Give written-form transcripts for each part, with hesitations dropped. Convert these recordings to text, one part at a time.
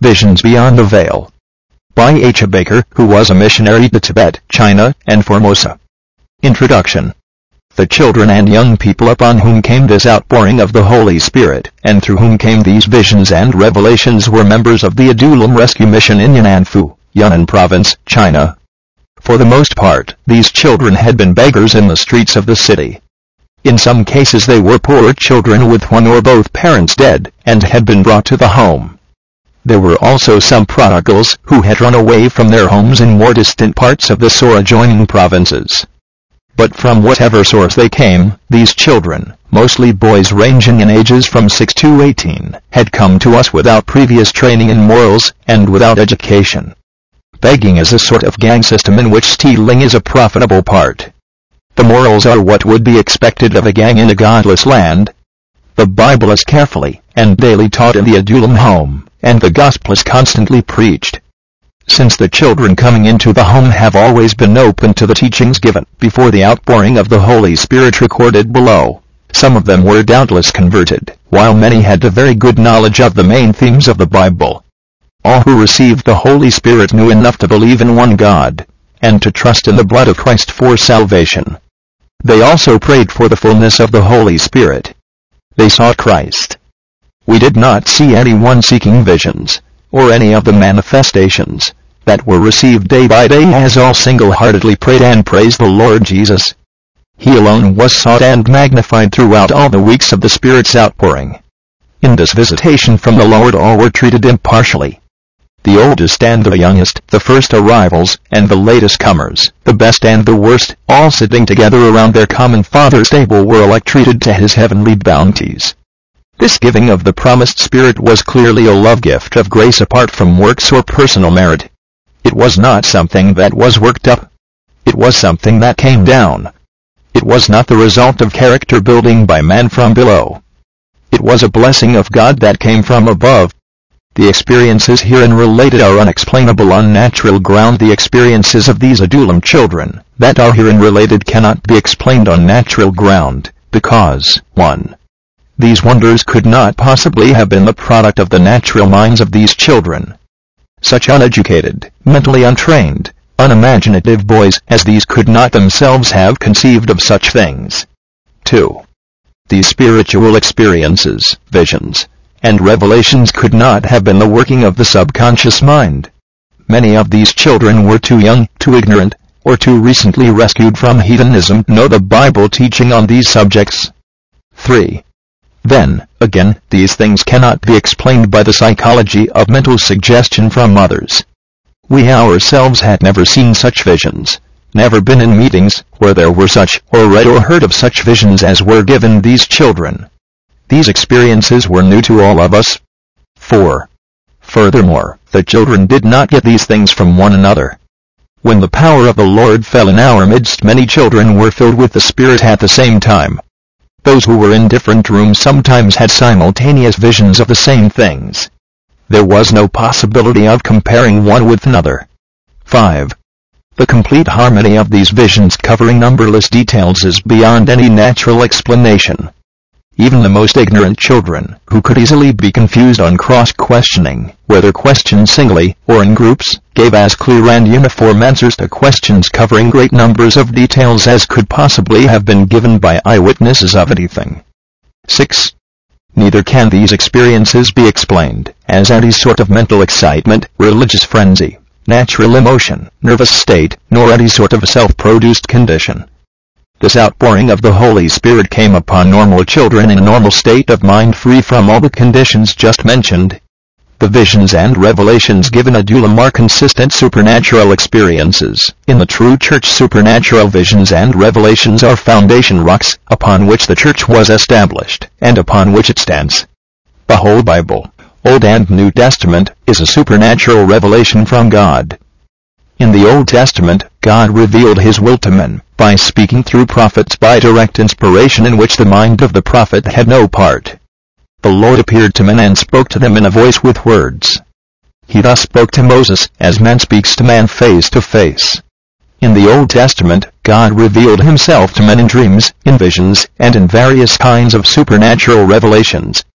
Visions Beyond the Veil. By H. A. Baker, who was a missionary to Tibet, China, and Formosa. Introduction. The children and young people upon whom came this outpouring of the Holy Spirit, and through whom came these visions and revelations, were members of the Adulam Rescue Mission in Yan'anfu, Yunnan Province, China. For the most part, these children had been beggars in the streets of the city. In some cases they were poor children with one or both parents dead, and had been brought to the home. There were also some prodigals, who had run away from their homes in more distant parts of the adjoining provinces. But from whatever source they came, these children, mostly boys ranging in ages from 6 to 18, had come to us without previous training in morals, and without education. Begging is a sort of gang system in which stealing is a profitable part. The morals are what would be expected of a gang in a godless land. The Bible is carefully and daily taught in the Adulam home, and the gospel is constantly preached. Since the children coming into the home have always been open to the teachings given before the outpouring of the Holy Spirit recorded below, some of them were doubtless converted, while many had a very good knowledge of the main themes of the Bible. All who received the Holy Spirit knew enough to believe in one God, and to trust in the blood of Christ for salvation. They also prayed for the fullness of the Holy Spirit. They sought Christ. We did not see anyone seeking visions, or any of the manifestations that were received day by day, as all single-heartedly prayed and praised the Lord Jesus. He alone was sought and magnified throughout all the weeks of the Spirit's outpouring. In this visitation from the Lord all were treated impartially. The oldest and the youngest, the first arrivals and the latest comers, the best and the worst, all sitting together around their common Father's table, were alike treated to His heavenly bounties. This giving of the promised Spirit was clearly a love gift of grace apart from works or personal merit. It was not something that was worked up. It was something that came down. It was not the result of character building by man from below. It was a blessing of God that came from above. The experiences herein related are unexplainable on natural ground. The experiences of these Adulam children that are herein related cannot be explained on natural ground, because, 1. These wonders could not possibly have been the product of the natural minds of these children. Such uneducated, mentally untrained, unimaginative boys as these could not themselves have conceived of such things. 2. These spiritual experiences, visions, and revelations could not have been the working of the subconscious mind. Many of these children were too young, too ignorant, or too recently rescued from heathenism to know the Bible teaching on these subjects. 3. Then, again, these things cannot be explained by the psychology of mental suggestion from others. We ourselves had never seen such visions, never been in meetings where there were such, or read or heard of such visions as were given these children. These experiences were new to all of us. 4. Furthermore, the children did not get these things from one another. When the power of the Lord fell in our midst, many children were filled with the Spirit at the same time. Those who were in different rooms sometimes had simultaneous visions of the same things. There was no possibility of comparing one with another. 5. The complete harmony of these visions, covering numberless details, is beyond any natural explanation. Even the most ignorant children, who could easily be confused on cross-questioning, whether questioned singly or in groups, gave as clear and uniform answers to questions covering great numbers of details as could possibly have been given by eyewitnesses of anything. 6. Neither can these experiences be explained as any sort of mental excitement, religious frenzy, natural emotion, nervous state, nor any sort of self-produced condition. This outpouring of the Holy Spirit came upon normal children in a normal state of mind, free from all the conditions just mentioned. The visions and revelations given Adulam are consistent supernatural experiences. In the true church, supernatural visions and revelations are foundation rocks, upon which the church was established, and upon which it stands. The whole Bible, Old and New Testament, is a supernatural revelation from God. In the Old Testament, God revealed His will to men, by speaking through prophets by direct inspiration in which the mind of the prophet had no part. The Lord appeared to men and spoke to them in a voice with words. He thus spoke to Moses, as man speaks to man face to face. In the Old Testament, God revealed Himself to men in dreams, in visions, and in various kinds of supernatural revelations.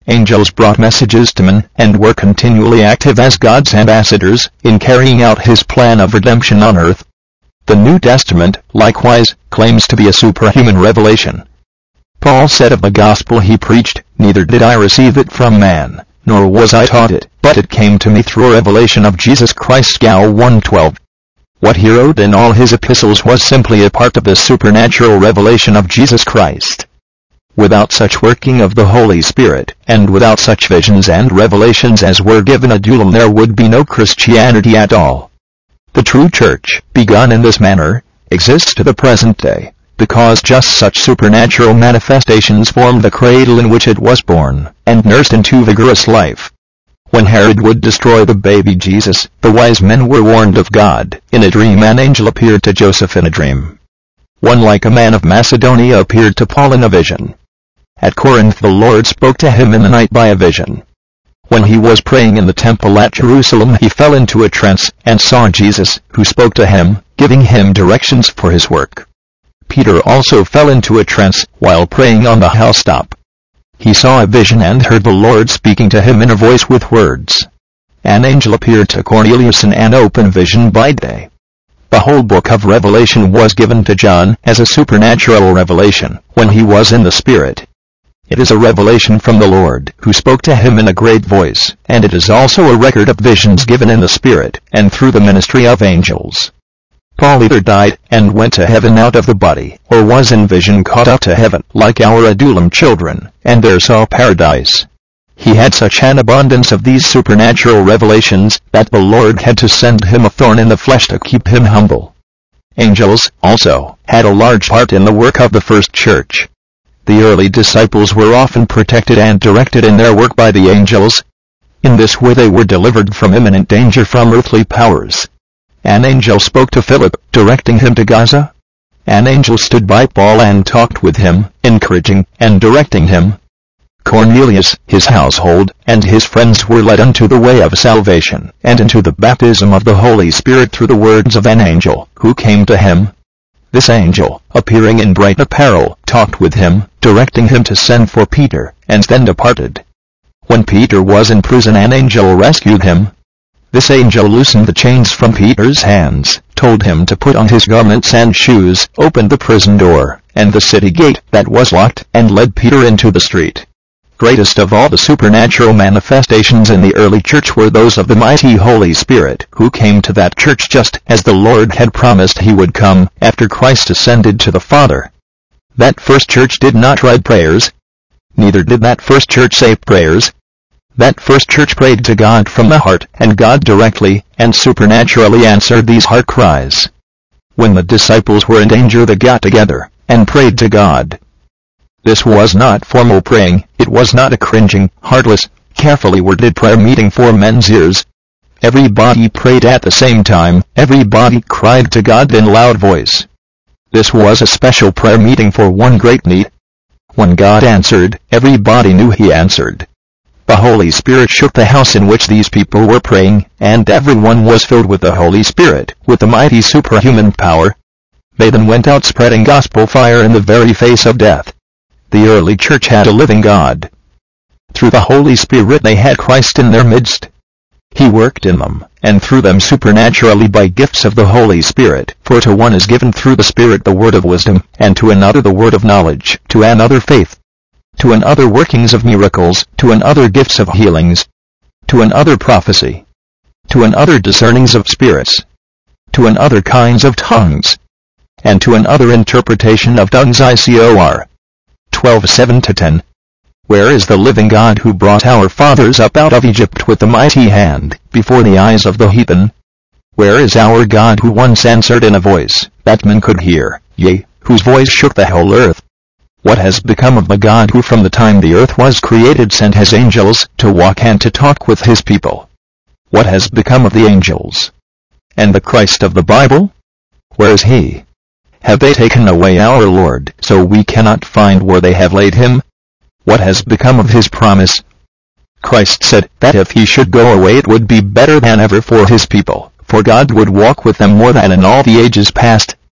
Angels brought messages to men, and were continually active as God's ambassadors, in carrying out his plan of redemption on earth. The New Testament, likewise, claims to be a superhuman revelation. Paul said of the gospel he preached, "Neither did I receive it from man, nor was I taught it, but it came to me through a revelation of Jesus Christ." Gal 1:12. What he wrote in all his epistles was simply a part of the supernatural revelation of Jesus Christ. Without such working of the Holy Spirit, and without such visions and revelations as were given at Adullam, there would be no Christianity at all. The true church, begun in this manner, exists to the present day, because just such supernatural manifestations formed the cradle in which it was born, and nursed into vigorous life. When Herod would destroy the baby Jesus, the wise men were warned of God. In a dream an angel appeared to Joseph in a dream. One like a man of Macedonia appeared to Paul in a vision. At Corinth the Lord spoke to him in the night by a vision. When he was praying in the temple at Jerusalem he fell into a trance, and saw Jesus, who spoke to him, giving him directions for his work. Peter also fell into a trance, while praying on the housetop. He saw a vision and heard the Lord speaking to him in a voice with words. An angel appeared to Cornelius in an open vision by day. The whole book of Revelation was given to John as a supernatural revelation, when he was in the Spirit. It is a revelation from the Lord, who spoke to him in a great voice, and it is also a record of visions given in the Spirit, and through the ministry of angels. Paul either died, and went to heaven out of the body, or was in vision caught up to heaven, like our Adullam children, and there saw paradise. He had such an abundance of these supernatural revelations, that the Lord had to send him a thorn in the flesh to keep him humble. Angels, also, had a large part in the work of the first church. The early disciples were often protected and directed in their work by the angels. In this way they were delivered from imminent danger from earthly powers. An angel spoke to Philip, directing him to Gaza. An angel stood by Paul and talked with him, encouraging and directing him. Cornelius, his household, and his friends were led unto the way of salvation, and into the baptism of the Holy Spirit through the words of an angel, who came to him. This angel, appearing in bright apparel, talked with him, directing him to send for Peter, and then departed. When Peter was in prison an angel rescued him. This angel loosened the chains from Peter's hands, told him to put on his garments and shoes, opened the prison door, and the city gate that was locked, and led Peter into the street. Greatest of all the supernatural manifestations in the early church were those of the mighty Holy Spirit, who came to that church just as the Lord had promised he would come, after Christ ascended to the Father. That first church did not write prayers. Neither did that first church say prayers. That first church prayed to God from the heart, and God directly and supernaturally answered these heart cries. When the disciples were in danger they got together, and prayed to God. This was not formal praying, it was not a cringing, heartless, carefully worded prayer meeting for men's ears. Everybody prayed at the same time, everybody cried to God in loud voice. This was a special prayer meeting for one great need. When God answered, everybody knew he answered. The Holy Spirit shook the house in which these people were praying, and everyone was filled with the Holy Spirit, with the mighty superhuman power. They then went out spreading gospel fire in the very face of death. The early church had a living God. Through the Holy Spirit they had Christ in their midst. He worked in them, and through them supernaturally by gifts of the Holy Spirit, for to one is given through the Spirit the word of wisdom, and to another the word of knowledge, to another faith, to another workings of miracles, to another gifts of healings, to another prophecy, to another discernings of spirits, to another kinds of tongues, and to another interpretation of tongues. Icor 12:7-10. Where is the living God who brought our fathers up out of Egypt with a mighty hand, before the eyes of the heathen? Where is our God who once answered in a voice that men could hear, yea, whose voice shook the whole earth? What has become of the God who from the time the earth was created sent his angels to walk and to talk with his people? What has become of the angels? And the Christ of the Bible? Where is he? Have they taken away our Lord, so we cannot find where they have laid him? What has become of his promise? Christ said that if he should go away it would be better than ever for his people, for God would walk with them more than in all the ages past.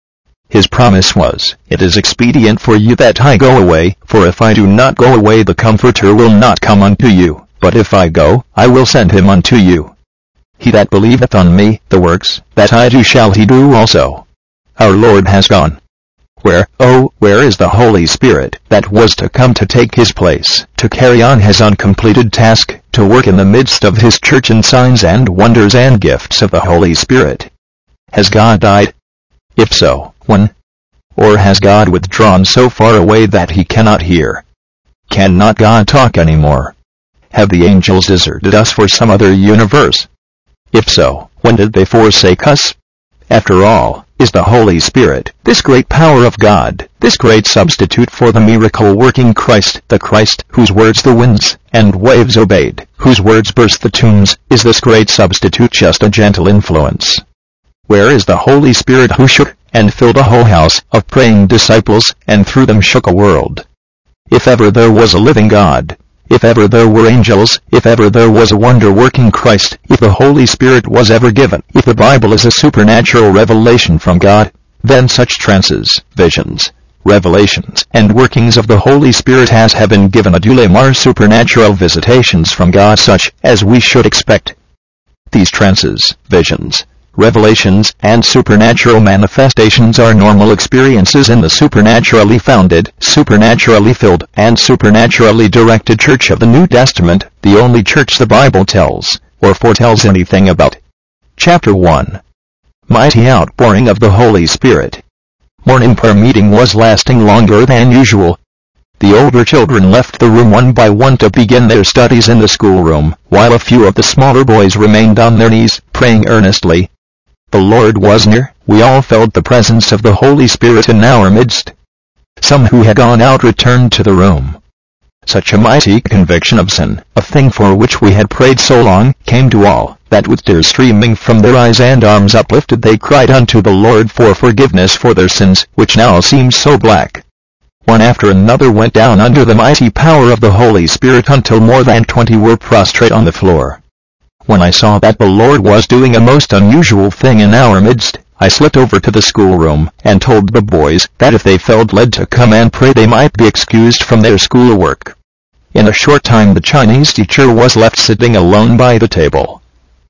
His promise was, "It is expedient for you that I go away, for if I do not go away the Comforter will not come unto you, but if I go, I will send him unto you. He that believeth on me, the works that I do shall he do also." Our Lord has gone. Where is the Holy Spirit that was to come to take his place, to carry on his uncompleted task, to work in the midst of his church in signs and wonders and gifts of the Holy Spirit? Has God died? If so, when? Or has God withdrawn so far away that he cannot hear? Cannot God talk anymore? Have the angels deserted us for some other universe? If so, when did they forsake us? After all, is the Holy Spirit, this great power of God, this great substitute for the miracle-working Christ, the Christ whose words the winds and waves obeyed, whose words burst the tombs, is this great substitute just a gentle influence? Where is the Holy Spirit who shook and filled a whole house of praying disciples, and through them shook a world? If ever there was a living God, if ever there were angels, if ever there was a wonder-working Christ, if the Holy Spirit was ever given, if the Bible is a supernatural revelation from God, then such trances, visions, revelations, and workings of the Holy Spirit have been given adulamar supernatural visitations from God such as we should expect. These trances, visions, revelations, and supernatural manifestations are normal experiences in the supernaturally founded, supernaturally filled, and supernaturally directed Church of the New Testament, the only church the Bible tells, or foretells anything about. Chapter 1. Mighty outpouring of the Holy Spirit. Morning prayer meeting was lasting longer than usual. The older children left the room one by one to begin their studies in the schoolroom, while a few of the smaller boys remained on their knees, praying earnestly. The Lord was near. We all felt the presence of the Holy Spirit in our midst. Some who had gone out returned to the room. Such a mighty conviction of sin, a thing for which we had prayed so long, came to all, that with tears streaming from their eyes and arms uplifted they cried unto the Lord for forgiveness for their sins, which now seemed so black. One after another went down under the mighty power of the Holy Spirit until more than 20 were prostrate on the floor. When I saw that the Lord was doing a most unusual thing in our midst, I slipped over to the schoolroom and told the boys that if they felt led to come and pray they might be excused from their schoolwork. In a short time the Chinese teacher was left sitting alone by the table.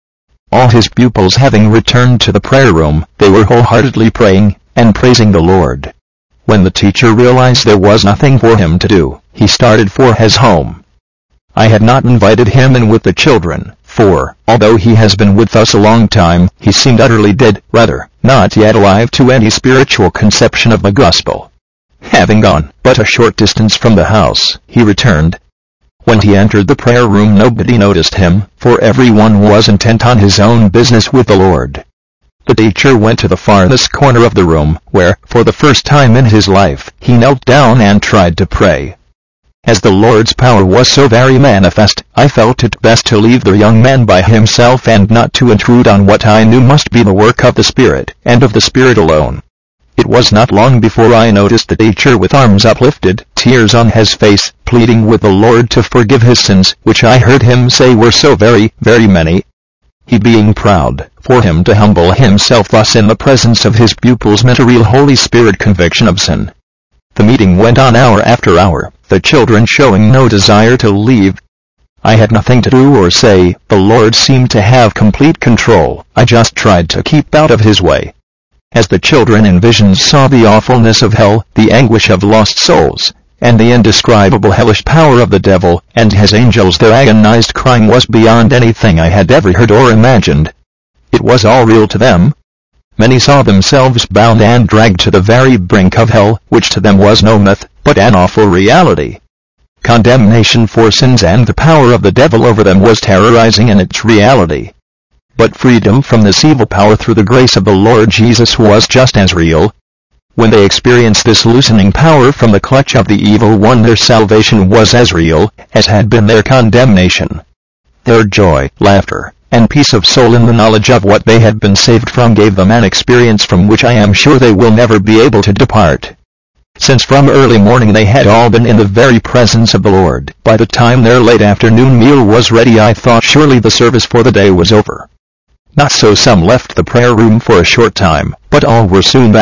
All his pupils having returned to the prayer room, they were wholeheartedly praying and praising the Lord. When the teacher realized there was nothing for him to do, he started for his home. I had not invited him in with the children, for, although he has been with us a long time, he seemed utterly dead, rather, not yet alive to any spiritual conception of the gospel. Having gone but a short distance from the house, he returned. When he entered the prayer room nobody noticed him, for everyone was intent on his own business with the Lord. The teacher went to the farthest corner of the room, where, for the first time in his life, he knelt down and tried to pray. As the Lord's power was so very manifest, I felt it best to leave the young man by himself and not to intrude on what I knew must be the work of the Spirit, and of the Spirit alone. It was not long before I noticed the teacher with arms uplifted, tears on his face, pleading with the Lord to forgive his sins, which I heard him say were so very, very many. He being proud, for him to humble himself thus in the presence of his pupils meant a real Holy Spirit conviction of sin. The meeting went on hour after hour, the children showing no desire to leave. I had nothing to do or say, the Lord seemed to have complete control, I just tried to keep out of his way. As the children in visions saw the awfulness of hell, the anguish of lost souls, and the indescribable hellish power of the devil, and his angels, their agonized crying was beyond anything I had ever heard or imagined. It was all real to them. Many saw themselves bound and dragged to the very brink of hell, which to them was no myth, but an awful reality. Condemnation for sins and the power of the devil over them was terrorizing in its reality. But freedom from this evil power through the grace of the Lord Jesus was just as real. When they experienced this loosening power from the clutch of the evil one, their salvation was as real as had been their condemnation. Their joy, laughter, and peace of soul in the knowledge of what they had been saved from gave them an experience from which I am sure they will never be able to depart. Since from early morning they had all been in the very presence of the Lord, by the time their late afternoon meal was ready I thought surely the service for the day was over. Not so, some left the prayer room for a short time, but all were soon back,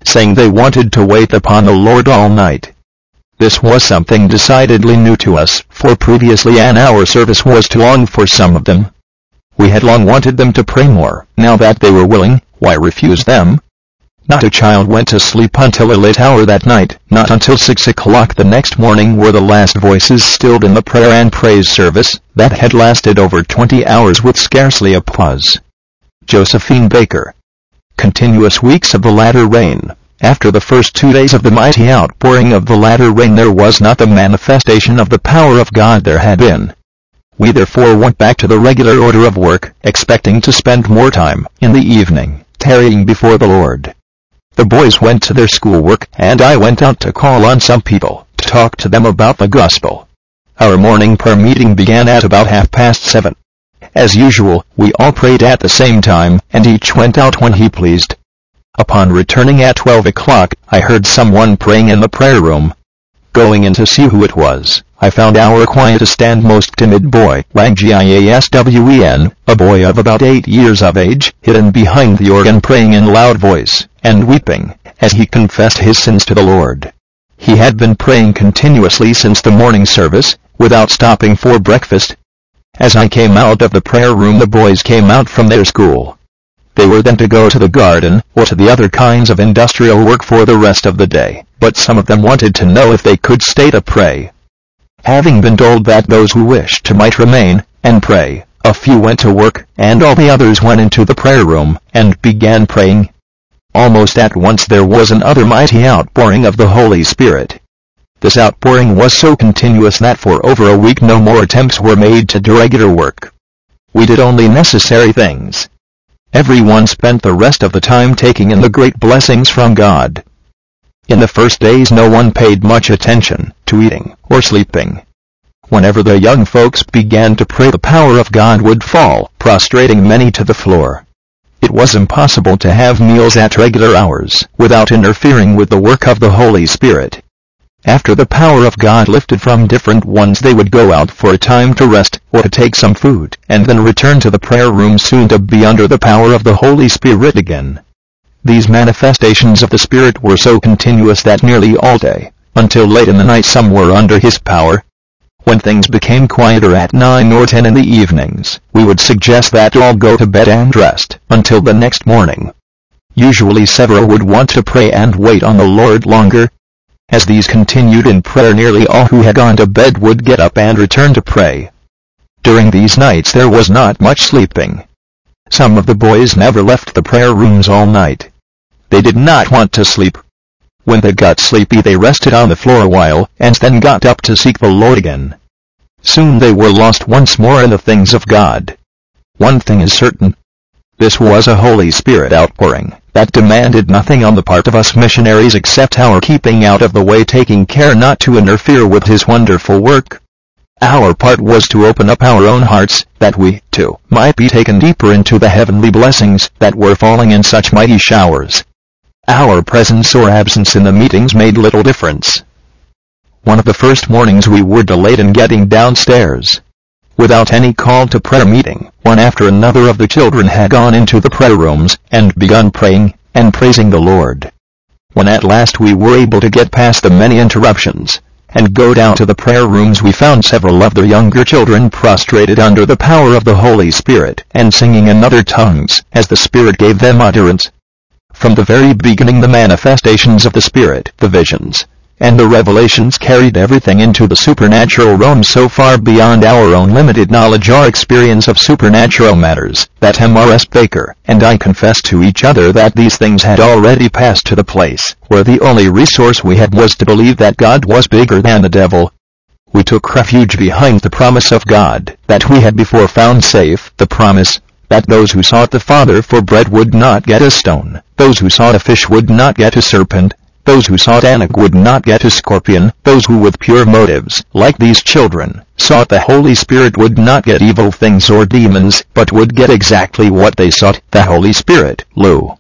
saying they wanted to wait upon the Lord all night. This was something decidedly new to us, for previously an hour service was too long for some of them. We had long wanted them to pray more. Now that they were willing, why refuse them? Not a child went to sleep until a late hour that night. Not until 6 o'clock the next morning were the last voices stilled in the prayer and praise service, that had lasted over 20 hours with scarcely a pause. Josephine Baker. Continuous weeks of the latter rain. After the first 2 days of the mighty outpouring of the latter rain there was not the manifestation of the power of God there had been. We therefore went back to the regular order of work, expecting to spend more time, in the evening, tarrying before the Lord. The boys went to their schoolwork, and I went out to call on some people, to talk to them about the gospel. Our morning prayer meeting began at about 7:30. As usual, we all prayed at the same time, and each went out when he pleased. Upon returning at 12 o'clock, I heard someone praying in the prayer room. Going in to see who it was, I found our quietest and most timid boy, Wang Jiaswen, a boy of about 8 years of age, hidden behind the organ praying in loud voice, and weeping, as he confessed his sins to the Lord. He had been praying continuously since the morning service, without stopping for breakfast. As I came out of the prayer room the boys came out from their school. They were then to go to the garden, or to the other kinds of industrial work for the rest of the day, but some of them wanted to know if they could stay to pray. Having been told that those who wished to might remain, and pray, a few went to work, and all the others went into the prayer room, and began praying. Almost at once there was another mighty outpouring of the Holy Spirit. This outpouring was so continuous that for over a week no more attempts were made to do regular work. We did only necessary things. Everyone spent the rest of the time taking in the great blessings from God. In the first days no one paid much attention to eating or sleeping. Whenever the young folks began to pray the power of God would fall, prostrating many to the floor. It was impossible to have meals at regular hours without interfering with the work of the Holy Spirit. After the power of God lifted from different ones they would go out for a time to rest, or to take some food, and then return to the prayer room soon to be under the power of the Holy Spirit again. These manifestations of the Spirit were so continuous that nearly all day, until late in the night some were under His power. When things became quieter at 9 or 10 in the evenings, we would suggest that all go to bed and rest until the next morning. Usually several would want to pray and wait on the Lord longer. As these continued in prayer nearly all who had gone to bed would get up and return to pray. During these nights there was not much sleeping. Some of the boys never left the prayer rooms all night. They did not want to sleep. When they got sleepy they rested on the floor a while, and then got up to seek the Lord again. Soon they were lost once more in the things of God. One thing is certain. This was a Holy Spirit outpouring that demanded nothing on the part of us missionaries except our keeping out of the way, taking care not to interfere with His wonderful work. Our part was to open up our own hearts, that we, too, might be taken deeper into the heavenly blessings that were falling in such mighty showers. Our presence or absence in the meetings made little difference. One of the first mornings we were delayed in getting downstairs. Without any call to prayer meeting, one after another of the children had gone into the prayer rooms, and begun praying, and praising the Lord. When at last we were able to get past the many interruptions, and go down to the prayer rooms we found several of the younger children prostrated under the power of the Holy Spirit, and singing in other tongues, as the Spirit gave them utterance. From the very beginning the manifestations of the Spirit, the visions, and the revelations carried everything into the supernatural realm so far beyond our own limited knowledge or experience of supernatural matters, that M.R.S. Baker and I confessed to each other that these things had already passed to the place where the only resource we had was to believe that God was bigger than the devil. We took refuge behind the promise of God that we had before found safe, the promise that those who sought the Father for bread would not get a stone, those who sought a fish would not get a serpent, those who sought an egg would not get a scorpion, those who with pure motives, like these children, sought the Holy Spirit would not get evil things or demons, but would get exactly what they sought, the Holy Spirit. Luke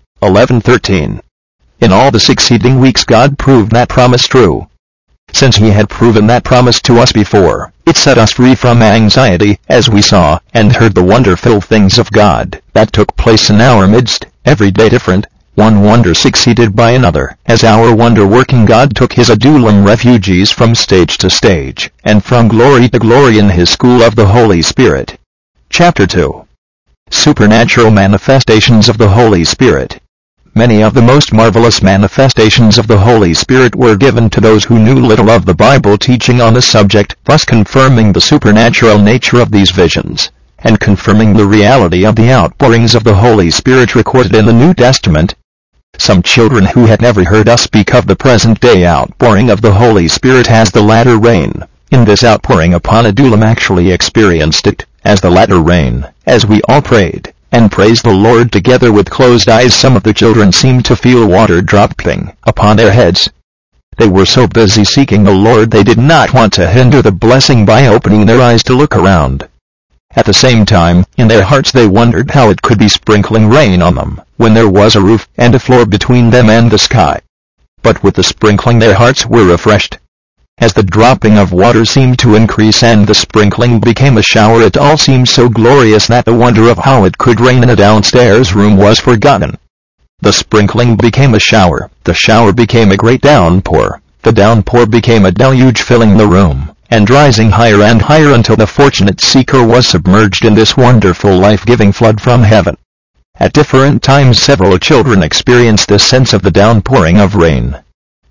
11:13. In all the succeeding weeks God proved that promise true. Since He had proven that promise to us before, it set us free from anxiety, as we saw and heard the wonderful things of God that took place in our midst, every day different, one wonder succeeded by another, as our wonder-working God took his Adullam refugees from stage to stage, and from glory to glory in his school of the Holy Spirit. Chapter 2. Supernatural Manifestations of the Holy Spirit. Many of the most marvelous manifestations of the Holy Spirit were given to those who knew little of the Bible teaching on the subject, thus confirming the supernatural nature of these visions, and confirming the reality of the outpourings of the Holy Spirit recorded in the New Testament. Some children who had never heard us speak of the present-day outpouring of the Holy Spirit as the latter rain, in this outpouring upon Adullam actually experienced it as the latter rain. As we all prayed and praised the Lord together with closed eyes, some of the children seemed to feel water dropping upon their heads. They were so busy seeking the Lord they did not want to hinder the blessing by opening their eyes to look around. At the same time, in their hearts they wondered how it could be sprinkling rain on them, when there was a roof and a floor between them and the sky. But with the sprinkling their hearts were refreshed. As the dropping of water seemed to increase and the sprinkling became a shower, it all seemed so glorious that the wonder of how it could rain in a downstairs room was forgotten. The sprinkling became a shower, the shower became a great downpour, the downpour became a deluge filling the room, and rising higher and higher until the fortunate seeker was submerged in this wonderful life-giving flood from heaven. At different times several children experienced this sense of the downpouring of rain.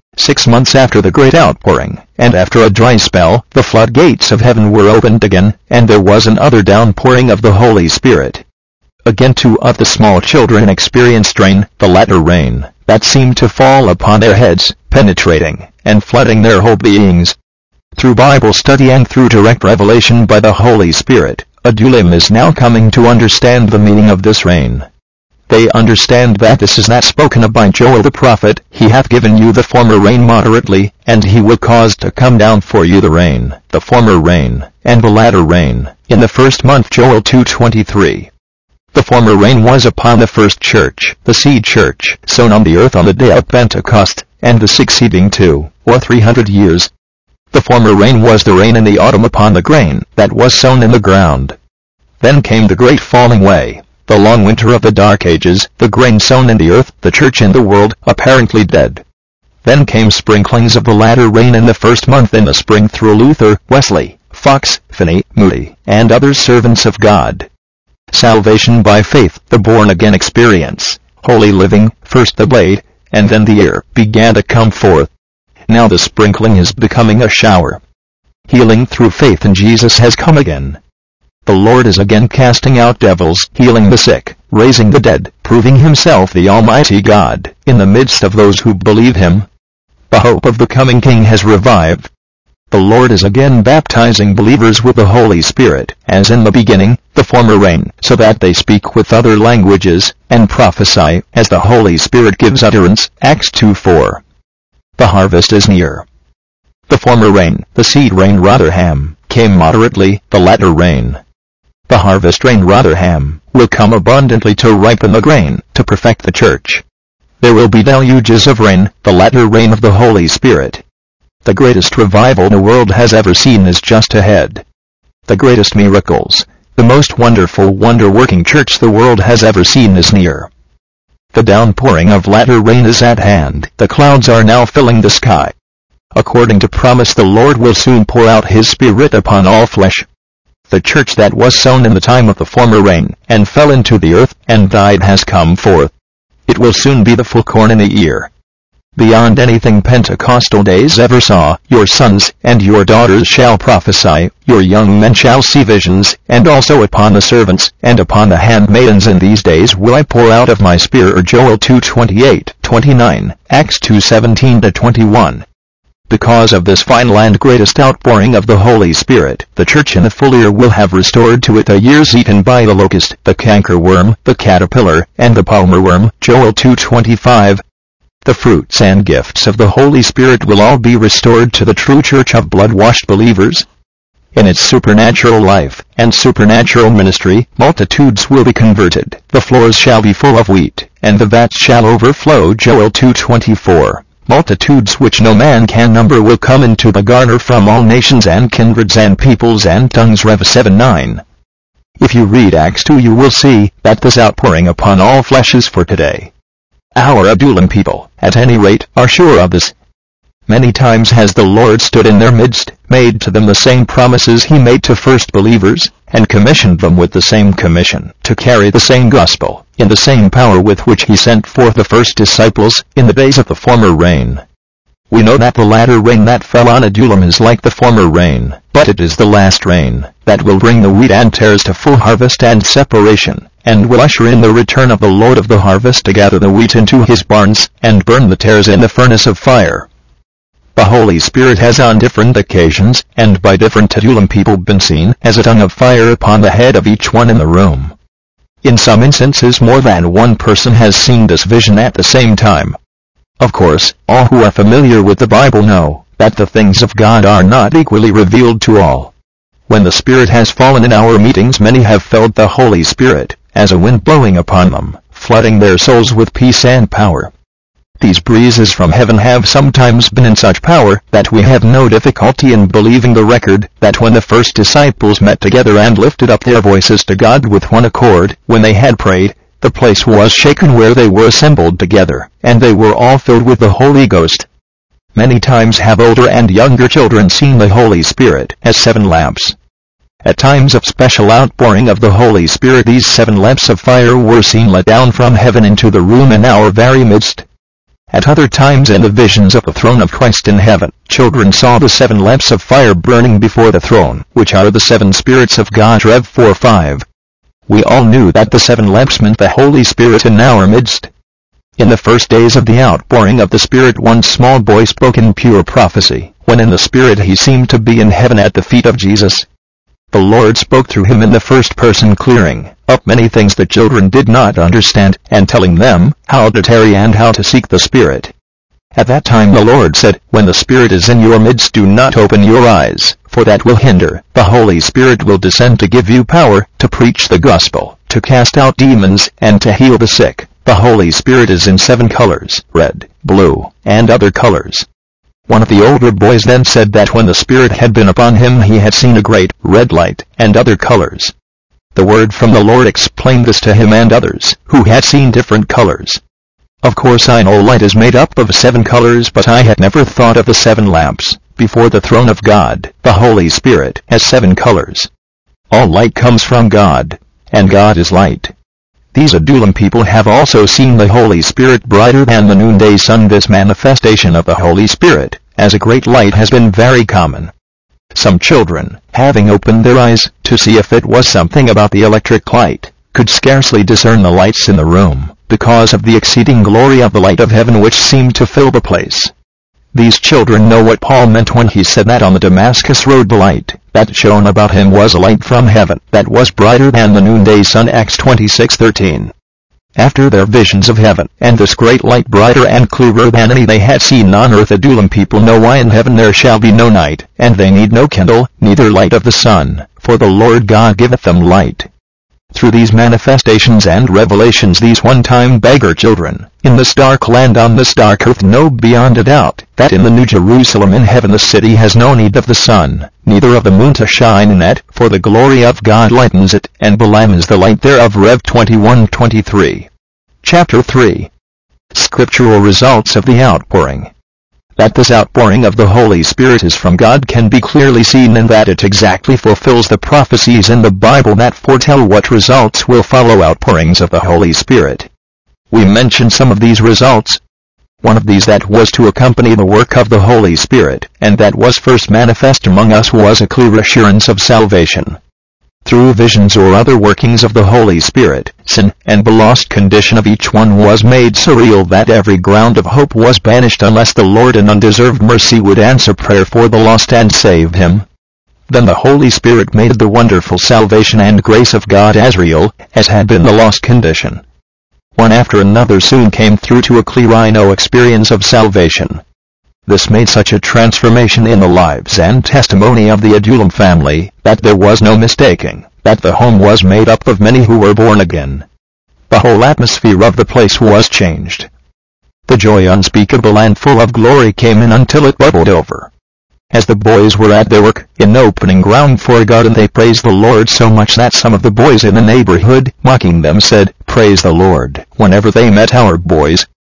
6 months after the great outpouring, and after a dry spell, the floodgates of heaven were opened again, and there was another downpouring of the Holy Spirit. Again 2 of the small children experienced rain, the latter rain, that seemed to fall upon their heads, penetrating and flooding their whole beings. Through Bible study and through direct revelation by the Holy Spirit, Adullam is now coming to understand the meaning of this rain. They understand that this is that spoken of by Joel the prophet, "He hath given you the former rain moderately, and he will cause to come down for you the rain, the former rain, and the latter rain, in the first month." Joel 2:23. The former rain was upon the first church, the seed church, sown on the earth on the day of Pentecost, and the succeeding 2 or 300 years. The former rain was the rain in the autumn upon the grain that was sown in the ground. Then came the great falling away, the long winter of the Dark Ages, the grain sown in the earth, the church in the world, apparently dead. Then came sprinklings of the latter rain in the first month in the spring through Luther, Wesley, Fox, Finney, Moody, and other servants of God. Salvation by faith, the born-again experience, holy living, first the blade, and then the ear, began to come forth. Now the sprinkling is becoming a shower. Healing through faith in Jesus has come again. The Lord is again casting out devils, healing the sick, raising the dead, proving himself the Almighty God, in the midst of those who believe him. The hope of the coming King has revived. The Lord is again baptizing believers with the Holy Spirit, as in the beginning, the former rain, so that they speak with other languages, and prophesy, as the Holy Spirit gives utterance. Acts 2:4. The harvest is near. The former rain, the seed rain Rotherham, came moderately, the latter rain. The harvest rain Rotherham will come abundantly to ripen the grain, to perfect the church. There will be deluges of rain, the latter rain of the Holy Spirit. The greatest revival the world has ever seen is just ahead. The greatest miracles, the most wonderful wonder-working church the world has ever seen is near. The downpouring of latter rain is at hand. The clouds are now filling the sky. According to promise, the Lord will soon pour out his Spirit upon all flesh. The church that was sown in the time of the former rain, and fell into the earth, and died has come forth. It will soon be the full corn in the ear. Beyond anything Pentecostal days ever saw, your sons and your daughters shall prophesy, your young men shall see visions, and also upon the servants, and upon the handmaidens in these days will I pour out of my Spirit. Joel 2:28-29, Acts 2:17-21. Because of this final and greatest outpouring of the Holy Spirit, the church in the full year will have restored to it the years eaten by the locust, the cankerworm, the caterpillar, and the palmerworm. Joel 2:25. The fruits and gifts of the Holy Spirit will all be restored to the true church of blood-washed believers. In its supernatural life and supernatural ministry, multitudes will be converted. The floors shall be full of wheat, and the vats shall overflow. Joel 2:24. Multitudes which no man can number will come into the garner from all nations and kindreds and peoples and tongues. Rev 7:9. If you read Acts 2, you will see that this outpouring upon all flesh is for today. Our Adullam people, at any rate, are sure of this. Many times has the Lord stood in their midst, made to them the same promises he made to first believers, and commissioned them with the same commission, to carry the same gospel, in the same power with which he sent forth the first disciples, in the days of the former rain. We know that the latter rain that fell on Adullam is like the former rain, but it is the last rain, that will bring the wheat and tares to full harvest and separation, and will usher in the return of the Lord of the harvest to gather the wheat into his barns, and burn the tares in the furnace of fire. The Holy Spirit has on different occasions, and by different Adullam people been seen as a tongue of fire upon the head of each one in the room. In some instances more than one person has seen this vision at the same time. Of course, all who are familiar with the Bible know that the things of God are not equally revealed to all. When the Spirit has fallen in our meetings, many have felt the Holy Spirit as a wind blowing upon them, flooding their souls with peace and power. These breezes from heaven have sometimes been in such power that we have no difficulty in believing the record that when the first disciples met together and lifted up their voices to God with one accord, when they had prayed, the place was shaken where they were assembled together, and they were all filled with the Holy Ghost. Many times have older and younger children seen the Holy Spirit as 7 lamps. At times of special outpouring of the Holy Spirit, these 7 lamps of fire were seen let down from heaven into the room in our very midst. At other times in the visions of the throne of Christ in heaven, children saw the 7 lamps of fire burning before the throne, which are the 7 spirits of God. Rev 4:5. We all knew that the 7 lamps meant the Holy Spirit in our midst. In the first days of the outpouring of the Spirit, one small boy spoke in pure prophecy, when in the Spirit he seemed to be in heaven at the feet of Jesus. The Lord spoke through him in the first person, clearing up many things the children did not understand, and telling them how to tarry and how to seek the Spirit. At that time the Lord said, "When the Spirit is in your midst, do not open your eyes, for that will hinder. The Holy Spirit will descend to give you power, to preach the gospel, to cast out demons, and to heal the sick." The Holy Spirit is in 7 colors, red, blue, and other colors. One of the older boys then said that when the Spirit had been upon him he had seen a great, red light, and other colors. The word from the Lord explained this to him and others, who had seen different colors. Of course I know light is made up of 7 colors, but I had never thought of the 7 lamps before the throne of God, the Holy Spirit, as 7 colors. All light comes from God, and God is light. These Adullam people have also seen the Holy Spirit brighter than the noonday sun. This manifestation of the Holy Spirit as a great light has been very common. Some children, having opened their eyes to see if it was something about the electric light, could scarcely discern the lights in the room, because of the exceeding glory of the light of heaven which seemed to fill the place. These children know what Paul meant when he said that on the Damascus road the light that shone about him was a light from heaven that was brighter than the noonday sun. Acts 26:13. After their visions of heaven, and this great light brighter and clearer than any they had seen on earth, Adullam people know why in heaven there shall be no night, and they need no candle, neither light of the sun, for the Lord God giveth them light. Through these manifestations and revelations these one-time beggar children, in this dark land on this dark earth, know beyond a doubt that in the New Jerusalem in heaven the city has no need of the sun, neither of the moon to shine in it, for the glory of God lightens it, and Balaam is the light thereof. Rev 21:23. Chapter 3. Scriptural results of the outpouring. That this outpouring of the Holy Spirit is from God can be clearly seen in that it exactly fulfills the prophecies in the Bible that foretell what results will follow outpourings of the Holy Spirit. We mentioned some of these results. One of these that was to accompany the work of the Holy Spirit, and that was first manifest among us, was a clear assurance of salvation. Through visions or other workings of the Holy Spirit, sin and the lost condition of each one was made so real that every ground of hope was banished unless the Lord in undeserved mercy would answer prayer for the lost and save him. Then the Holy Spirit made the wonderful salvation and grace of God as real as had been the lost condition. One after another soon came through to a clear experience of salvation. This made such a transformation in the lives and testimony of the Adullam family that there was no mistaking that the home was made up of many who were born again. The whole atmosphere of the place was changed. The joy unspeakable and full of glory came in until it bubbled over. As the boys were at their work in opening ground for God, and they praised the Lord so much that some of the boys in the neighborhood, mocking them, said, "Praise the Lord," whenever they met our boys.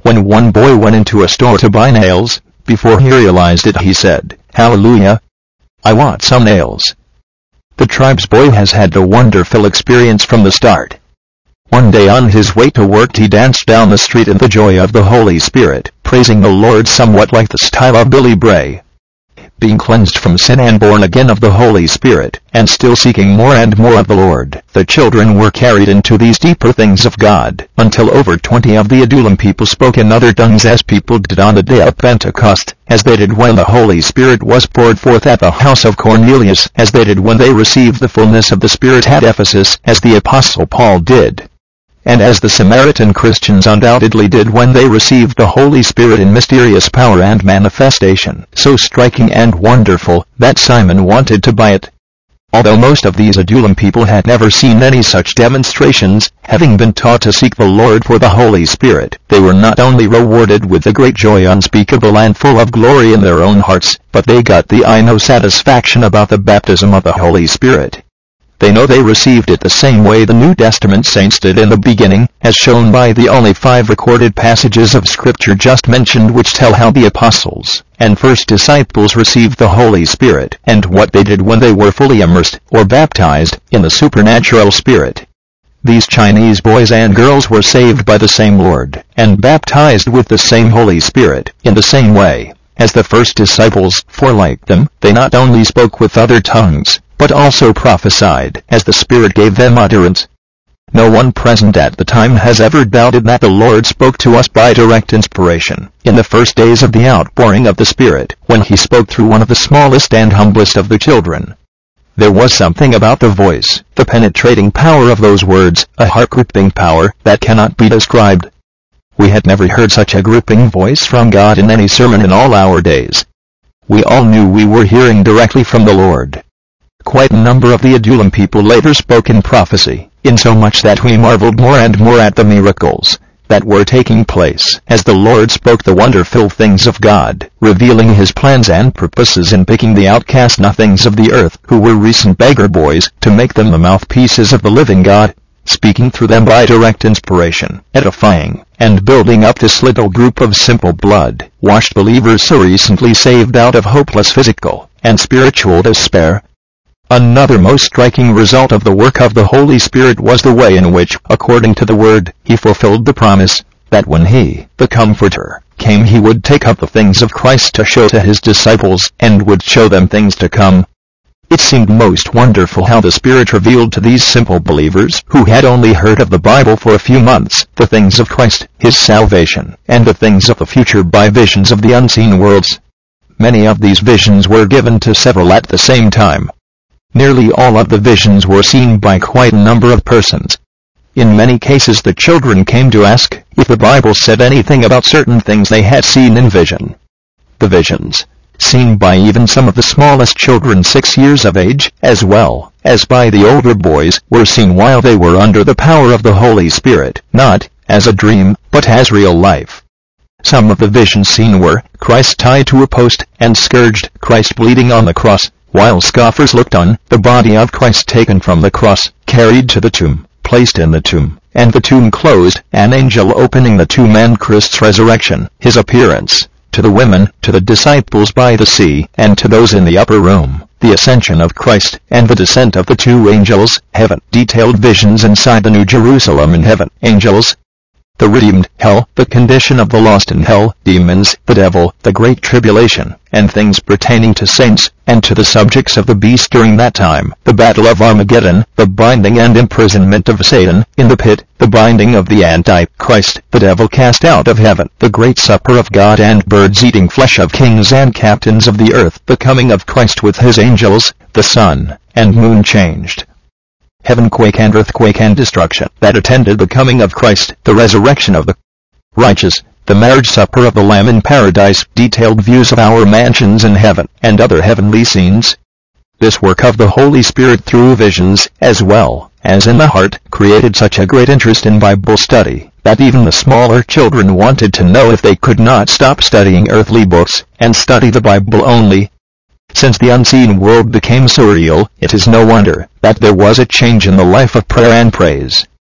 When one boy went into a store to buy nails, before he realized it he said, "Hallelujah! I want some nails." The tribe's boy has had a wonderful experience from the start. One day on his way to work he danced down the street in the joy of the Holy Spirit, praising the Lord somewhat like the style of Billy Bray. Being cleansed from sin and born again of the Holy Spirit, and still seeking more and more of the Lord, the children were carried into these deeper things of God, until over 20 of the Adullam people spoke in other tongues as people did on the day of Pentecost, as they did when the Holy Spirit was poured forth at the house of Cornelius, as they did when they received the fullness of the Spirit at Ephesus, as the Apostle Paul did, and as the Samaritan Christians undoubtedly did when they received the Holy Spirit in mysterious power and manifestation, so striking and wonderful, that Simon wanted to buy it. Although most of these Adullam people had never seen any such demonstrations, having been taught to seek the Lord for the Holy Spirit, they were not only rewarded with the great joy unspeakable and full of glory in their own hearts, but they got the I know satisfaction about the baptism of the Holy Spirit. They know they received it the same way the New Testament saints did in the beginning, as shown by the only 5 recorded passages of Scripture just mentioned which tell how the apostles and first disciples received the Holy Spirit, and what they did when they were fully immersed, or baptized, in the supernatural Spirit. These Chinese boys and girls were saved by the same Lord, and baptized with the same Holy Spirit, in the same way as the first disciples, for like them, they not only spoke with other tongues, but also prophesied, as the Spirit gave them utterance. No one present at the time has ever doubted that the Lord spoke to us by direct inspiration, in the first days of the outpouring of the Spirit, when He spoke through one of the smallest and humblest of the children. There was something about the voice, the penetrating power of those words, a heart-gripping power, that cannot be described. We had never heard such a gripping voice from God in any sermon in all our days. We all knew we were hearing directly from the Lord. Quite a number of the Adullam people later spoke in prophecy, insomuch that we marveled more and more at the miracles that were taking place as the Lord spoke the wonderful things of God, revealing His plans and purposes in picking the outcast nothings of the earth, who were recent beggar boys, to make them the mouthpieces of the living God, speaking through them by direct inspiration, edifying and building up this little group of simple blood-washed believers so recently saved out of hopeless physical and spiritual despair. Another most striking result of the work of the Holy Spirit was the way in which, according to the Word, He fulfilled the promise that when He, the Comforter, came He would take up the things of Christ to show to His disciples, and would show them things to come. It seemed most wonderful how the Spirit revealed to these simple believers, who had only heard of the Bible for a few months, the things of Christ, His salvation, and the things of the future by visions of the unseen worlds. Many of these visions were given to several at the same time. Nearly all of the visions were seen by quite a number of persons. In many cases the children came to ask if the Bible said anything about certain things they had seen in vision. The visions, seen by even some of the smallest children 6 years of age, as well as by the older boys, were seen while they were under the power of the Holy Spirit, not as a dream, but as real life. Some of the visions seen were Christ tied to a post and scourged, Christ bleeding on the cross, while scoffers looked on, the body of Christ taken from the cross, carried to the tomb, placed in the tomb, and the tomb closed, an angel opening the tomb and Christ's resurrection, His appearance to the women, to the disciples by the sea, and to those in the upper room, the ascension of Christ, and the descent of the 2 angels, heaven, detailed visions inside the New Jerusalem in heaven, angels, the redeemed, hell, the condition of the lost in hell, demons, the devil, the great tribulation, and things pertaining to saints, and to the subjects of the beast during that time, the battle of Armageddon, the binding and imprisonment of Satan in the pit, the binding of the Antichrist, the devil cast out of heaven, the great supper of God and birds eating flesh of kings and captains of the earth, the coming of Christ with His angels, the sun and moon changed, heaven quake and earthquake and destruction that attended the coming of Christ, the resurrection of the righteous, the marriage supper of the Lamb in paradise, detailed views of our mansions in heaven, and other heavenly scenes. This work of the Holy Spirit through visions, as well as in the heart, created such a great interest in Bible study, that even the smaller children wanted to know if they could not stop studying earthly books, and study the Bible only. Since the unseen world became so real, it is no wonder that there was a change in the life of prayer and praise.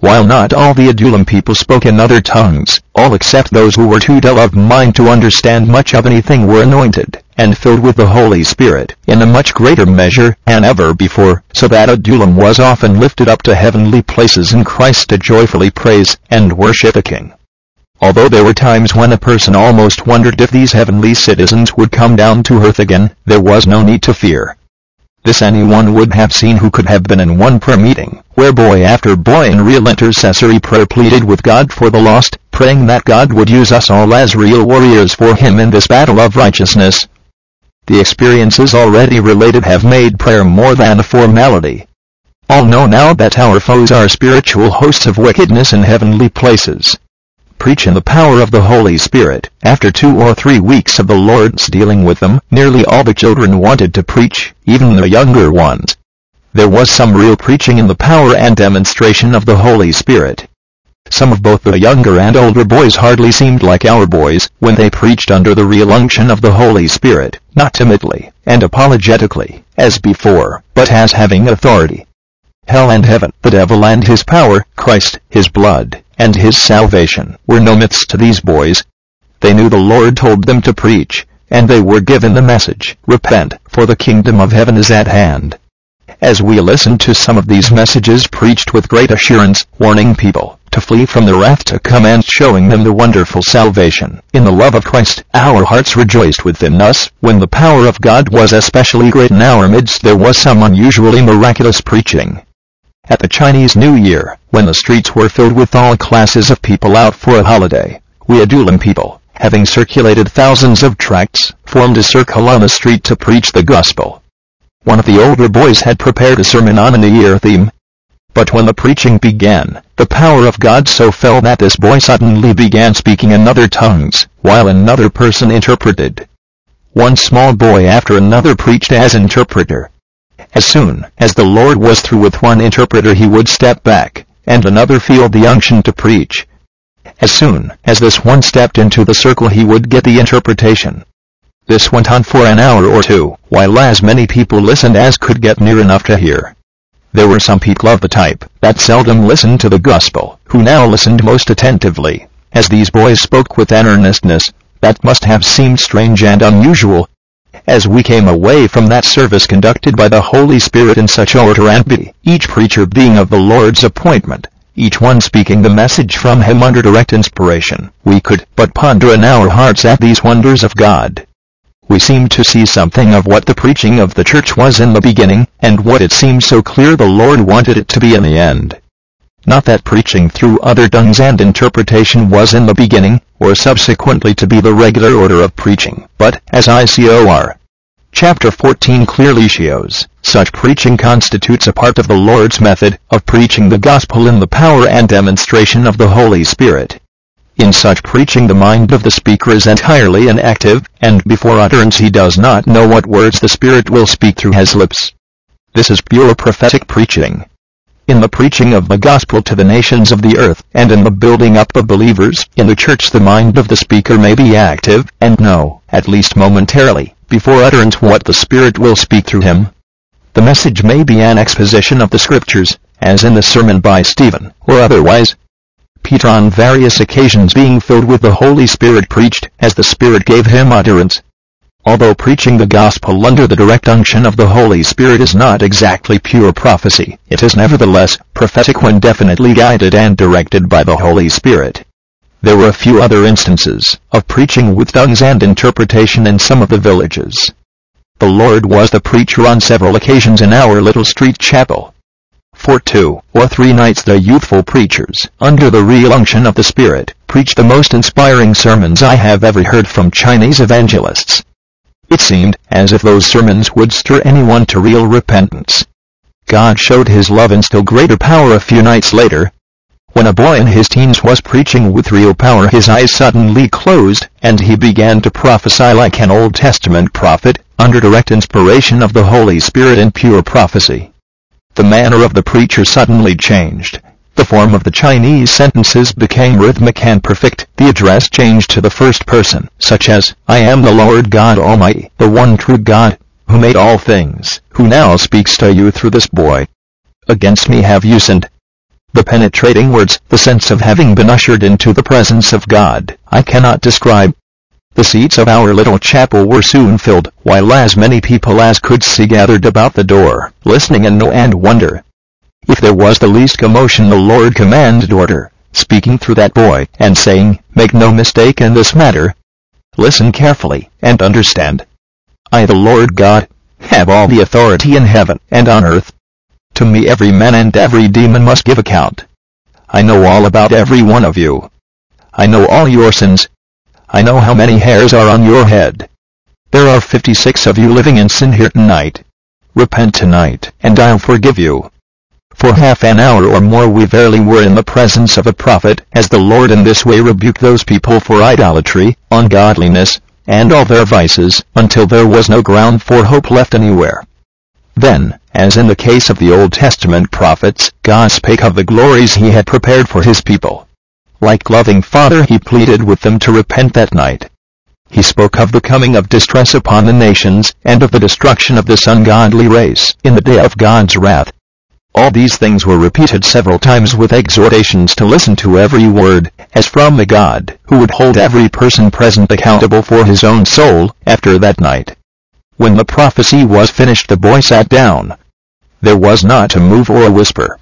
While not all the Adulam people spoke in other tongues, all except those who were too dull of mind to understand much of anything were anointed, and filled with the Holy Spirit, in a much greater measure than ever before, so that Adulam was often lifted up to heavenly places in Christ to joyfully praise and worship the King. Although there were times when a person almost wondered if these heavenly citizens would come down to earth again, there was no need to fear. This anyone would have seen who could have been in one prayer meeting, where boy after boy in real intercessory prayer pleaded with God for the lost, praying that God would use us all as real warriors for Him in this battle of righteousness. The experiences already related have made prayer more than a formality. All know now that our foes are spiritual hosts of wickedness in heavenly places. Preach in the power of the Holy Spirit. After 2 or 3 weeks of the Lord's dealing with them, nearly all the children wanted to preach, even the younger ones. There was some real preaching in the power and demonstration of the Holy Spirit. Some of both the younger and older boys hardly seemed like our boys when they preached under the real unction of the Holy Spirit, not timidly and apologetically, as before, but as having authority. Hell and heaven, the devil and his power, Christ, his blood, and his salvation, were no myths to these boys. They knew the Lord told them to preach, and they were given the message, repent, for the kingdom of heaven is at hand. As we listened to some of these messages preached with great assurance, warning people to flee from the wrath to come and showing them the wonderful salvation in the love of Christ, our hearts rejoiced within us. When the power of God was especially great in our midst, there was some unusually miraculous preaching. At the Chinese New Year, when the streets were filled with all classes of people out for a holiday, we Adulam people, having circulated thousands of tracts, formed a circle on the street to preach the gospel. One of the older boys had prepared a sermon on a New Year theme. But when the preaching began, the power of God so fell that this boy suddenly began speaking in other tongues, while another person interpreted. One small boy after another preached as interpreter. As soon as the Lord was through with one interpreter, he would step back, and another feel the unction to preach. As soon as this one stepped into the circle, he would get the interpretation. This went on for an hour or two, while as many people listened as could get near enough to hear. There were some people of the type that seldom listened to the gospel, who now listened most attentively, as these boys spoke with an earnestness that must have seemed strange and unusual. As we came away from that service conducted by the Holy Spirit in such order and beauty, each preacher being of the Lord's appointment, each one speaking the message from Him under direct inspiration, we could but ponder in our hearts at these wonders of God. We seemed to see something of what the preaching of the church was in the beginning, and what it seemed so clear the Lord wanted it to be in the end. Not that preaching through other tongues and interpretation was in the beginning, or subsequently to be the regular order of preaching, but, as ICOR Chapter 14 clearly shows, such preaching constitutes a part of the Lord's method of preaching the gospel in the power and demonstration of the Holy Spirit. In such preaching the mind of the speaker is entirely inactive, and before utterance he does not know what words the Spirit will speak through his lips. This is pure prophetic preaching. In the preaching of the gospel to the nations of the earth, and in the building up of believers in the church, the mind of the speaker may be active, and know, at least momentarily, before utterance what the Spirit will speak through him. The message may be an exposition of the Scriptures, as in the sermon by Stephen, or otherwise. Peter on various occasions being filled with the Holy Spirit preached as the Spirit gave him utterance. Although preaching the gospel under the direct unction of the Holy Spirit is not exactly pure prophecy, it is nevertheless prophetic when definitely guided and directed by the Holy Spirit. There were a few other instances of preaching with tongues and interpretation in some of the villages. The Lord was the preacher on several occasions in our little street chapel. For 2 or 3 nights the youthful preachers, under the real unction of the Spirit, preached the most inspiring sermons I have ever heard from Chinese evangelists. It seemed as if those sermons would stir anyone to real repentance. God showed His love in still greater power a few nights later. When a boy in his teens was preaching with real power, his eyes suddenly closed, and he began to prophesy like an Old Testament prophet, under direct inspiration of the Holy Spirit in pure prophecy. The manner of the preacher suddenly changed. The form of the Chinese sentences became rhythmic and perfect. The address changed to the first person, such as, I am the Lord God Almighty, the one true God, who made all things, who now speaks to you through this boy. Against me have you sinned. The penetrating words, the sense of having been ushered into the presence of God, I cannot describe. The seats of our little chapel were soon filled, while as many people as could see gathered about the door, listening in awe and wonder. If there was the least commotion, the Lord commanded order, speaking through that boy, and saying, "Make no mistake in this matter. Listen carefully, and understand. I, the Lord God, have all the authority in heaven and on earth. To me every man and every demon must give account. I know all about every one of you. I know all your sins. I know how many hairs are on your head. There are 56 of you living in sin here tonight. Repent tonight, and I'll forgive you." For half an hour or more we verily were in the presence of a prophet, as the Lord in this way rebuked those people for idolatry, ungodliness, and all their vices, until there was no ground for hope left anywhere. Then, as in the case of the Old Testament prophets, God spake of the glories he had prepared for his people. Like loving Father he pleaded with them to repent that night. He spoke of the coming of distress upon the nations, and of the destruction of this ungodly race, in the day of God's wrath. All these things were repeated several times with exhortations to listen to every word, as from a God, who would hold every person present accountable for his own soul, after that night. When the prophecy was finished the boy sat down. There was not a move or a whisper.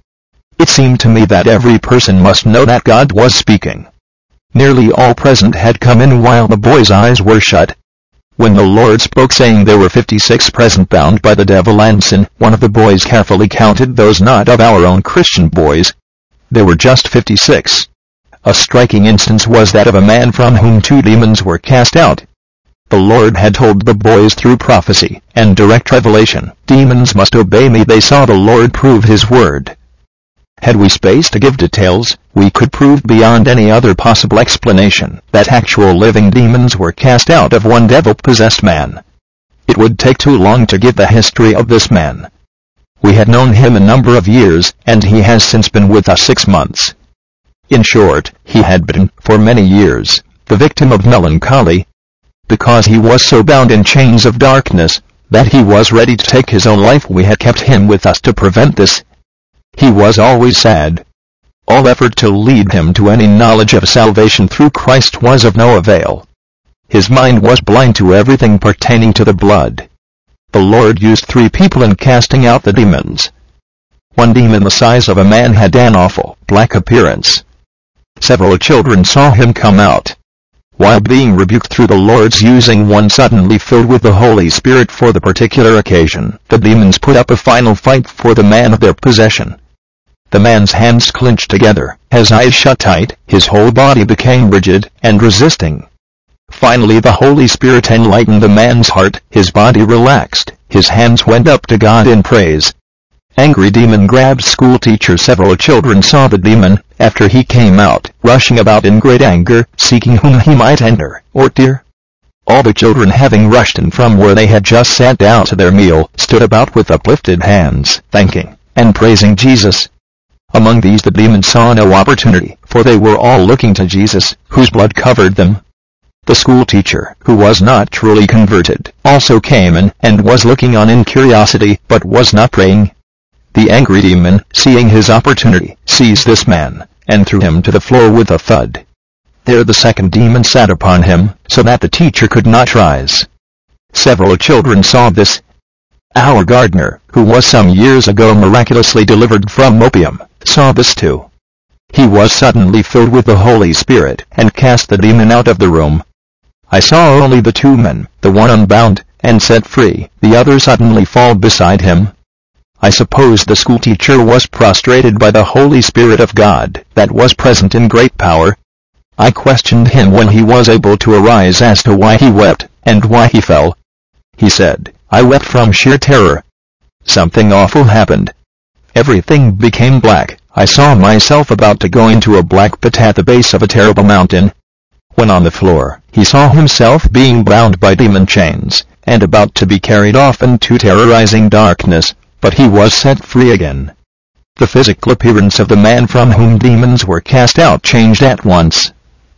It seemed to me that every person must know that God was speaking. Nearly all present had come in while the boy's eyes were shut. When the Lord spoke, saying there were 56 present bound by the devil and sin, one of the boys carefully counted those not of our own Christian boys. There were just 56. A striking instance was that of a man from whom 2 demons were cast out. The Lord had told the boys through prophecy and direct revelation, "Demons must obey me." They saw the Lord prove his word. Had we space to give details, we could prove beyond any other possible explanation that actual living demons were cast out of one devil-possessed man. It would take too long to give the history of this man. We had known him a number of years, and he has since been with us 6 months. In short, he had been, for many years, the victim of melancholy, because he was so bound in chains of darkness, that he was ready to take his own life. We had kept him with us to prevent this. He was always sad. All effort to lead him to any knowledge of salvation through Christ was of no avail. His mind was blind to everything pertaining to the blood. The Lord used 3 people in casting out the demons. One demon the size of a man had an awful, black appearance. Several children saw him come out. While being rebuked through the Lord's using one suddenly filled with the Holy Spirit for the particular occasion, the demons put up a final fight for the man of their possession. The man's hands clenched together, his eyes shut tight, his whole body became rigid and resisting. Finally the Holy Spirit enlightened the man's heart, his body relaxed, his hands went up to God in praise. Angry demon grabs schoolteacher. Several children saw the demon, after he came out, rushing about in great anger, seeking whom he might enter, or tear. All the children, having rushed in from where they had just sat down to their meal, stood about with uplifted hands, thanking and praising Jesus. Among these the demons saw no opportunity, for they were all looking to Jesus, whose blood covered them. The schoolteacher, who was not truly converted, also came in, and was looking on in curiosity, but was not praying. The angry demon, seeing his opportunity, seized this man, and threw him to the floor with a thud. There the second demon sat upon him, so that the teacher could not rise. Several children saw this. Our gardener, who was some years ago miraculously delivered from opium, saw this too. He was suddenly filled with the Holy Spirit, and cast the demon out of the room. I saw only the 2 men, the one unbound, and set free, the other suddenly fall beside him. I suppose the schoolteacher was prostrated by the Holy Spirit of God, that was present in great power. I questioned him when he was able to arise as to why he wept, and why he fell. He said, "I wept from sheer terror. Something awful happened. Everything became black. I saw myself about to go into a black pit at the base of a terrible mountain." When on the floor, he saw himself being bound by demon chains, and about to be carried off into terrorizing darkness, but he was set free again. The physical appearance of the man from whom demons were cast out changed at once.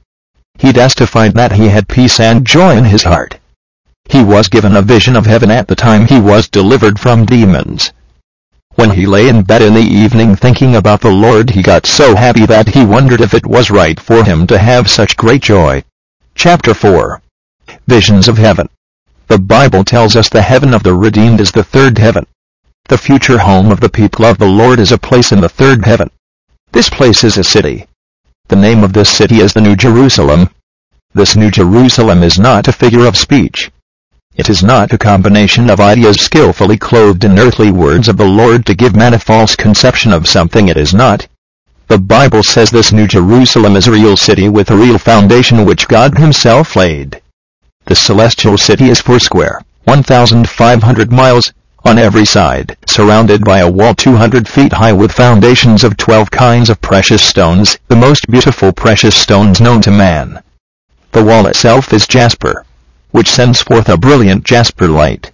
He testified that he had peace and joy in his heart. He was given a vision of heaven at the time he was delivered from demons. When he lay in bed in the evening thinking about the Lord, he got so happy that he wondered if it was right for him to have such great joy. Chapter 4. Visions of Heaven. The Bible tells us the heaven of the redeemed is the third heaven. The future home of the people of the Lord is a place in the third heaven. This place is a city. The name of this city is the New Jerusalem. This New Jerusalem is not a figure of speech. It is not a combination of ideas skillfully clothed in earthly words of the Lord to give man a false conception of something it is not. The Bible says this New Jerusalem is a real city with a real foundation which God himself laid. The celestial city is 4 square, 1,500 miles, on every side, surrounded by a wall 200 feet high with foundations of 12 kinds of precious stones, the most beautiful precious stones known to man. The wall itself is jasper, which sends forth a brilliant jasper light.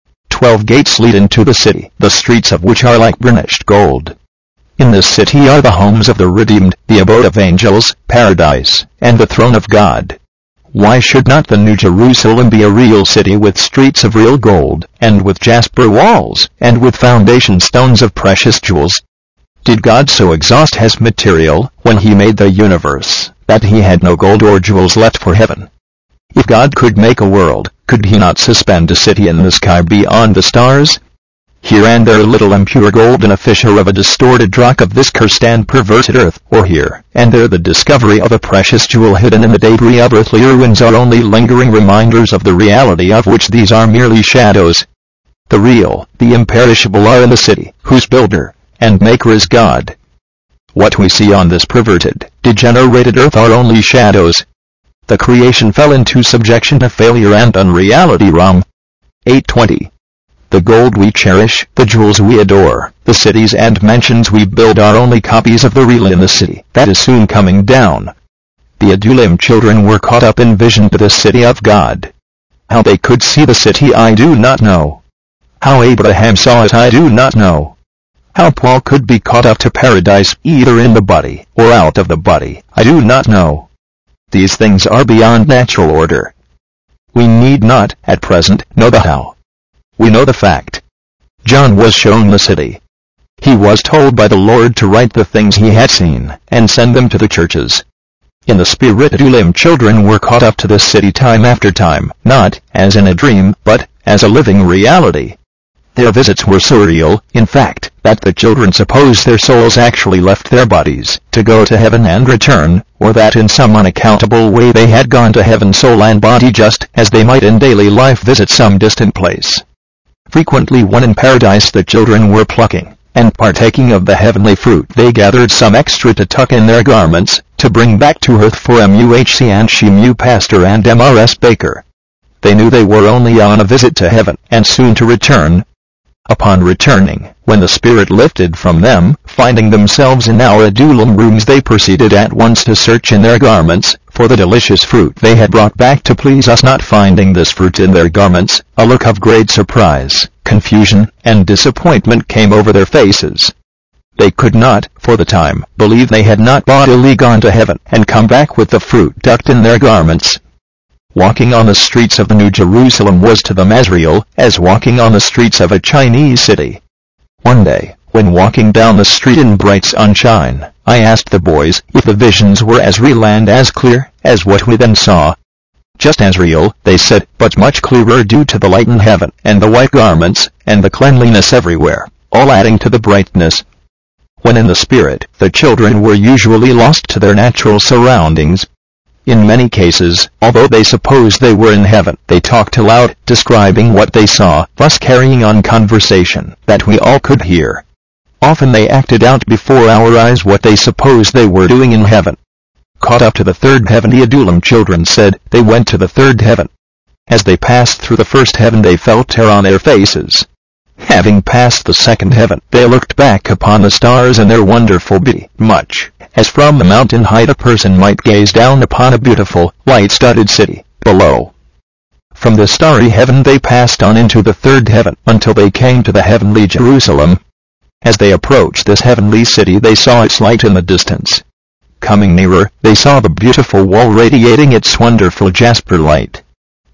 12 gates lead into the city, the streets of which are like burnished gold. In this city are the homes of the redeemed, the abode of angels, paradise, and the throne of God. Why should not the New Jerusalem be a real city with streets of real gold, and with jasper walls, and with foundation stones of precious jewels? Did God so exhaust his material, when he made the universe, that he had no gold or jewels left for heaven? If God could make a world, could he not suspend a city in the sky beyond the stars? Here and there little impure gold in a fissure of a distorted rock of this cursed and perverted earth, or here and there the discovery of a precious jewel hidden in the debris of earthly ruins are only lingering reminders of the reality of which these are merely shadows. The real, the imperishable are in the city, whose builder and maker is God. What we see on this perverted, degenerated earth are only shadows. The creation fell into subjection to failure and unreality. Rom. 8:20. The gold we cherish, the jewels we adore, the cities and mansions we build are only copies of the real in the city that is soon coming down. The Adulam children were caught up in vision to the city of God. How they could see the city I do not know. How Abraham saw it I do not know. How Paul could be caught up to paradise either in the body or out of the body I do not know. These things are beyond natural order. We need not, at present, know the how. We know the fact. John was shown the city. He was told by the Lord to write the things he had seen, and send them to the churches. In the Spirit Adulam children were caught up to this city time after time, not as in a dream, but as a living reality. Their visits were so real, in fact, that the children supposed their souls actually left their bodies, to go to heaven and return, or that in some unaccountable way they had gone to heaven soul and body just as they might in daily life visit some distant place. Frequently when in paradise the children were plucking, and partaking of the heavenly fruit they gathered some extra to tuck in their garments, to bring back to earth for MUHC and Shemu Pastor and MRS Baker. They knew they were only on a visit to heaven, and soon to return. Upon returning, when the Spirit lifted from them, finding themselves in our Adulam rooms they proceeded at once to search in their garments, for the delicious fruit they had brought back to please us. Not finding this fruit in their garments, a look of great surprise, confusion, and disappointment came over their faces. They could not, for the time, believe they had not bodily gone to heaven and come back with the fruit tucked in their garments. Walking on the streets of the New Jerusalem was to them as real as walking on the streets of a Chinese city. One day, when walking down the street in bright sunshine, I asked the boys if the visions were as real and as clear as what we then saw. Just as real, they said, but much clearer due to the light in heaven, and the white garments, and the cleanliness everywhere, all adding to the brightness. When in the Spirit, the children were usually lost to their natural surroundings. In many cases, although they supposed they were in heaven, they talked aloud, describing what they saw, thus carrying on conversation that we all could hear. Often they acted out before our eyes what they supposed they were doing in heaven. Caught up to the third heaven, the Adulam children said they went to the third heaven. As they passed through the first heaven they felt terror on their faces. Having passed the second heaven, they looked back upon the stars and their wonderful beauty, much as from the mountain height a person might gaze down upon a beautiful, light-studded city, below. From this starry heaven they passed on into the third heaven, until they came to the heavenly Jerusalem. As they approached this heavenly city they saw its light in the distance. Coming nearer, they saw the beautiful wall radiating its wonderful jasper light.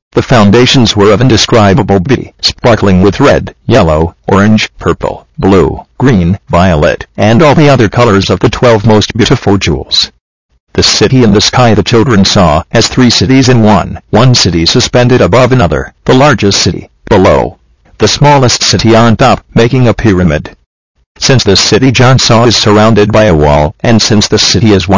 The foundations were of indescribable beauty, sparkling with red, yellow, orange, purple, blue, green, violet, and all the other colors of the 12 most beautiful jewels. The city and the sky the children saw as 3 cities in one city suspended above another, the largest city below, the smallest city on top, making a pyramid. Since this city John saw is surrounded by a wall, and since the city is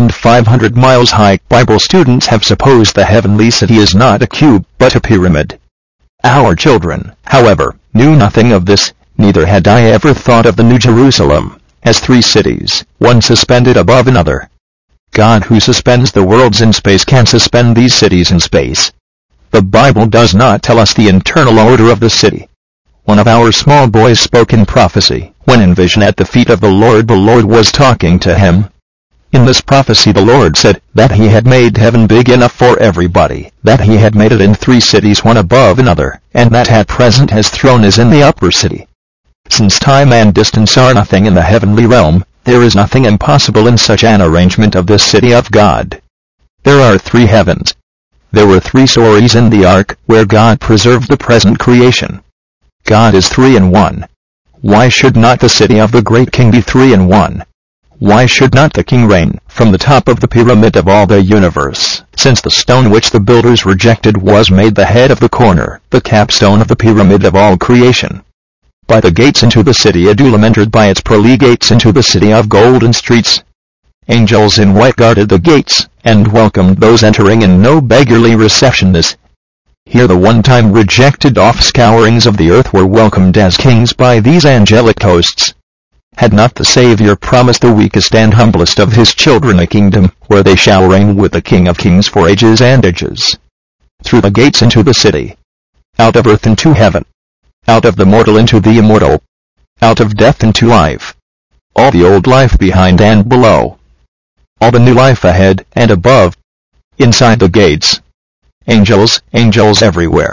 1,500 miles high, Bible students have supposed the heavenly city is not a cube, but a pyramid. Our children, however, knew nothing of this, neither had I ever thought of the New Jerusalem as 3 cities, one suspended above another. God who suspends the worlds in space can suspend these cities in space. The Bible does not tell us the internal order of the city. One of our small boys spoke in prophecy, when in vision at the feet of the Lord was talking to him. In this prophecy the Lord said that he had made heaven big enough for everybody, that he had made it in 3 cities one above another, and that at present his throne is in the upper city. Since time and distance are nothing in the heavenly realm, there is nothing impossible in such an arrangement of this city of God. There are 3 heavens. There were 3 stories in the ark, where God preserved the present creation. God is 3 in 1. Why should not the city of the great king be 3 in 1? Why should not the king reign from the top of the pyramid of all the universe, since the stone which the builders rejected was made the head of the corner, the capstone of the pyramid of all creation? By the gates into the city Adullam entered by its pearly gates into the city of golden streets. Angels in white guarded the gates, and welcomed those entering in no beggarly receptionists. Here the one-time rejected offscourings of the earth were welcomed as kings by these angelic hosts. Had not the Savior promised the weakest and humblest of his children a kingdom, where they shall reign with the King of Kings for ages and ages? Through the gates into the city. Out of earth into heaven. Out of the mortal into the immortal. Out of death into life. All the old life behind and below. All the new life ahead and above. Inside the gates. Angels, angels everywhere.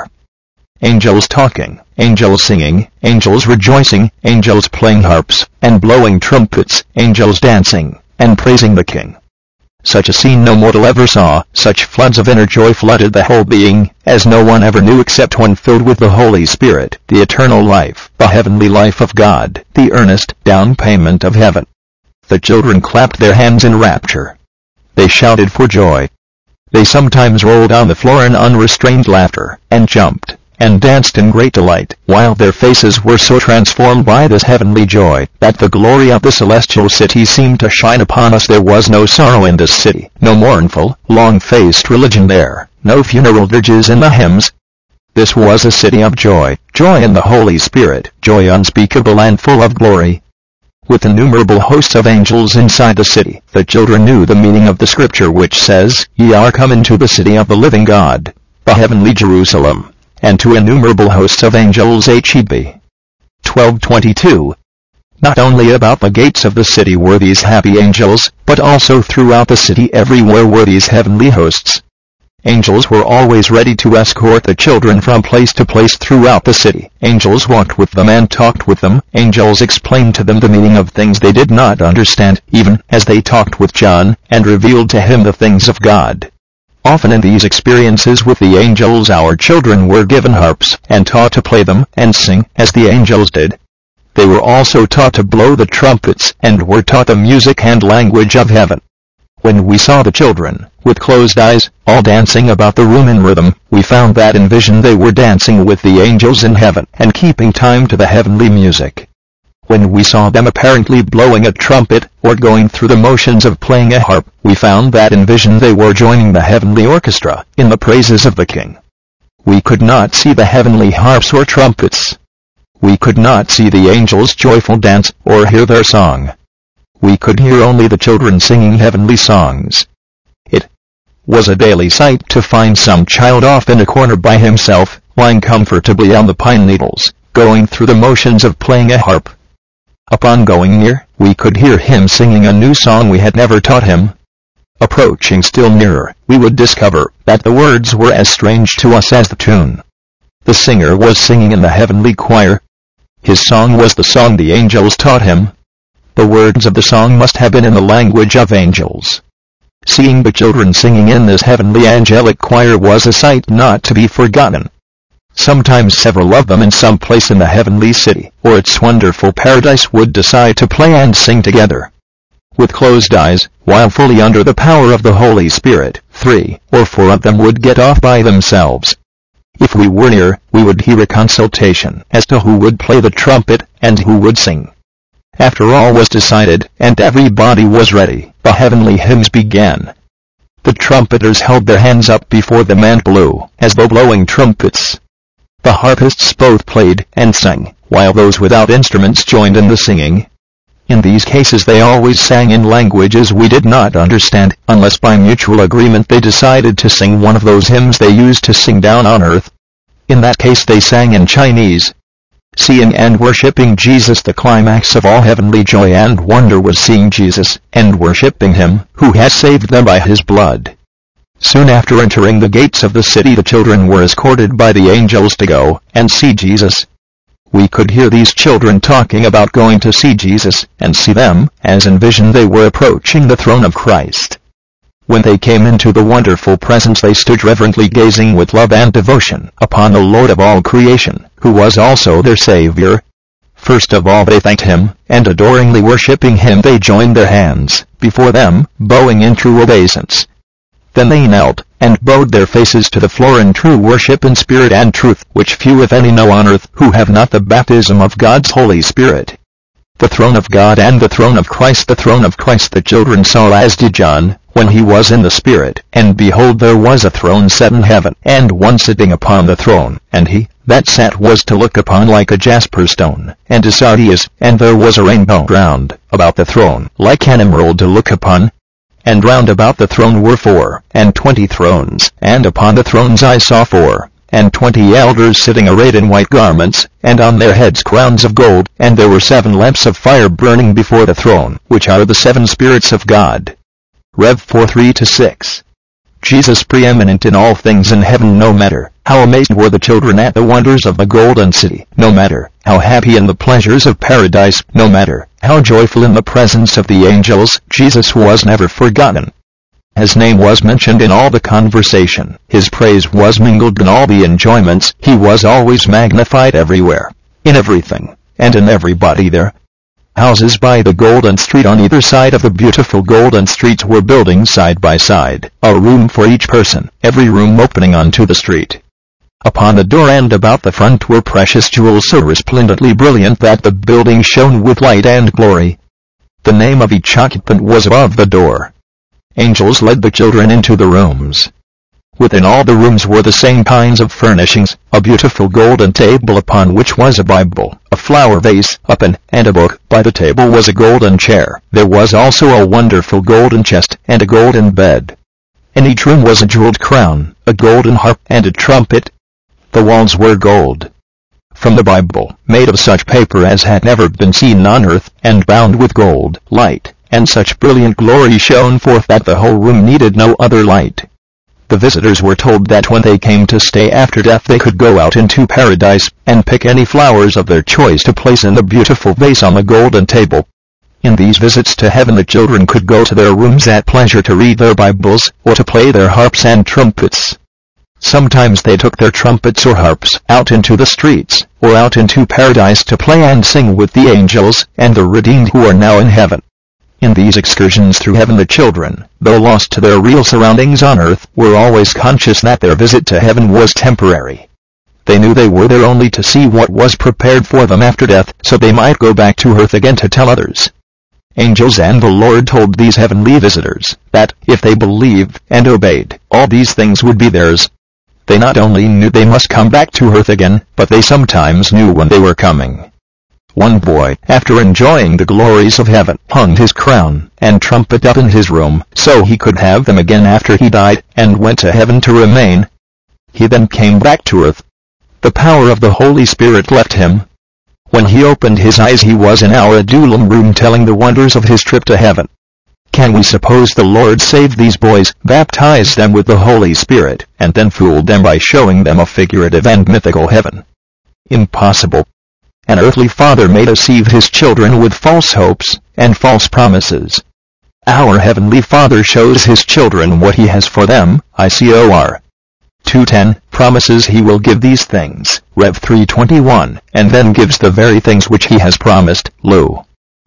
Angels talking, angels singing, angels rejoicing, angels playing harps, and blowing trumpets, angels dancing, and praising the King. Such a scene no mortal ever saw, such floods of inner joy flooded the whole being, as no one ever knew except one filled with the Holy Spirit, the eternal life, the heavenly life of God, the earnest down payment of heaven. The children clapped their hands in rapture. They shouted for joy. They sometimes rolled on the floor in unrestrained laughter, and jumped, and danced in great delight, while their faces were so transformed by this heavenly joy, that the glory of the celestial city seemed to shine upon us. There was no sorrow in this city, no mournful, long-faced religion there, no funeral dirges in the hymns. This was a city of joy, joy in the Holy Spirit, joy unspeakable and full of glory. With innumerable hosts of angels inside the city, the children knew the meaning of the scripture which says, "Ye are come into the city of the living God, the heavenly Jerusalem, and to innumerable hosts of angels." Heb. 12:22. Not only about the gates of the city were these happy angels, but also throughout the city everywhere were these heavenly hosts. Angels were always ready to escort the children from place to place throughout the city. Angels walked with them and talked with them. Angels explained to them the meaning of things they did not understand, even as they talked with John, and revealed to him the things of God. Often in these experiences with the angels our children were given harps, and taught to play them, and sing, as the angels did. They were also taught to blow the trumpets, and were taught the music and language of heaven. When we saw the children, with closed eyes, all dancing about the room in rhythm, we found that in vision they were dancing with the angels in heaven, and keeping time to the heavenly music. When we saw them apparently blowing a trumpet, or going through the motions of playing a harp, we found that in vision they were joining the heavenly orchestra, in the praises of the King. We could not see the heavenly harps or trumpets. We could not see the angels' joyful dance, or hear their song. We could hear only the children singing heavenly songs. It was a daily sight to find some child off in a corner by himself, lying comfortably on the pine needles, going through the motions of playing a harp. Upon going near, we could hear him singing a new song we had never taught him. Approaching still nearer, we would discover that the words were as strange to us as the tune. The singer was singing in the heavenly choir. His song was the song the angels taught him. The words of the song must have been in the language of angels. Seeing the children singing in this heavenly angelic choir was a sight not to be forgotten. Sometimes several of them in some place in the heavenly city, or its wonderful paradise, would decide to play and sing together. With closed eyes, while fully under the power of the Holy Spirit, 3 or 4 of them would get off by themselves. If we were near, we would hear a consultation as to who would play the trumpet, and who would sing. After all was decided, and everybody was ready, the heavenly hymns began. The trumpeters held their hands up before them and blew, as though blowing trumpets. The harpists both played and sang, while those without instruments joined in the singing. In these cases they always sang in languages we did not understand, unless by mutual agreement they decided to sing one of those hymns they used to sing down on earth. In that case they sang in Chinese. Seeing and worshipping Jesus. The climax of all heavenly joy and wonder was seeing Jesus, and worshipping Him, who has saved them by His blood. Soon after entering the gates of the city, the children were escorted by the angels to go and see Jesus. We could hear these children talking about going to see Jesus, and see them, as in vision they were approaching the throne of Christ. When they came into the wonderful presence, they stood reverently gazing with love and devotion upon the Lord of all creation, who was also their Savior. First of all they thanked Him, and adoringly worshipping Him they joined their hands before them, bowing in true obeisance. Then they knelt, and bowed their faces to the floor in true worship in spirit and truth, which few if any know on earth who have not the baptism of God's Holy Spirit. The throne of God and the throne of Christ. The throne of Christ the children saw, as did John, when he was in the Spirit, and behold, there was a throne set in heaven, and one sitting upon the throne, and he that sat was to look upon like a jasper stone, and a sardius, and there was a rainbow round about the throne, like an emerald to look upon. And round about the throne were 24 thrones, and upon the thrones I saw 24 elders sitting arrayed in white garments, and on their heads crowns of gold, and there were 7 lamps of fire burning before the throne, which are the 7 spirits of God. Rev 4:3-6. Jesus preeminent in all things in heaven. No matter how amazed were the children at the wonders of the golden city, no matter how happy in the pleasures of paradise, no matter how joyful in the presence of the angels, Jesus was never forgotten. His name was mentioned in all the conversation, His praise was mingled in all the enjoyments, He was always magnified everywhere, in everything, and in everybody there. Houses by the golden street on either side of the beautiful golden streets were building side by side, a room for each person, every room opening onto the street. Upon the door and about the front were precious jewels so resplendently brilliant that the building shone with light and glory. The name of each occupant was above the door. Angels led the children into the rooms. Within all the rooms were the same kinds of furnishings, a beautiful golden table upon which was a Bible, a flower vase, a pen, and a book. By the table was a golden chair. There was also a wonderful golden chest, and a golden bed. In each room was a jeweled crown, a golden harp, and a trumpet. The walls were gold. From the Bible, made of such paper as had never been seen on earth, and bound with gold, light, and such brilliant glory shone forth that the whole room needed no other light. The visitors were told that when they came to stay after death they could go out into paradise, and pick any flowers of their choice to place in the beautiful vase on the golden table. In these visits to heaven the children could go to their rooms at pleasure to read their Bibles, or to play their harps and trumpets. Sometimes they took their trumpets or harps out into the streets, or out into paradise to play and sing with the angels, and the redeemed who are now in heaven. In these excursions through heaven the children, though lost to their real surroundings on earth, were always conscious that their visit to heaven was temporary. They knew they were there only to see what was prepared for them after death, so they might go back to earth again to tell others. Angels and the Lord told these heavenly visitors that, if they believed and obeyed, all these things would be theirs. They not only knew they must come back to earth again, but they sometimes knew when they were coming. One boy, after enjoying the glories of heaven, hung his crown and trumpet up in his room, so he could have them again after he died, and went to heaven to remain. He then came back to earth. The power of the Holy Spirit left him. When he opened his eyes he was in our Adullam room telling the wonders of his trip to heaven. Can we suppose the Lord saved these boys, baptized them with the Holy Spirit, and then fooled them by showing them a figurative and mythical heaven? Impossible. An earthly father may deceive his children with false hopes and false promises. Our Heavenly Father shows His children what He has for them, ICOR 2:10, promises He will give these things, Rev 3:21, and then gives the very things which He has promised, Lu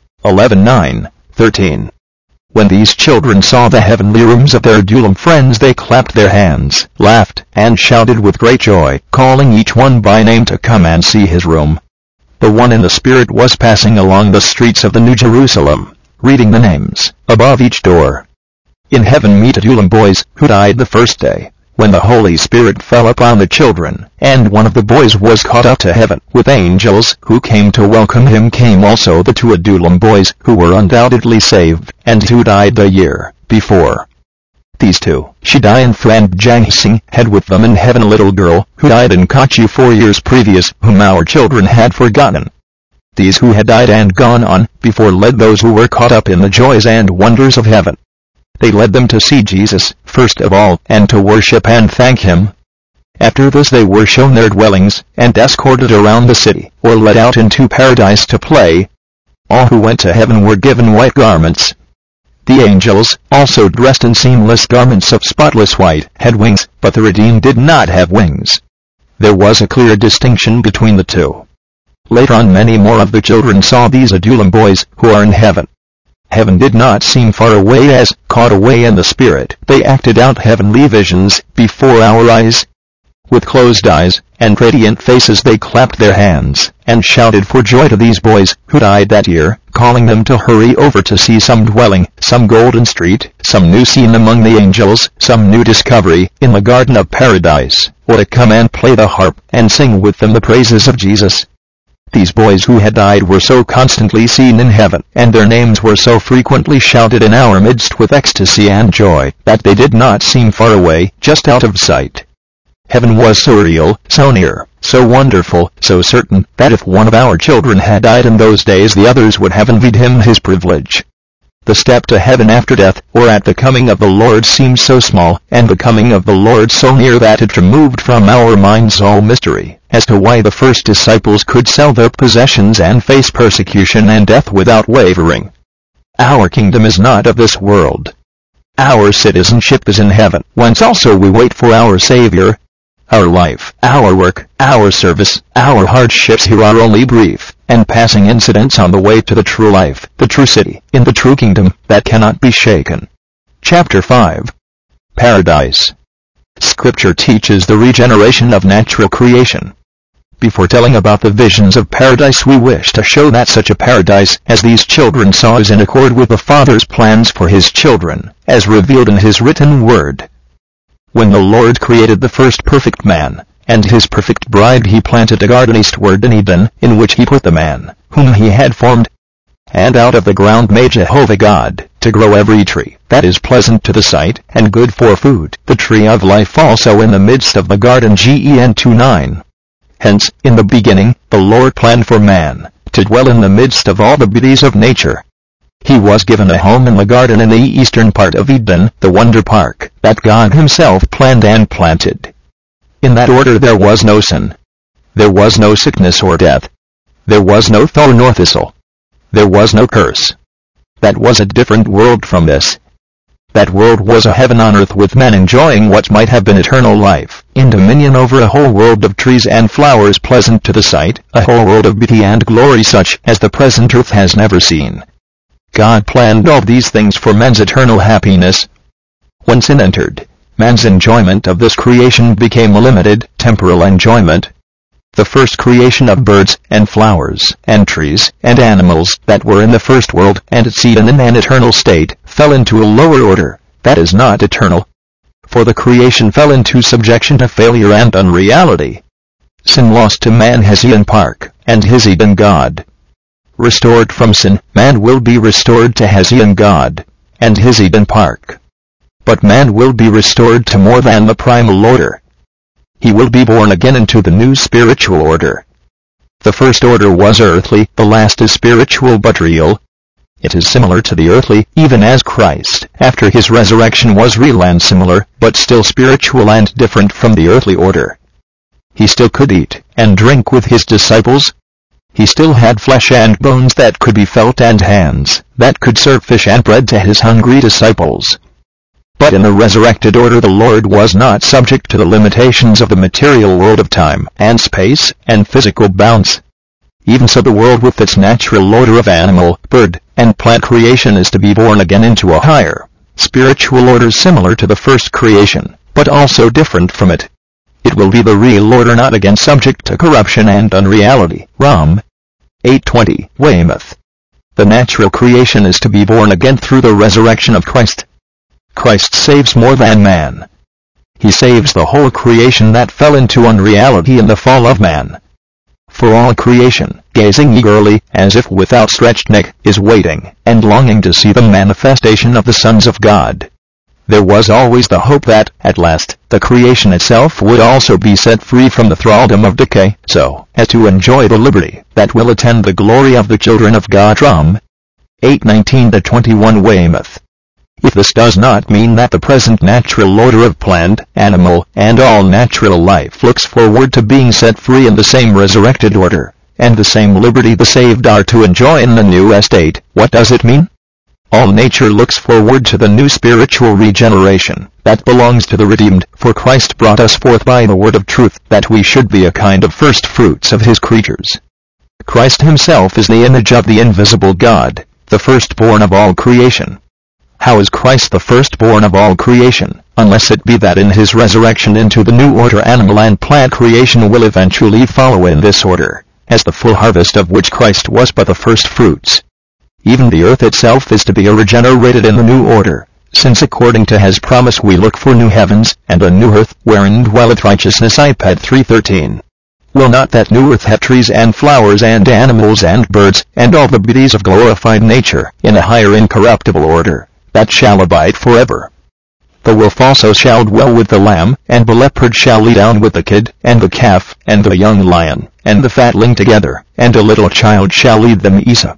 11:9-13. When these children saw the heavenly rooms of their Adulam friends, they clapped their hands, laughed, and shouted with great joy, calling each one by name to come and see his room. The one in the Spirit was passing along the streets of the New Jerusalem, reading the names above each door. In heaven meet Adulam boys, who died the first day, when the Holy Spirit fell upon the children, and one of the boys was caught up to heaven. With angels who came to welcome him came also the 2 Adulam boys, who were undoubtedly saved, and who died the year before. These 2, Shaddai and Friend Jangsing, had with them in heaven a little girl, who died in Kachi 4 years previous, whom our children had forgotten. These who had died and gone on before led those who were caught up in the joys and wonders of heaven. They led them to see Jesus, first of all, and to worship and thank Him. After this they were shown their dwellings, and escorted around the city, or led out into paradise to play. All who went to heaven were given white garments. The angels, also dressed in seamless garments of spotless white, had wings, but the redeemed did not have wings. There was a clear distinction between the 2. Later on many more of the children saw these Adulam boys, who are in heaven. Heaven did not seem far away as, caught away in the Spirit, they acted out heavenly visions before our eyes. With closed eyes and radiant faces they clapped their hands, and shouted for joy to these boys, who died that year, calling them to hurry over to see some dwelling, some golden street, some new scene among the angels, some new discovery, in the garden of paradise, or to come and play the harp, and sing with them the praises of Jesus. These boys who had died were so constantly seen in heaven, and their names were so frequently shouted in our midst with ecstasy and joy, that they did not seem far away, just out of sight. Heaven was so real, so near, so wonderful, so certain, that if one of our children had died in those days the others would have envied him his privilege. The step to heaven after death, or at the coming of the Lord, seems so small, and the coming of the Lord so near, that it removed from our minds all mystery, as to why the first disciples could sell their possessions and face persecution and death without wavering. Our kingdom is not of this world. Our citizenship is in heaven, whence also we wait for our Savior. Our life, our work, our service, our hardships here are only brief and passing incidents on the way to the true life, the true city, in the true kingdom, that cannot be shaken. Chapter 5. Paradise. Scripture teaches the regeneration of natural creation. Before telling about the visions of paradise, we wish to show that such a paradise as these children saw is in accord with the Father's plans for His children, as revealed in His written word. When the Lord created the first perfect man, and his perfect bride, He planted a garden eastward in Eden, in which He put the man, whom He had formed. And out of the ground made Jehovah God, to grow every tree that is pleasant to the sight, and good for food, the tree of life also in the midst of the garden. Gen 2:9. Hence, in the beginning, the Lord planned for man, to dwell in the midst of all the beauties of nature. He was given a home in the garden in the eastern part of Eden, the wonder park, that God Himself planned and planted. In that order there was no sin. There was no sickness or death. There was no thorn nor thistle. There was no curse. That was a different world from this. That world was a heaven on earth, with men enjoying what might have been eternal life, in dominion over a whole world of trees and flowers pleasant to the sight, a whole world of beauty and glory such as the present earth has never seen. God planned all these things for man's eternal happiness. When sin entered, man's enjoyment of this creation became a limited, temporal enjoyment. The first creation of birds, and flowers, and trees, and animals that were in the first world, and its seed in an eternal state, fell into a lower order, that is not eternal. For the creation fell into subjection to failure and unreality. Sin lost to man his Eden park, and his Eden God. Restored from sin, man will be restored to his Eden God, and his Eden park. But man will be restored to more than the primal order. He will be born again into the new spiritual order. The first order was earthly, the last is spiritual but real. It is similar to the earthly, even as Christ, after His resurrection, was real and similar, but still spiritual and different from the earthly order. He still could eat and drink with His disciples. He still had flesh and bones that could be felt and hands that could serve fish and bread to his hungry disciples. But in the resurrected order the Lord was not subject to the limitations of the material world of time and space and physical bounds. Even so, the world with its natural order of animal, bird, and plant creation is to be born again into a higher, spiritual order similar to the first creation, but also different from it. It will be the real order, not again subject to corruption and unreality. Rom. 8:20, Weymouth. The natural creation is to be born again through the resurrection of Christ. Christ saves more than man. He saves the whole creation that fell into unreality in the fall of man. For all creation, gazing eagerly, as if with outstretched neck, is waiting and longing to see the manifestation of the sons of God. There was always the hope that, at last, the creation itself would also be set free from the thraldom of decay, so as to enjoy the liberty that will attend the glory of the children of God. Rom. 8:19-21, Weymouth. If this does not mean that the present natural order of plant, animal, and all natural life looks forward to being set free in the same resurrected order, and the same liberty the saved are to enjoy in the new estate, what does it mean? All nature looks forward to the new spiritual regeneration that belongs to the redeemed, for Christ brought us forth by the word of truth that we should be a kind of first fruits of his creatures. Christ himself is the image of the invisible God, the firstborn of all creation. How is Christ the firstborn of all creation, unless it be that in his resurrection into the new order animal and plant creation will eventually follow in this order, as the full harvest of which Christ was but the first fruits. Even the earth itself is to be regenerated in the new order, since according to his promise we look for new heavens and a new earth wherein dwelleth righteousness. iPad 3:13. Will not that new earth have trees and flowers and animals and birds and all the beauties of glorified nature in a higher incorruptible order that shall abide forever? The wolf also shall dwell with the lamb, and the leopard shall lie down with the kid, and the calf, and the young lion, and the fatling together, and a little child shall lead them. Esau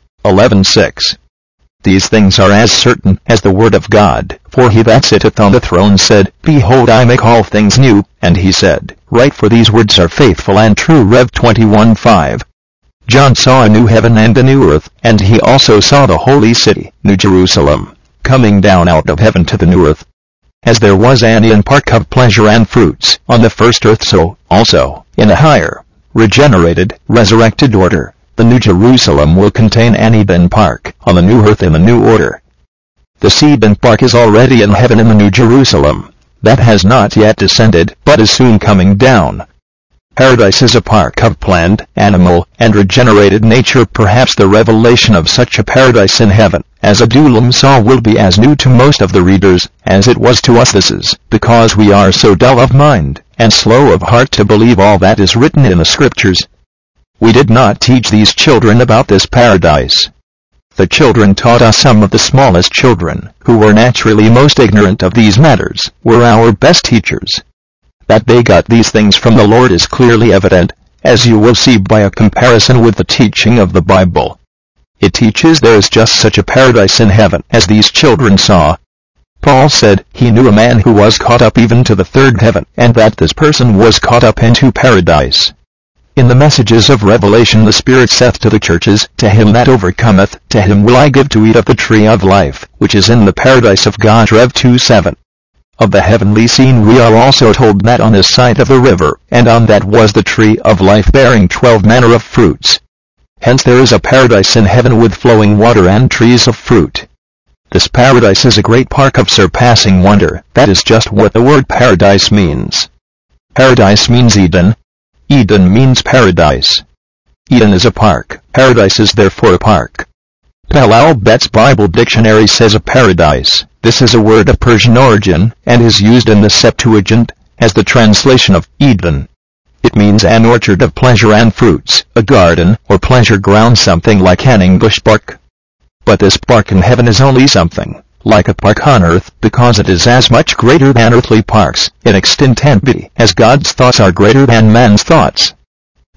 11:6. These things are as certain as the word of God, for he that sitteth on the throne said, Behold, I make all things new, and he said, Write, for these words are faithful and true. Rev 21:5. John saw a new heaven and a new earth, and he also saw the holy city, New Jerusalem, coming down out of heaven to the new earth. As there was an Eden park of pleasure and fruits on the first earth, so, also, in a higher, regenerated, resurrected order, the New Jerusalem will contain an Eden park on the new earth in the new order. This Eden park is already in heaven in the New Jerusalem, that has not yet descended, but is soon coming down. Paradise is a park of plant, animal, and regenerated nature. Perhaps the revelation of such a paradise in heaven, as Adullam saw, will be as new to most of the readers as it was to us. This is because we are so dull of mind and slow of heart to believe all that is written in the Scriptures. We did not teach these children about this paradise. The children taught us. Some of the smallest children, who were naturally most ignorant of these matters, were our best teachers. That they got these things from the Lord is clearly evident, as you will see by a comparison with the teaching of the Bible. It teaches there is just such a paradise in heaven as these children saw. Paul said he knew a man who was caught up even to the third heaven, and that this person was caught up into paradise. In the messages of Revelation the Spirit saith to the churches, To him that overcometh, to him will I give to eat of the tree of life, which is in the paradise of God. Rev 2:7. Of the heavenly scene we are also told that on this side of the river, and on that was the tree of life bearing 12 manner of fruits. Hence there is a paradise in heaven with flowing water and trees of fruit. This paradise is a great park of surpassing wonder. That is just what the word paradise means. Paradise means Eden. Eden means paradise. Eden is a park. Paradise is therefore a park. Tal-Bet's Bible Dictionary says a paradise. This is a word of Persian origin, and is used in the Septuagint as the translation of Eden. It means an orchard of pleasure and fruits, a garden or pleasure ground, something like an English park. But this park in heaven is only something like a park on earth, because it is as much greater than earthly parks in extent and beauty as God's thoughts are greater than man's thoughts.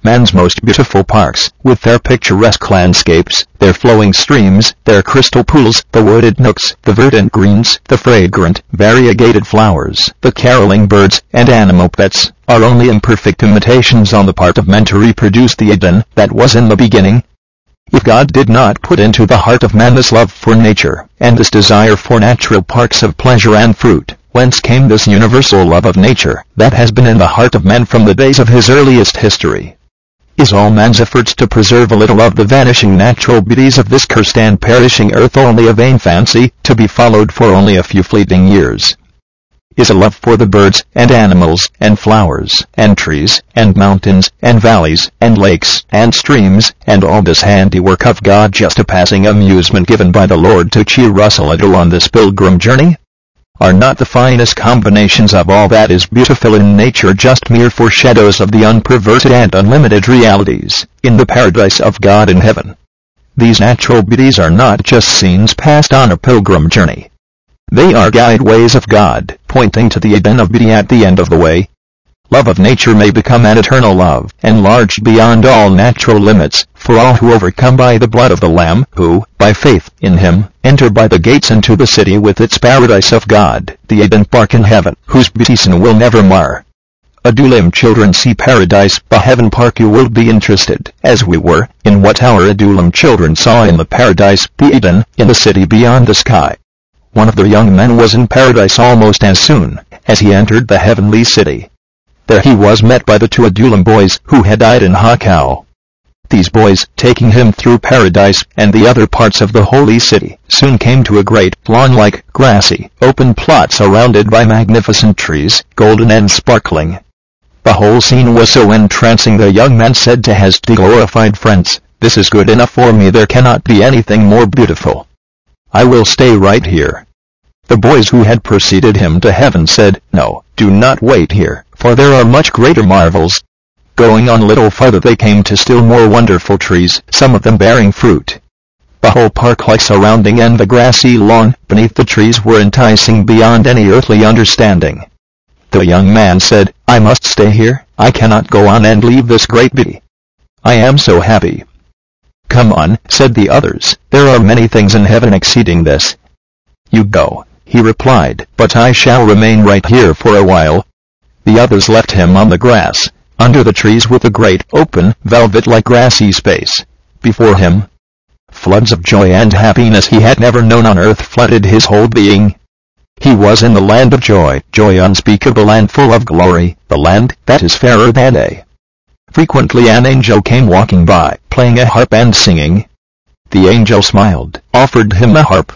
Man's most beautiful parks, with their picturesque landscapes, their flowing streams, their crystal pools, the wooded nooks, the verdant greens, the fragrant, variegated flowers, the caroling birds, and animal pets, are only imperfect imitations on the part of men to reproduce the Eden that was in the beginning. If God did not put into the heart of man this love for nature, and this desire for natural parks of pleasure and fruit, whence came this universal love of nature that has been in the heart of man from the days of his earliest history? Is all man's efforts to preserve a little of the vanishing natural beauties of this cursed and perishing earth only a vain fancy, to be followed for only a few fleeting years? Is a love for the birds, and animals, and flowers, and trees, and mountains, and valleys, and lakes, and streams, and all this handiwork of God just a passing amusement given by the Lord to cheer us a little on this pilgrim journey? Are not the finest combinations of all that is beautiful in nature just mere foreshadows of the unperverted and unlimited realities in the paradise of God in heaven? These natural beauties are not just scenes passed on a pilgrim journey. They are guideways of God, pointing to the Eden of beauty at the end of the way. Love of nature may become an eternal love, enlarged beyond all natural limits, for all who overcome by the blood of the Lamb, who, by faith in him, enter by the gates into the city with its paradise of God, the Eden park in heaven, whose beauty sin will never mar. Adulam children, see paradise, the heaven park. You will be interested, as we were, in what our Adulam children saw in the paradise, the Eden, in the city beyond the sky. One of the young men was in paradise almost as soon as he entered the heavenly city. There he was met by the two Adulam boys who had died in Hakau. These boys, taking him through paradise and the other parts of the holy city, soon came to a great, lawn-like, grassy, open plot surrounded by magnificent trees, golden and sparkling. The whole scene was so entrancing the young man said to his glorified friends, "This is good enough for me, there cannot be anything more beautiful. I will stay right here." The boys who had preceded him to heaven said, "No, do not wait here, for there are much greater marvels." Going on a little farther they came to still more wonderful trees, some of them bearing fruit. The whole park-like surrounding and the grassy lawn beneath the trees were enticing beyond any earthly understanding. The young man said, "I must stay here, I cannot go on and leave this great beauty. I am so happy." "Come on," said the others, "there are many things in heaven exceeding this." "You go," he replied, "but I shall remain right here for a while." The others left him on the grass, under the trees with a great, open, velvet-like grassy space before him. Floods of joy and happiness he had never known on earth flooded his whole being. He was in the land of joy, joy unspeakable and full of glory, the land that is fairer than day. Frequently an angel came walking by, playing a harp and singing. The angel smiled, offered him a harp.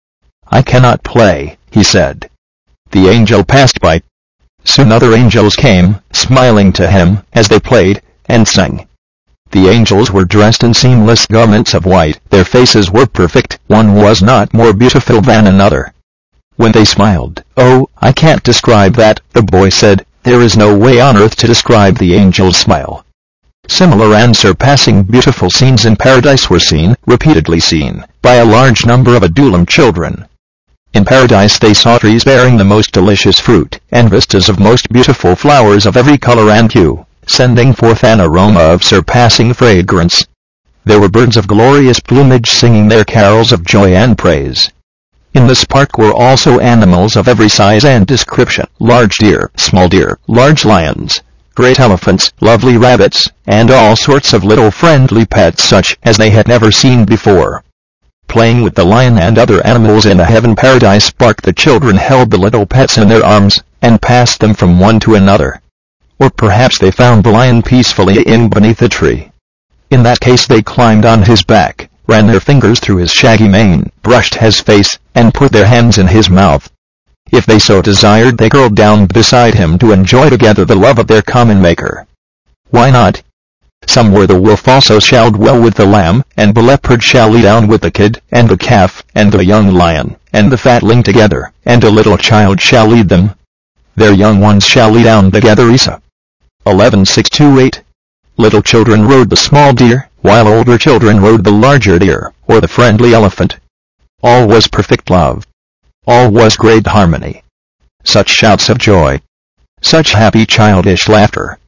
"I cannot play," he said. The angel passed by. Soon other angels came, smiling to him, as they played, and sang. The angels were dressed in seamless garments of white, their faces were perfect, one was not more beautiful than another. When they smiled, "Oh, I can't describe that," the boy said, "there is no way on earth to describe the angel's smile." Similar and surpassing beautiful scenes in paradise were seen, repeatedly seen, by a large number of Adulam children. In paradise they saw trees bearing the most delicious fruit, and vistas of most beautiful flowers of every color and hue, sending forth an aroma of surpassing fragrance. There were birds of glorious plumage singing their carols of joy and praise. In this park were also animals of every size and description, large deer, small deer, large lions, great elephants, lovely rabbits, and all sorts of little friendly pets such as they had never seen before. Playing with the lion and other animals in the heaven paradise park, the children held the little pets in their arms, and passed them from one to another. Or perhaps they found the lion peacefully in beneath a tree. In that case they climbed on his back, ran their fingers through his shaggy mane, brushed his face, and put their hands in his mouth. If they so desired they curled down beside him to enjoy together the love of their common maker. Why not? Some where the wolf also shall dwell with the lamb, and the leopard shall lie down with the kid, and the calf, and the young lion, and the fatling together, and a little child shall lead them. Their young ones shall lie down together. Isa 11:6-8. Little children rode the small deer, while older children rode the larger deer, or the friendly elephant. All was perfect love. All was great harmony. Such shouts of joy. Such happy childish laughter.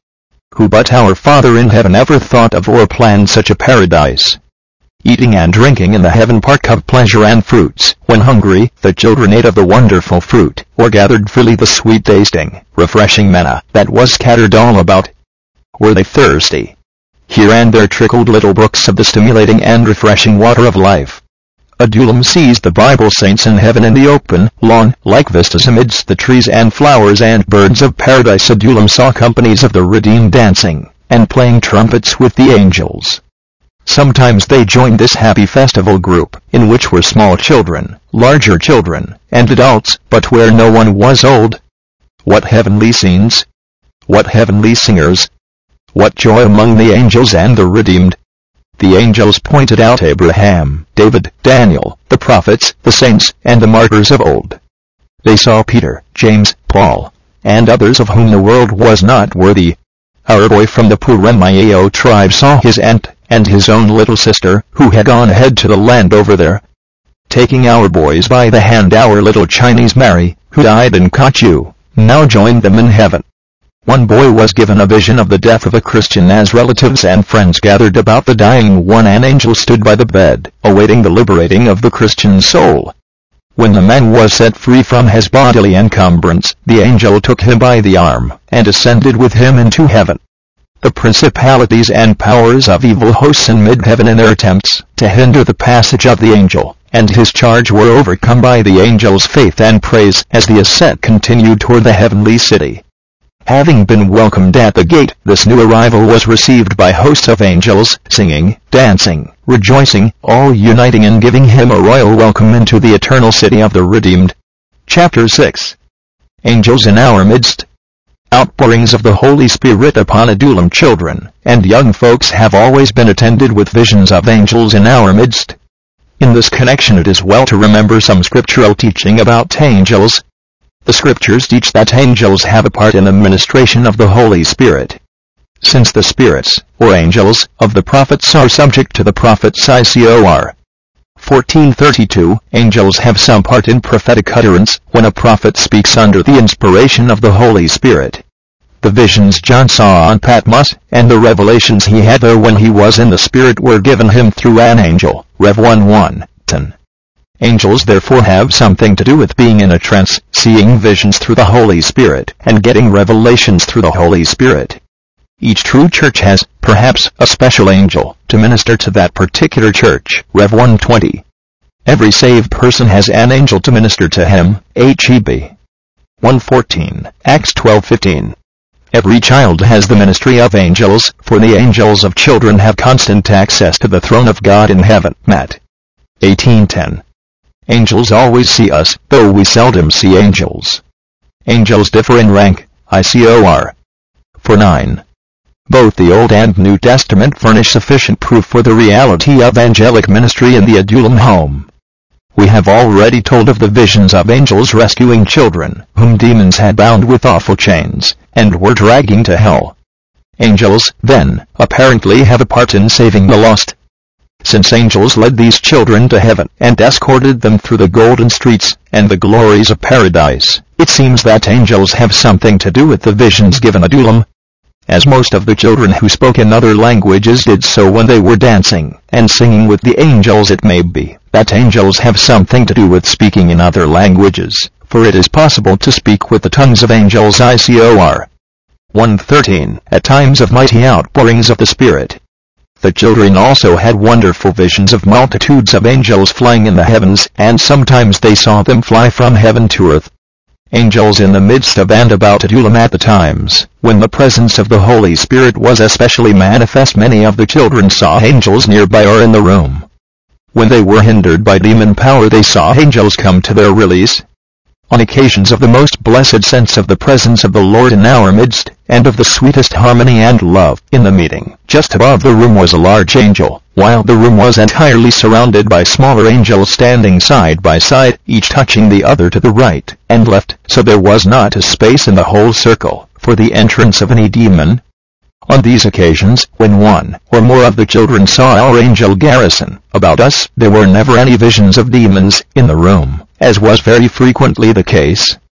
Who but our Father in heaven ever thought of or planned such a paradise? Eating and drinking in the heaven park of pleasure and fruits. When hungry, the children ate of the wonderful fruit, or gathered freely the sweet-tasting, refreshing manna that was scattered all about. Were they thirsty? Here and there trickled little brooks of the stimulating and refreshing water of life. Adullam sees the Bible saints in heaven in the open, lawn-like vistas amidst the trees and flowers and birds of paradise. Adullam saw companies of the redeemed dancing, and playing trumpets with the angels. Sometimes they joined this happy festival group, in which were small children, larger children, and adults, but where no one was old. What heavenly scenes! What heavenly singers! What joy among the angels and the redeemed! The angels pointed out Abraham, David, Daniel, the prophets, the saints, and the martyrs of old. They saw Peter, James, Paul, and others of whom the world was not worthy. Our boy from the Puremayao tribe saw his aunt, and his own little sister, who had gone ahead to the land over there. Taking our boys by the hand, our little Chinese Mary, who died in Kachu, now joined them in heaven. One boy was given a vision of the death of a Christian as relatives and friends gathered about the dying one. An angel stood by the bed, awaiting the liberating of the Christian soul. When the man was set free from his bodily encumbrance, the angel took him by the arm, and ascended with him into heaven. The principalities and powers of evil hosts in mid-heaven in their attempts to hinder the passage of the angel and his charge were overcome by the angel's faith and praise as the ascent continued toward the heavenly city. Having been welcomed at the gate, this new arrival was received by hosts of angels, singing, dancing, rejoicing, all uniting in giving him a royal welcome into the eternal city of the redeemed. Chapter 6. Angels in our midst. Outpourings of the Holy Spirit upon Adullam children and young folks have always been attended with visions of angels in our midst. In this connection it is well to remember some scriptural teaching about angels. The scriptures teach that angels have a part in the ministration of the Holy Spirit. Since the spirits, or angels, of the prophets are subject to the prophets ICOR 1432, angels have some part in prophetic utterance when a prophet speaks under the inspiration of the Holy Spirit. The visions John saw on Patmos, and the revelations he had there when he was in the Spirit were given him through an angel, Rev 1:1-10. Angels therefore have something to do with being in a trance, seeing visions through the Holy Spirit, and getting revelations through the Holy Spirit. Each true church has, perhaps, a special angel to minister to that particular church, Rev 1:20. Every saved person has an angel to minister to him, Heb 1:14, Acts 12:15. Every child has the ministry of angels, for the angels of children have constant access to the throne of God in heaven, Matt 18:10. Angels always see us, though we seldom see angels. Angels differ in rank, ICOR 4:9. Both the Old and New Testament furnish sufficient proof for the reality of angelic ministry in the Adullam home. We have already told of the visions of angels rescuing children, whom demons had bound with awful chains, and were dragging to hell. Angels, then, apparently have a part in saving the lost. Since angels led these children to heaven and escorted them through the golden streets and the glories of paradise, it seems that angels have something to do with the visions given Adullam. As most of the children who spoke in other languages did so when they were dancing and singing with the angels, it may be that angels have something to do with speaking in other languages, for it is possible to speak with the tongues of angels ICOR 1:13, at times of mighty outpourings of the Spirit. The children also had wonderful visions of multitudes of angels flying in the heavens, and sometimes they saw them fly from heaven to earth. Angels in the midst of and about Adullam at the times when the presence of the Holy Spirit was especially manifest. Many of the children saw angels nearby or in the room. When they were hindered by demon power, they saw angels come to their release. On occasions of the most blessed sense of the presence of the Lord in our midst, and of the sweetest harmony and love in the meeting, just above the room was a large angel, while the room was entirely surrounded by smaller angels standing side by side, each touching the other to the right and left, so there was not a space in the whole circle for the entrance of any demon. On these occasions, when one or more of the children saw our angel garrison about us, there were never any visions of demons in the room, as was very frequently the case.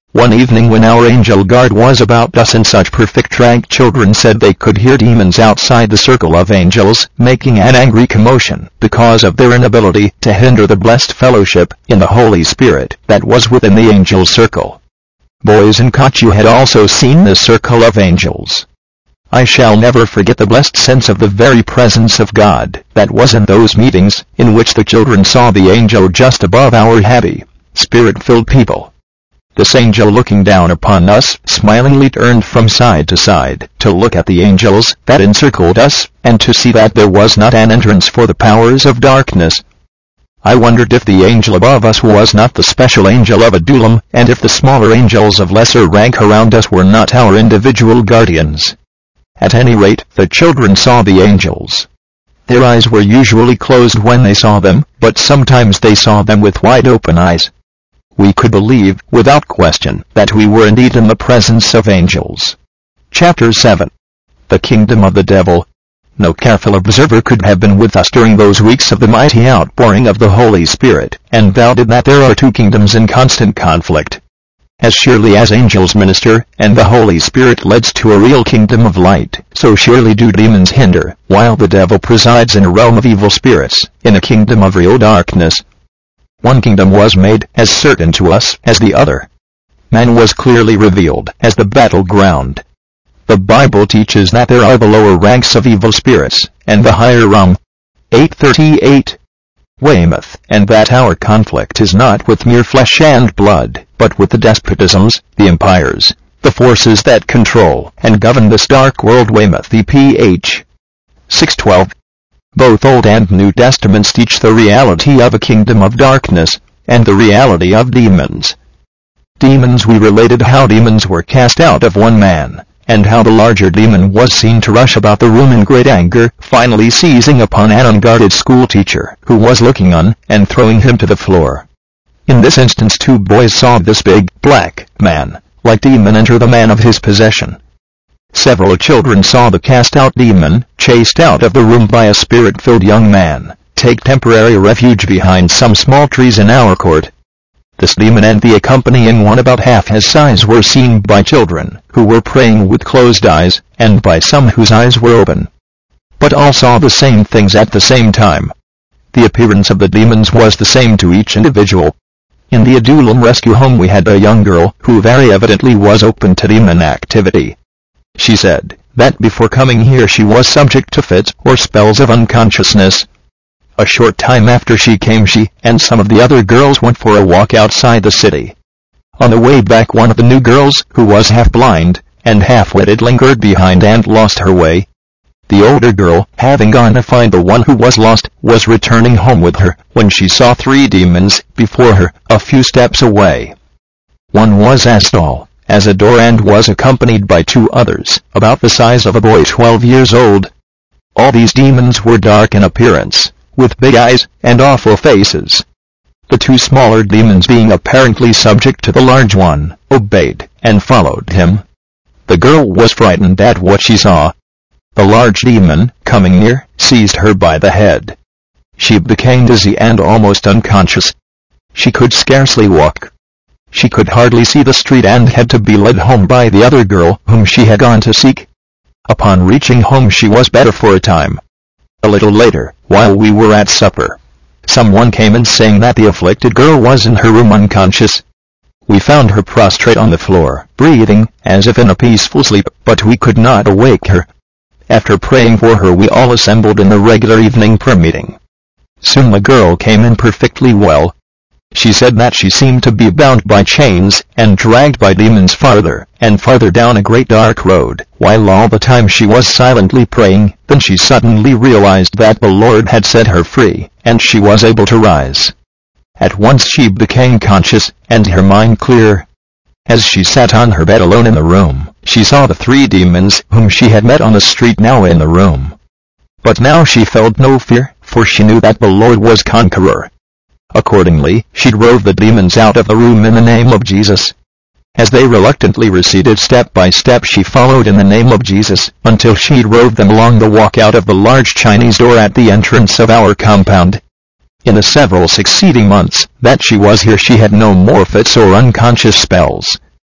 One evening when our angel guard was about us in such perfect trank, children said they could hear demons outside the circle of angels, making an angry commotion because of their inability to hinder the blessed fellowship in the Holy Spirit that was within the angel circle. Boys in Kachu had also seen this circle of angels. I shall never forget the blessed sense of the very presence of God that was in those meetings, in which the children saw the angel just above our happy, spirit-filled people. This angel looking down upon us smilingly turned from side to side to look at the angels that encircled us, and to see that there was not an entrance for the powers of darkness. I wondered if the angel above us was not the special angel of Adullam, and if the smaller angels of lesser rank around us were not our individual guardians. At any rate, the children saw the angels. Their eyes were usually closed when they saw them, but sometimes they saw them with wide open eyes. We could believe, without question, that we were indeed in the presence of angels. Chapter 7. The Kingdom of the Devil. No careful observer could have been with us during those weeks of the mighty outpouring of the Holy Spirit, and doubted that there are two kingdoms in constant conflict. As surely as angels minister, and the Holy Spirit leads to a real kingdom of light, so surely do demons hinder, while the devil presides in a realm of evil spirits, in a kingdom of real darkness. One kingdom was made as certain to us as the other. Man was clearly revealed as the battleground. The Bible teaches that there are the lower ranks of evil spirits, and the higher rung. 8:38. Weymouth, and that our conflict is not with mere flesh and blood, but with the despotisms, the empires, the forces that control and govern this dark world. Weymouth eph. 6:12. Both Old and New Testaments teach the reality of a kingdom of darkness, and the reality of demons. Demons. We related how demons were cast out of one man, and how the larger demon was seen to rush about the room in great anger, finally seizing upon an unguarded schoolteacher, who was looking on, and throwing him to the floor. In this instance 2 boys saw this big, black man, like demon, enter the man of his possession. Several children saw the cast-out demon, chased out of the room by a spirit-filled young man, take temporary refuge behind some small trees in our court. This demon and the accompanying one about half his size were seen by children who were praying with closed eyes, and by some whose eyes were open. But all saw the same things at the same time. The appearance of the demons was the same to each individual. In the Adullam rescue home we had a young girl who very evidently was open to demon activity. She said that before coming here she was subject to fits or spells of unconsciousness. A short time after she came, she and some of the other girls went for a walk outside the city. On the way back, one of the new girls, who was half-blind and half-witted, lingered behind and lost her way. The older girl, having gone to find the one who was lost, was returning home with her when she saw 3 demons before her, a few steps away. One was as tall as a door and was accompanied by 2 others, about the size of a boy 12 years old. All these demons were dark in appearance, with big eyes and awful faces. The 2 smaller demons, being apparently subject to the large one, obeyed and followed him. The girl was frightened at what she saw. The large demon, coming near, seized her by the head. She became dizzy and almost unconscious. She could scarcely walk. She could hardly see the street and had to be led home by the other girl whom she had gone to seek. Upon reaching home she was better for a time. A little later, while we were at supper, someone came in saying that the afflicted girl was in her room unconscious. We found her prostrate on the floor, breathing as if in a peaceful sleep, but we could not awake her. After praying for her we all assembled in the regular evening prayer meeting. Soon the girl came in perfectly well. She said that she seemed to be bound by chains and dragged by demons farther and farther down a great dark road, while all the time she was silently praying. Then she suddenly realized that the Lord had set her free, and she was able to rise. At once she became conscious, and her mind clear. As she sat on her bed alone in the room, she saw the 3 demons whom she had met on the street now in the room. But now she felt no fear, for she knew that the Lord was conqueror. Accordingly, she drove the demons out of the room in the name of Jesus. As they reluctantly receded step by step, she followed in the name of Jesus, until she drove them along the walk out of the large Chinese door at the entrance of our compound. In the several succeeding months that she was here she had no more fits or unconscious spells.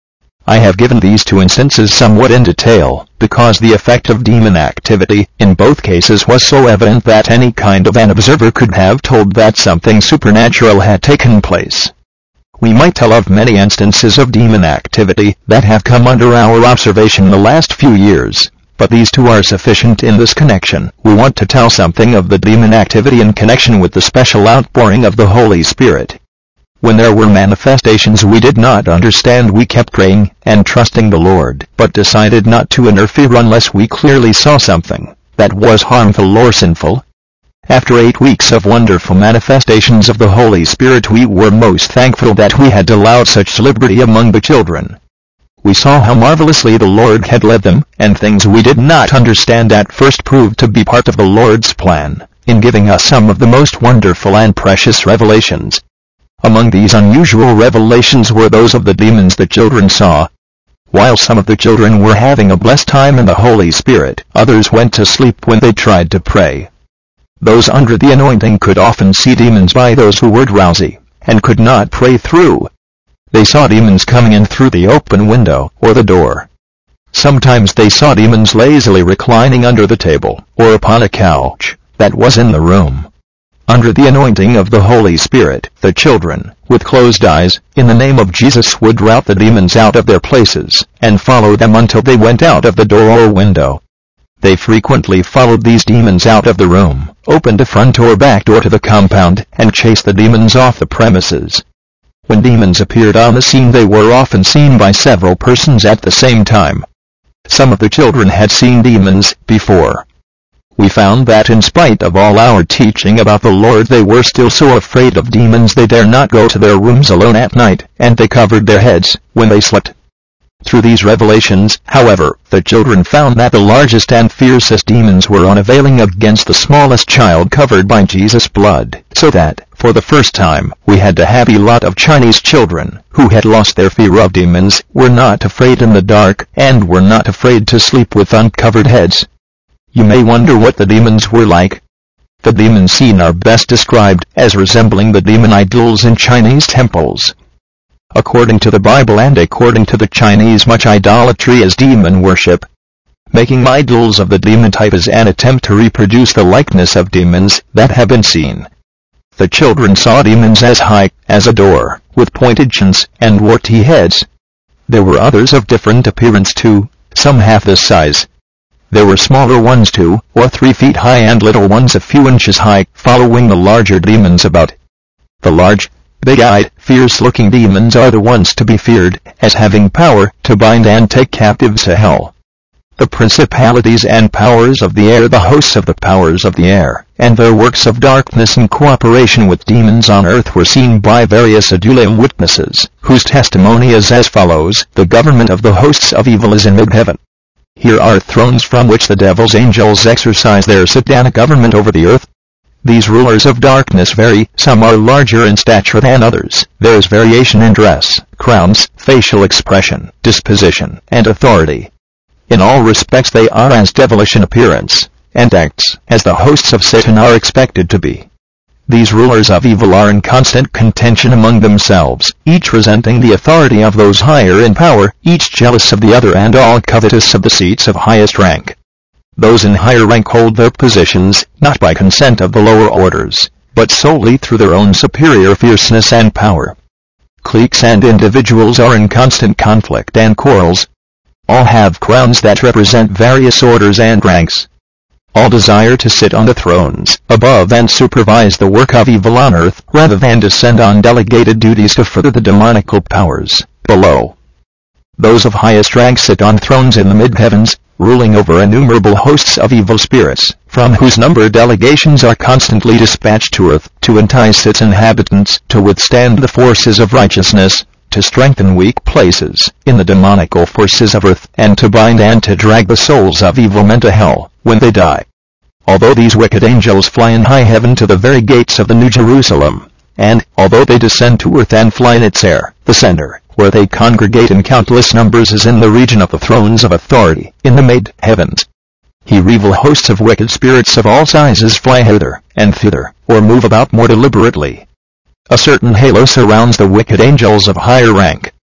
I have given these two instances somewhat in detail, because the effect of demon activity in both cases was so evident that any kind of an observer could have told that something supernatural had taken place. We might tell of many instances of demon activity that have come under our observation the last few years, but these two are sufficient in this connection. We want to tell something of the demon activity in connection with the special outpouring of the Holy Spirit. When there were manifestations we did not understand, we kept praying and trusting the Lord, but decided not to interfere unless we clearly saw something that was harmful or sinful. After 8 weeks of wonderful manifestations of the Holy Spirit, we were most thankful that we had allowed such liberty among the children. We saw how marvelously the Lord had led them, and things we did not understand at first proved to be part of the Lord's plan, in giving us some of the most wonderful and precious revelations. Among these unusual revelations were those of the demons the children saw. While some of the children were having a blessed time in the Holy Spirit, others went to sleep when they tried to pray. Those under the anointing could often see demons by those who were drowsy, and could not pray through. They saw demons coming in through the open window, or the door. Sometimes they saw demons lazily reclining under the table, or upon a couch that was in the room. Under the anointing of the Holy Spirit, the children, with closed eyes, in the name of Jesus would rout the demons out of their places, and follow them until they went out of the door or window. They frequently followed these demons out of the room, opened a front or back door to the compound, and chased the demons off the premises. When demons appeared on the scene, they were often seen by several persons at the same time. Some of the children had seen demons before. We found that in spite of all our teaching about the Lord, they were still so afraid of demons they dare not go to their rooms alone at night, and they covered their heads when they slept. Through these revelations, however, the children found that the largest and fiercest demons were unavailing against the smallest child covered by Jesus' blood, so that, for the first time, we had a happy lot of Chinese children, who had lost their fear of demons, were not afraid in the dark, and were not afraid to sleep with uncovered heads. You may wonder what the demons were like. The demons seen are best described as resembling the demon idols in Chinese temples. According to the Bible and according to the Chinese, much idolatry is demon worship. Making idols of the demon type is an attempt to reproduce the likeness of demons that have been seen. The children saw demons as high as a door, with pointed chins and warty heads. There were others of different appearance too, some half this size. There were smaller ones 2 or 3 feet high and little ones a few inches high, following the larger demons about. The large, big-eyed, fierce-looking demons are the ones to be feared, as having power to bind and take captives to hell. The principalities and powers of the air, the hosts of the powers of the air, and their works of darkness in cooperation with demons on earth were seen by various Adulam witnesses, whose testimony is as follows: the government of the hosts of evil is in mid-heaven. Here are thrones from which the devil's angels exercise their satanic government over the earth. These rulers of darkness vary, some are larger in stature than others. There is variation in dress, crowns, facial expression, disposition, and authority. In all respects they are as devilish in appearance and acts as the hosts of Satan are expected to be. These rulers of evil are in constant contention among themselves, each resenting the authority of those higher in power, each jealous of the other and all covetous of the seats of highest rank. Those in higher rank hold their positions, not by consent of the lower orders, but solely through their own superior fierceness and power. Cliques and individuals are in constant conflict and quarrels. All have crowns that represent various orders and ranks. All desire to sit on the thrones above and supervise the work of evil on earth, rather than descend on delegated duties to further the demonical powers below. Those of highest rank sit on thrones in the mid-heavens, ruling over innumerable hosts of evil spirits, from whose number delegations are constantly dispatched to earth, to entice its inhabitants to withstand the forces of righteousness, to strengthen weak places in the demonical forces of earth, and to bind and to drag the souls of evil men to hell when they die. Although these wicked angels fly in high heaven to the very gates of the New Jerusalem, and, although they descend to earth and fly in its air, the center, where they congregate in countless numbers, is in the region of the thrones of authority, in the mid-heavens. Here evil hosts of wicked spirits of all sizes fly hither and thither, or move about more deliberately. A certain halo surrounds the wicked angels of higher rank.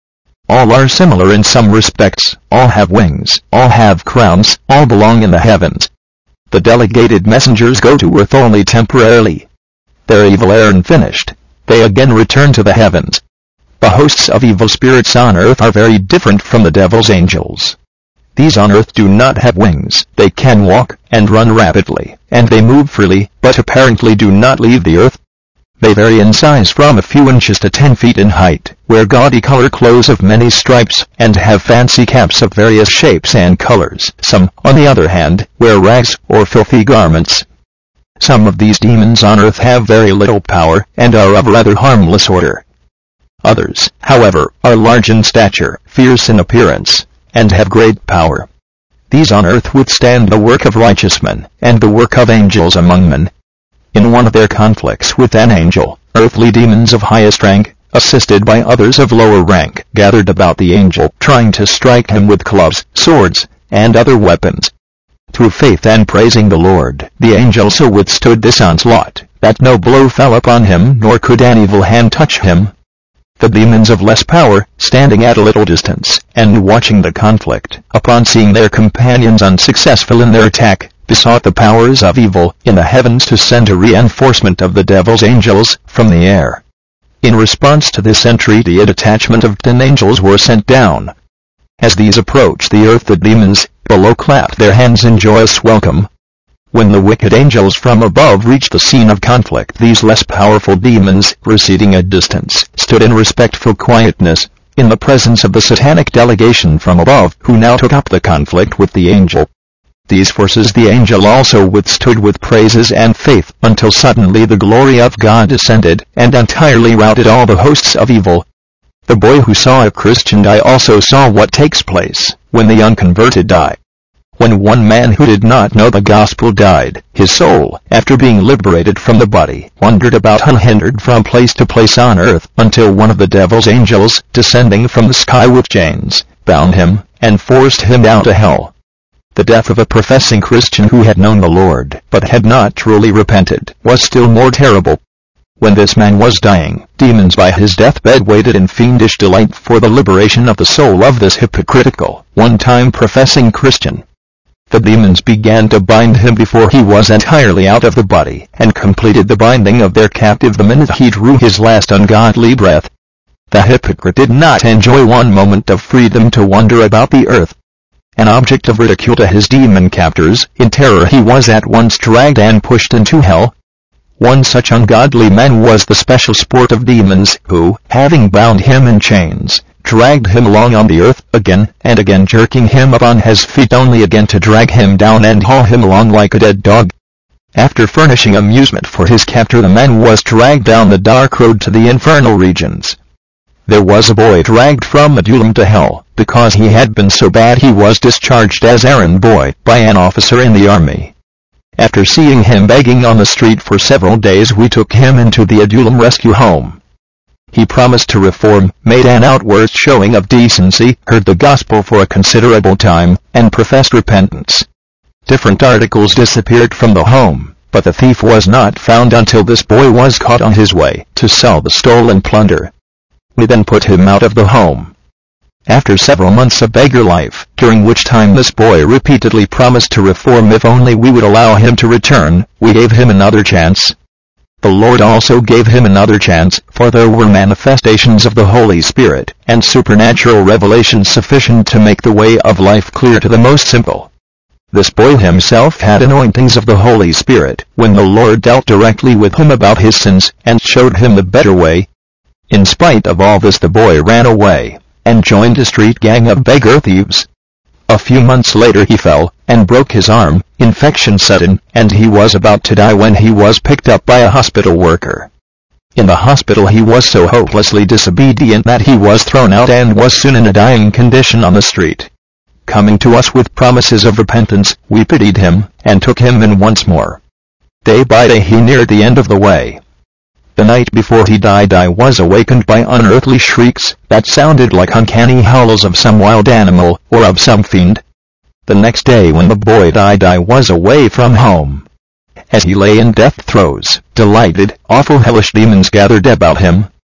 All are similar in some respects, all have wings, all have crowns, all belong in the heavens. The delegated messengers go to earth only temporarily. Their evil errand finished, they again return to the heavens. The hosts of evil spirits on earth are very different from the devil's angels. These on earth do not have wings, they can walk, and run rapidly, and they move freely, but apparently do not leave the earth. They vary in size from a few inches to 10 feet in height, wear gaudy color clothes of many stripes, and have fancy caps of various shapes and colors. Some, on the other hand, wear rags or filthy garments. Some of these demons on earth have very little power, and are of rather harmless order. Others, however, are large in stature, fierce in appearance, and have great power. These on earth withstand the work of righteous men, and the work of angels among men. In one of their conflicts with an angel, earthly demons of highest rank, assisted by others of lower rank, gathered about the angel, trying to strike him with clubs, swords, and other weapons. Through faith and praising the Lord, the angel so withstood this onslaught, that no blow fell upon him nor could an evil hand touch him. The demons of less power, standing at a little distance, and watching the conflict, upon seeing their companions unsuccessful in their attack, besought the powers of evil in the heavens to send a reinforcement of the devil's angels from the air. In response to this entreaty, a detachment of 10 angels were sent down. As these approached the earth, the demons below clapped their hands in joyous welcome. When the wicked angels from above reached the scene of conflict, these less powerful demons, receding a distance, stood in respectful quietness, in the presence of the satanic delegation from above, who now took up the conflict with the angel. These forces the angel also withstood with praises and faith, until suddenly the glory of God descended, and entirely routed all the hosts of evil. The boy who saw a Christian die also saw what takes place when the unconverted die. When one man who did not know the gospel died, his soul, after being liberated from the body, wandered about unhindered from place to place on earth, until one of the devil's angels, descending from the sky with chains, bound him, and forced him down to hell. The death of a professing Christian who had known the Lord, but had not truly repented, was still more terrible. When this man was dying, demons by his deathbed waited in fiendish delight for the liberation of the soul of this hypocritical, one-time professing Christian. The demons began to bind him before he was entirely out of the body, and completed the binding of their captive the minute he drew his last ungodly breath. The hypocrite did not enjoy one moment of freedom to wander about the earth. An object of ridicule to his demon captors, in terror he was at once dragged and pushed into hell. One such ungodly man was the special sport of demons, who, having bound him in chains, dragged him along on the earth, again and again jerking him up on his feet only again to drag him down and haul him along like a dead dog. After furnishing amusement for his captor, the man was dragged down the dark road to the infernal regions. There was a boy dragged from Adullam to hell, because he had been so bad he was discharged as errand boy by an officer in the army. After seeing him begging on the street for several days, we took him into the Adullam rescue home. He promised to reform, made an outward showing of decency, heard the gospel for a considerable time, and professed repentance. Different articles disappeared from the home, but the thief was not found until this boy was caught on his way to sell the stolen plunder. We then put him out of the home. After several months of beggar life, during which time this boy repeatedly promised to reform if only we would allow him to return, we gave him another chance. The Lord also gave him another chance, for there were manifestations of the Holy Spirit, and supernatural revelation sufficient to make the way of life clear to the most simple. This boy himself had anointings of the Holy Spirit, when the Lord dealt directly with him about his sins, and showed him the better way. In spite of all this, the boy ran away, and joined a street gang of beggar thieves. A few months later he fell, and broke his arm, infection set in, and he was about to die when he was picked up by a hospital worker. In the hospital he was so hopelessly disobedient that he was thrown out and was soon in a dying condition on the street. Coming to us with promises of repentance, we pitied him, and took him in once more. Day by day he neared the end of the way. The night before he died I was awakened by unearthly shrieks that sounded like uncanny howls of some wild animal, or of some fiend. The next day when the boy died I was away from home. As he lay in death throes, delighted, awful hellish demons gathered about him.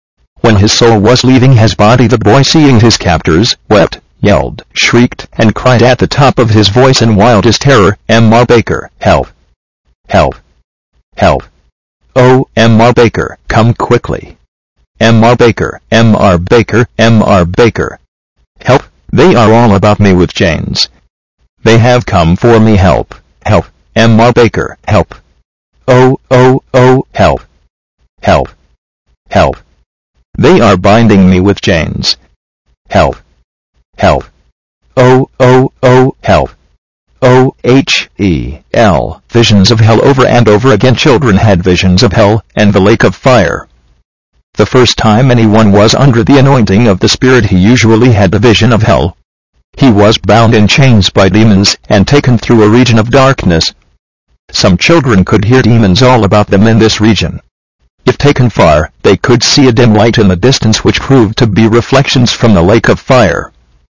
When his soul was leaving his body, the boy, seeing his captors, wept, yelled, shrieked, and cried at the top of his voice in wildest terror, "M.R. Baker, help! Help! Help! Oh, M.R. Baker, come quickly! M.R. Baker, M.R. Baker, M.R. Baker! Help! They are all about me with chains. They have come for me, help! Help! M.R. Baker, help! Oh, oh, oh, help! Help! Help! They are binding me with chains. Help! Help! Oh, oh, oh, help! O-H-E-L. Visions of hell. Over and over again children had visions of hell and the lake of fire. The first time anyone was under the anointing of the Spirit, he usually had the vision of hell. He was bound in chains by demons and taken through a region of darkness. Some children could hear demons all about them in this region. If taken far, they could see a dim light in the distance which proved to be reflections from the lake of fire.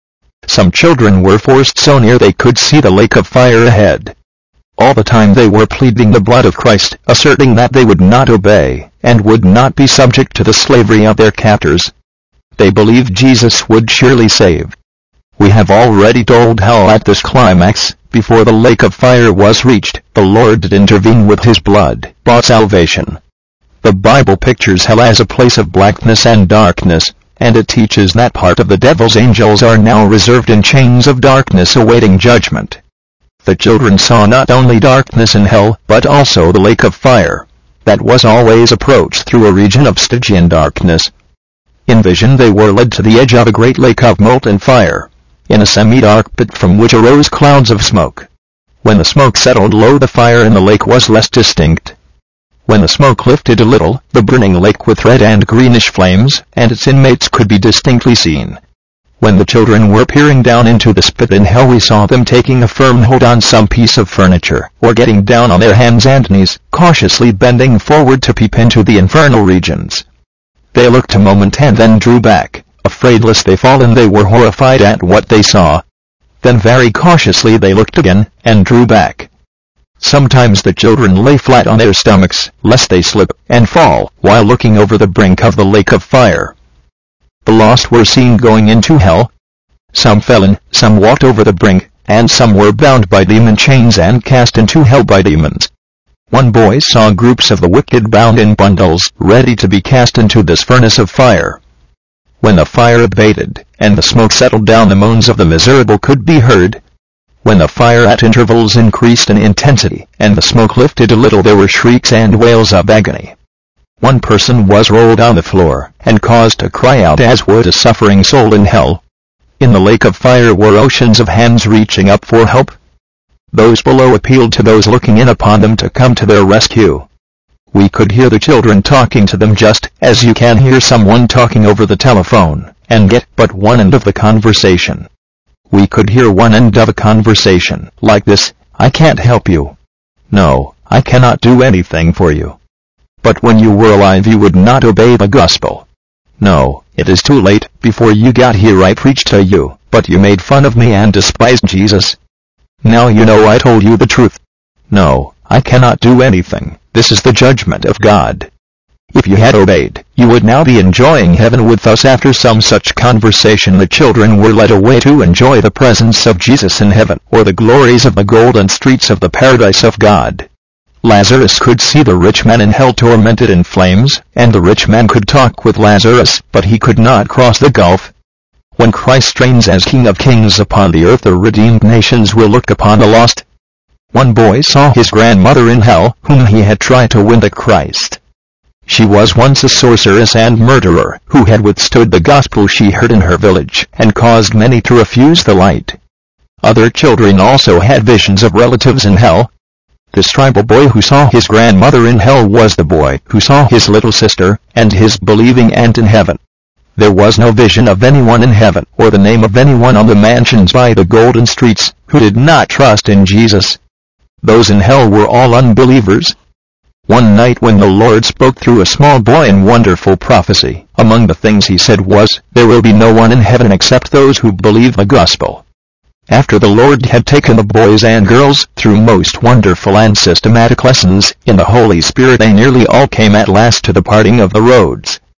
Some children were forced so near they could see the lake of fire ahead. All the time they were pleading the blood of Christ, asserting that they would not obey, and would not be subject to the slavery of their captors. They believed Jesus would surely save. We have already told how at this climax, before the lake of fire was reached, the Lord did intervene with his blood-bought salvation. The Bible pictures hell as a place of blackness and darkness, and it teaches that part of the devil's angels are now reserved in chains of darkness awaiting judgment. The children saw not only darkness in hell, but also the lake of fire, that was always approached through a region of Stygian darkness. In vision they were led to the edge of a great lake of molten fire, in a semi-dark pit from which arose clouds of smoke. When the smoke settled low, the fire in the lake was less distinct. When the smoke lifted a little, the burning lake with red and greenish flames, and its inmates could be distinctly seen. When the children were peering down into the pit in hell, we saw them taking a firm hold on some piece of furniture, or getting down on their hands and knees, cautiously bending forward to peep into the infernal regions. They looked a moment and then drew back, afraid lest they fall, and they were horrified at what they saw. Then very cautiously they looked again, and drew back. Sometimes the children lay flat on their stomachs, lest they slip and fall, while looking over the brink of the lake of fire. The lost were seen going into hell. Some fell in, some walked over the brink, and some were bound by demon chains and cast into hell by demons. One boy saw groups of the wicked bound in bundles, ready to be cast into this furnace of fire. When the fire abated, and the smoke settled down, the moans of the miserable could be heard. When the fire at intervals increased in intensity, and the smoke lifted a little, there were shrieks and wails of agony. One person was rolled on the floor, and caused to cry out as would a suffering soul in hell. In the lake of fire were oceans of hands reaching up for help. Those below appealed to those looking in upon them to come to their rescue. We could hear the children talking to them just as you can hear someone talking over the telephone, and get but one end of the conversation. We could hear one end of a conversation like this: "I can't help you. No, I cannot do anything for you. But when you were alive you would not obey the gospel. No, it is too late. Before you got here I preached to you, but you made fun of me and despised Jesus. Now you know I told you the truth. No, I cannot do anything. This is the judgment of God. If you had obeyed, you would now be enjoying heaven with us." After some such conversation the children were led away to enjoy the presence of Jesus in heaven, or the glories of the golden streets of the paradise of God. Lazarus could see the rich man in hell tormented in flames, and the rich man could talk with Lazarus, but he could not cross the gulf. When Christ reigns as King of Kings upon the earth, the redeemed nations will look upon the lost. One boy saw his grandmother in hell, whom he had tried to win to Christ. She was once a sorceress and murderer, who had withstood the gospel she heard in her village, and caused many to refuse the light. Other children also had visions of relatives in hell. This tribal boy who saw his grandmother in hell was the boy who saw his little sister, and his believing aunt in heaven. There was no vision of anyone in heaven, or the name of anyone on the mansions by the golden streets, who did not trust in Jesus. Those in hell were all unbelievers. One night when the Lord spoke through a small boy in wonderful prophecy, among the things he said was, "There will be no one in heaven except those who believe the gospel." After the Lord had taken the boys and girls through most wonderful and systematic lessons in the Holy Spirit, they nearly all came at last to the parting of the roads.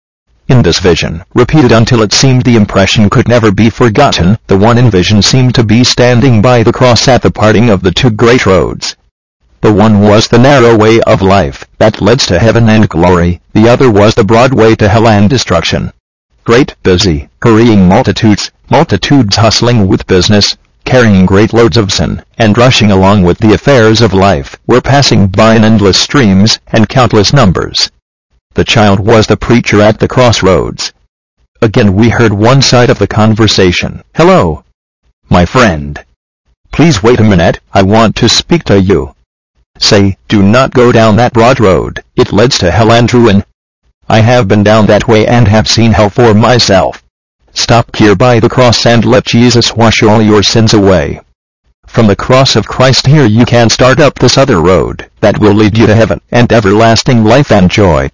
In this vision, repeated until it seemed the impression could never be forgotten, the one in vision seemed to be standing by the cross at the parting of the two great roads. The one was the narrow way of life that leads to heaven and glory, the other was the broad way to hell and destruction. Great, busy, hurrying multitudes hustling with business, carrying great loads of sin, and rushing along with the affairs of life, were passing by in endless streams and countless numbers. The child was the preacher at the crossroads. Again we heard one side of the conversation. "Hello, my friend. Please wait a minute, I want to speak to you. Say, do not go down that broad road, it leads to hell and ruin. I have been down that way and have seen hell for myself. Stop here by the cross and let Jesus wash all your sins away. From the cross of Christ here you can start up this other road that will lead you to heaven and everlasting life and joy."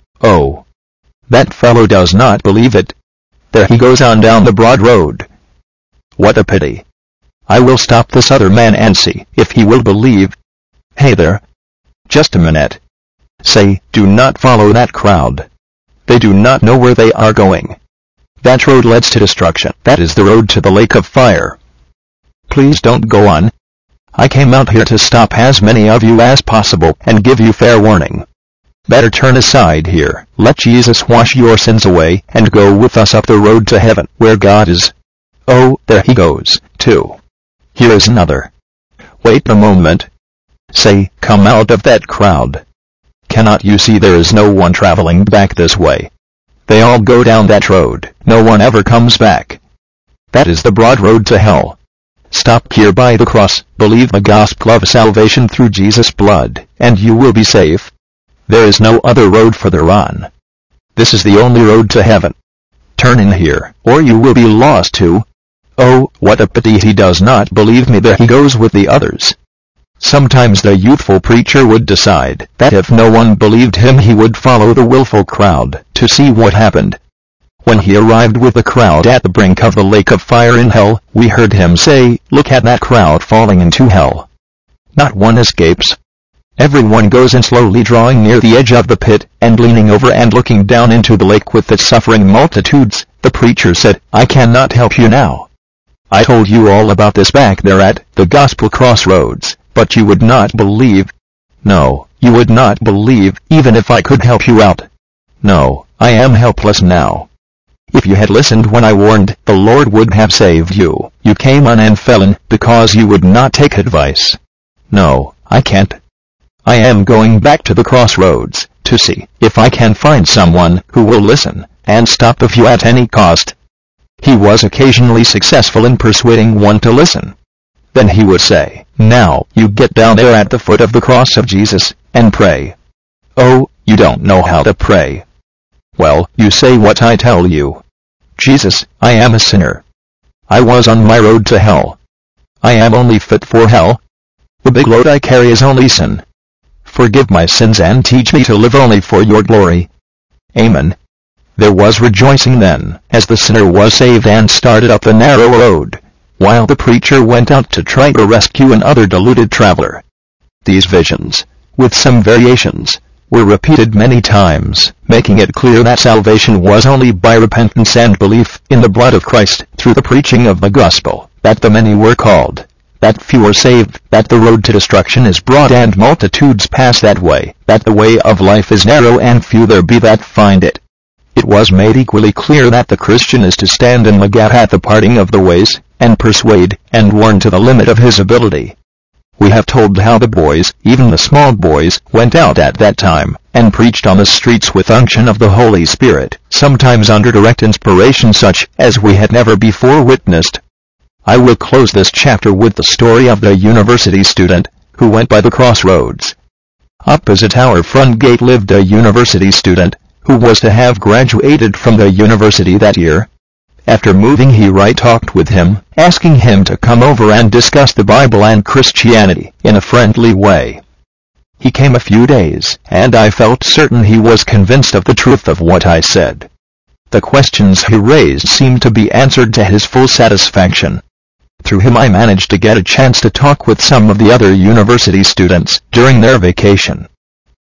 Oh, that fellow does not believe it. There he goes on down the broad road. What a pity. I will stop this other man and see if he will believe. Hey there. Just a minute. Say, do not follow that crowd. They do not know where they are going. That road leads to destruction. That is the road to the lake of fire. Please don't go on. I came out here to stop as many of you as possible and give you fair warning. Better turn aside here, let Jesus wash your sins away, and go with us up the road to heaven, where God is. Oh, there he goes, too. Here is another. Wait a moment. Say, come out of that crowd. Cannot you see there is no one traveling back this way? They all go down that road, no one ever comes back. That is the broad road to hell. Stop here by the cross, believe the gospel of salvation through Jesus' blood, and you will be safe. There is no other road further on. This is the only road to heaven. Turn in here, or you will be lost too. Oh, what a pity he does not believe me. There he goes with the others. Sometimes the youthful preacher would decide that if no one believed him he would follow the willful crowd to see what happened. When he arrived with the crowd at the brink of the lake of fire in hell, we heard him say, "Look at that crowd falling into hell. Not one escapes. Everyone goes in, slowly drawing near the edge of the pit, and leaning over and looking down into the lake with its suffering multitudes." The preacher said, "I cannot help you now. I told you all about this back there at the gospel crossroads, but you would not believe. No, you would not believe, even if I could help you out. No, I am helpless now. If you had listened when I warned, the Lord would have saved you. You came on and fell in, because you would not take advice. No, I can't. I am going back to the crossroads, to see if I can find someone who will listen, and stop the view at any cost." He was occasionally successful in persuading one to listen. Then he would say, "Now, you get down there at the foot of the cross of Jesus, and pray." "Oh, you don't know how to pray." "Well, you say what I tell you. Jesus, I am a sinner. I was on my road to hell. I am only fit for hell. The big load I carry is only sin. Forgive my sins and teach me to live only for your glory. Amen." There was rejoicing then, as the sinner was saved and started up the narrow road, while the preacher went out to try to rescue another deluded traveler. These visions, with some variations, were repeated many times, making it clear that salvation was only by repentance and belief in the blood of Christ, through the preaching of the gospel, that the many were called, that few are saved, that the road to destruction is broad and multitudes pass that way, that the way of life is narrow and few there be that find it. It was made equally clear that the Christian is to stand in the gap at the parting of the ways, and persuade, and warn to the limit of his ability. We have told how the boys, even the small boys, went out at that time, and preached on the streets with unction of the Holy Spirit, sometimes under direct inspiration such as we had never before witnessed. I will close this chapter with the story of the university student, who went by the crossroads. Opposite our front gate lived a university student, who was to have graduated from the university that year. After moving he talked with him, asking him to come over and discuss the Bible and Christianity in a friendly way. He came a few days, and I felt certain he was convinced of the truth of what I said. The questions he raised seemed to be answered to his full satisfaction. Through him I managed to get a chance to talk with some of the other university students during their vacation.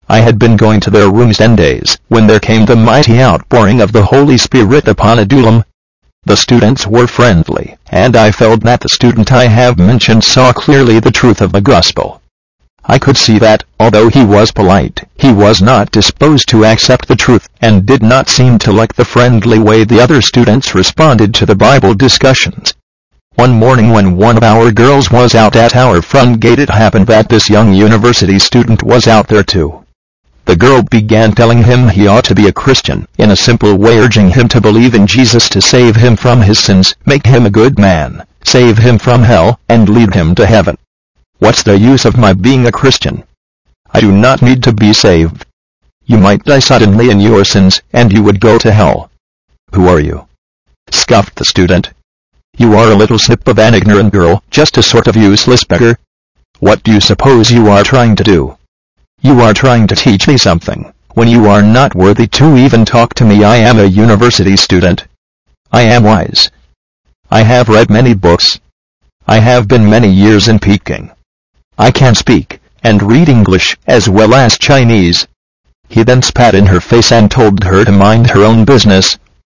I had been going to their rooms 10 days, when there came the mighty outpouring of the Holy Spirit upon Adullam. The students were friendly, and I felt that the student I have mentioned saw clearly the truth of the gospel. I could see that, although he was polite, he was not disposed to accept the truth, and did not seem to like the friendly way the other students responded to the Bible discussions. One morning when one of our girls was out at our front gate, it happened that this young university student was out there too. The girl began telling him he ought to be a Christian, in a simple way urging him to believe in Jesus to save him from his sins, make him a good man, save him from hell, and lead him to heaven. What's the use of my being a Christian? I do not need to be saved. You might die suddenly in your sins, and you would go to hell. Who are you? Scoffed the student. You are a little snip of an ignorant girl, just a sort of useless beggar. What do you suppose you are trying to do? You are trying to teach me something, when you are not worthy to even talk to me. I am a university student. I am wise. I have read many books. I have been many years in Peking. I can speak and read English as well as Chinese. He then spat in her face and told her to mind her own business.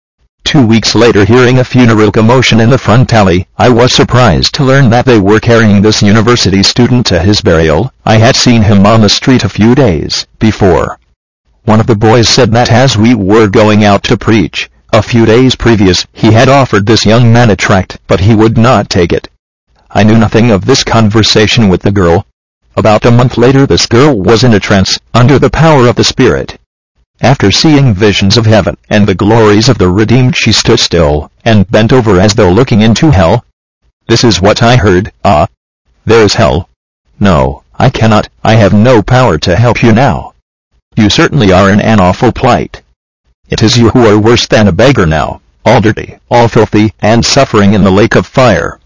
2 weeks later, hearing a funeral commotion in the front alley, I was surprised to learn that they were carrying this university student to his burial. I had seen him on the street a few days before. One of the boys said that as we were going out to preach, a few days previous, he had offered this young man a tract, but he would not take it. I knew nothing of this conversation with the girl. About a month later, this girl was in a trance, under the power of the Spirit. After seeing visions of heaven and the glories of the redeemed, she stood still, and bent over as though looking into hell. This is what I heard. Ah, there's hell. No, I cannot, I have no power to help you now. You certainly are in an awful plight. It is you who are worse than a beggar now, all dirty, all filthy, and suffering in the lake of fire.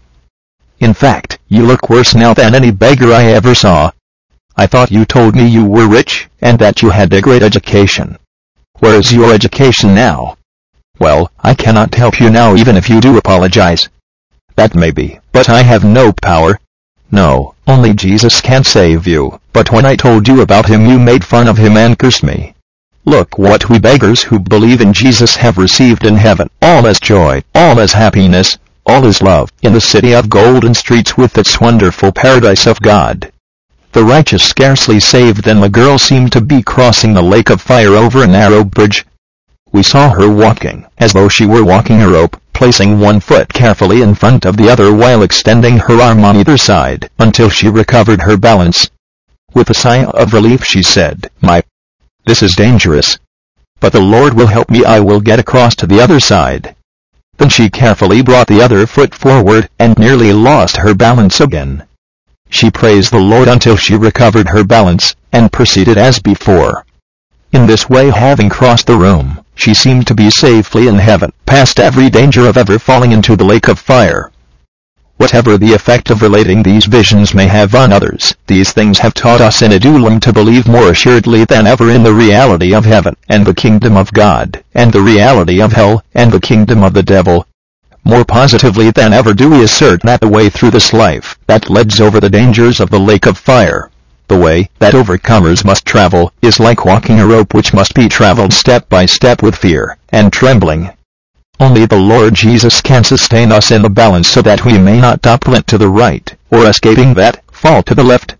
In fact, you look worse now than any beggar I ever saw. I thought you told me you were rich, and that you had a great education. Where is your education now? Well, I cannot help you now even if you do apologize. That may be, but I have no power. No, only Jesus can save you, but when I told you about him you made fun of him and cursed me. Look what we beggars who believe in Jesus have received in heaven. All is joy, all is happiness, all is love, in the city of golden streets with its wonderful paradise of God. The righteous scarcely saved, then the girl seemed to be crossing the lake of fire over a narrow bridge. We saw her walking, as though she were walking a rope, placing one foot carefully in front of the other while extending her arm on either side, until she recovered her balance. With a sigh of relief she said, This is dangerous. But the Lord will help me, I will get across to the other side. Then she carefully brought the other foot forward, and nearly lost her balance again. She praised the Lord until she recovered her balance, and proceeded as before. In this way, having crossed the room, she seemed to be safely in heaven, past every danger of ever falling into the lake of fire. Whatever the effect of relating these visions may have on others, these things have taught us in Adullam to believe more assuredly than ever in the reality of heaven, and the kingdom of God, and the reality of hell, and the kingdom of the devil. More positively than ever do we assert that the way through this life, that leads over the dangers of the lake of fire, the way that overcomers must travel, is like walking a rope which must be traveled step by step with fear and trembling. Only the Lord Jesus can sustain us in the balance so that we may not topple to the right, or escaping that, fall to the left.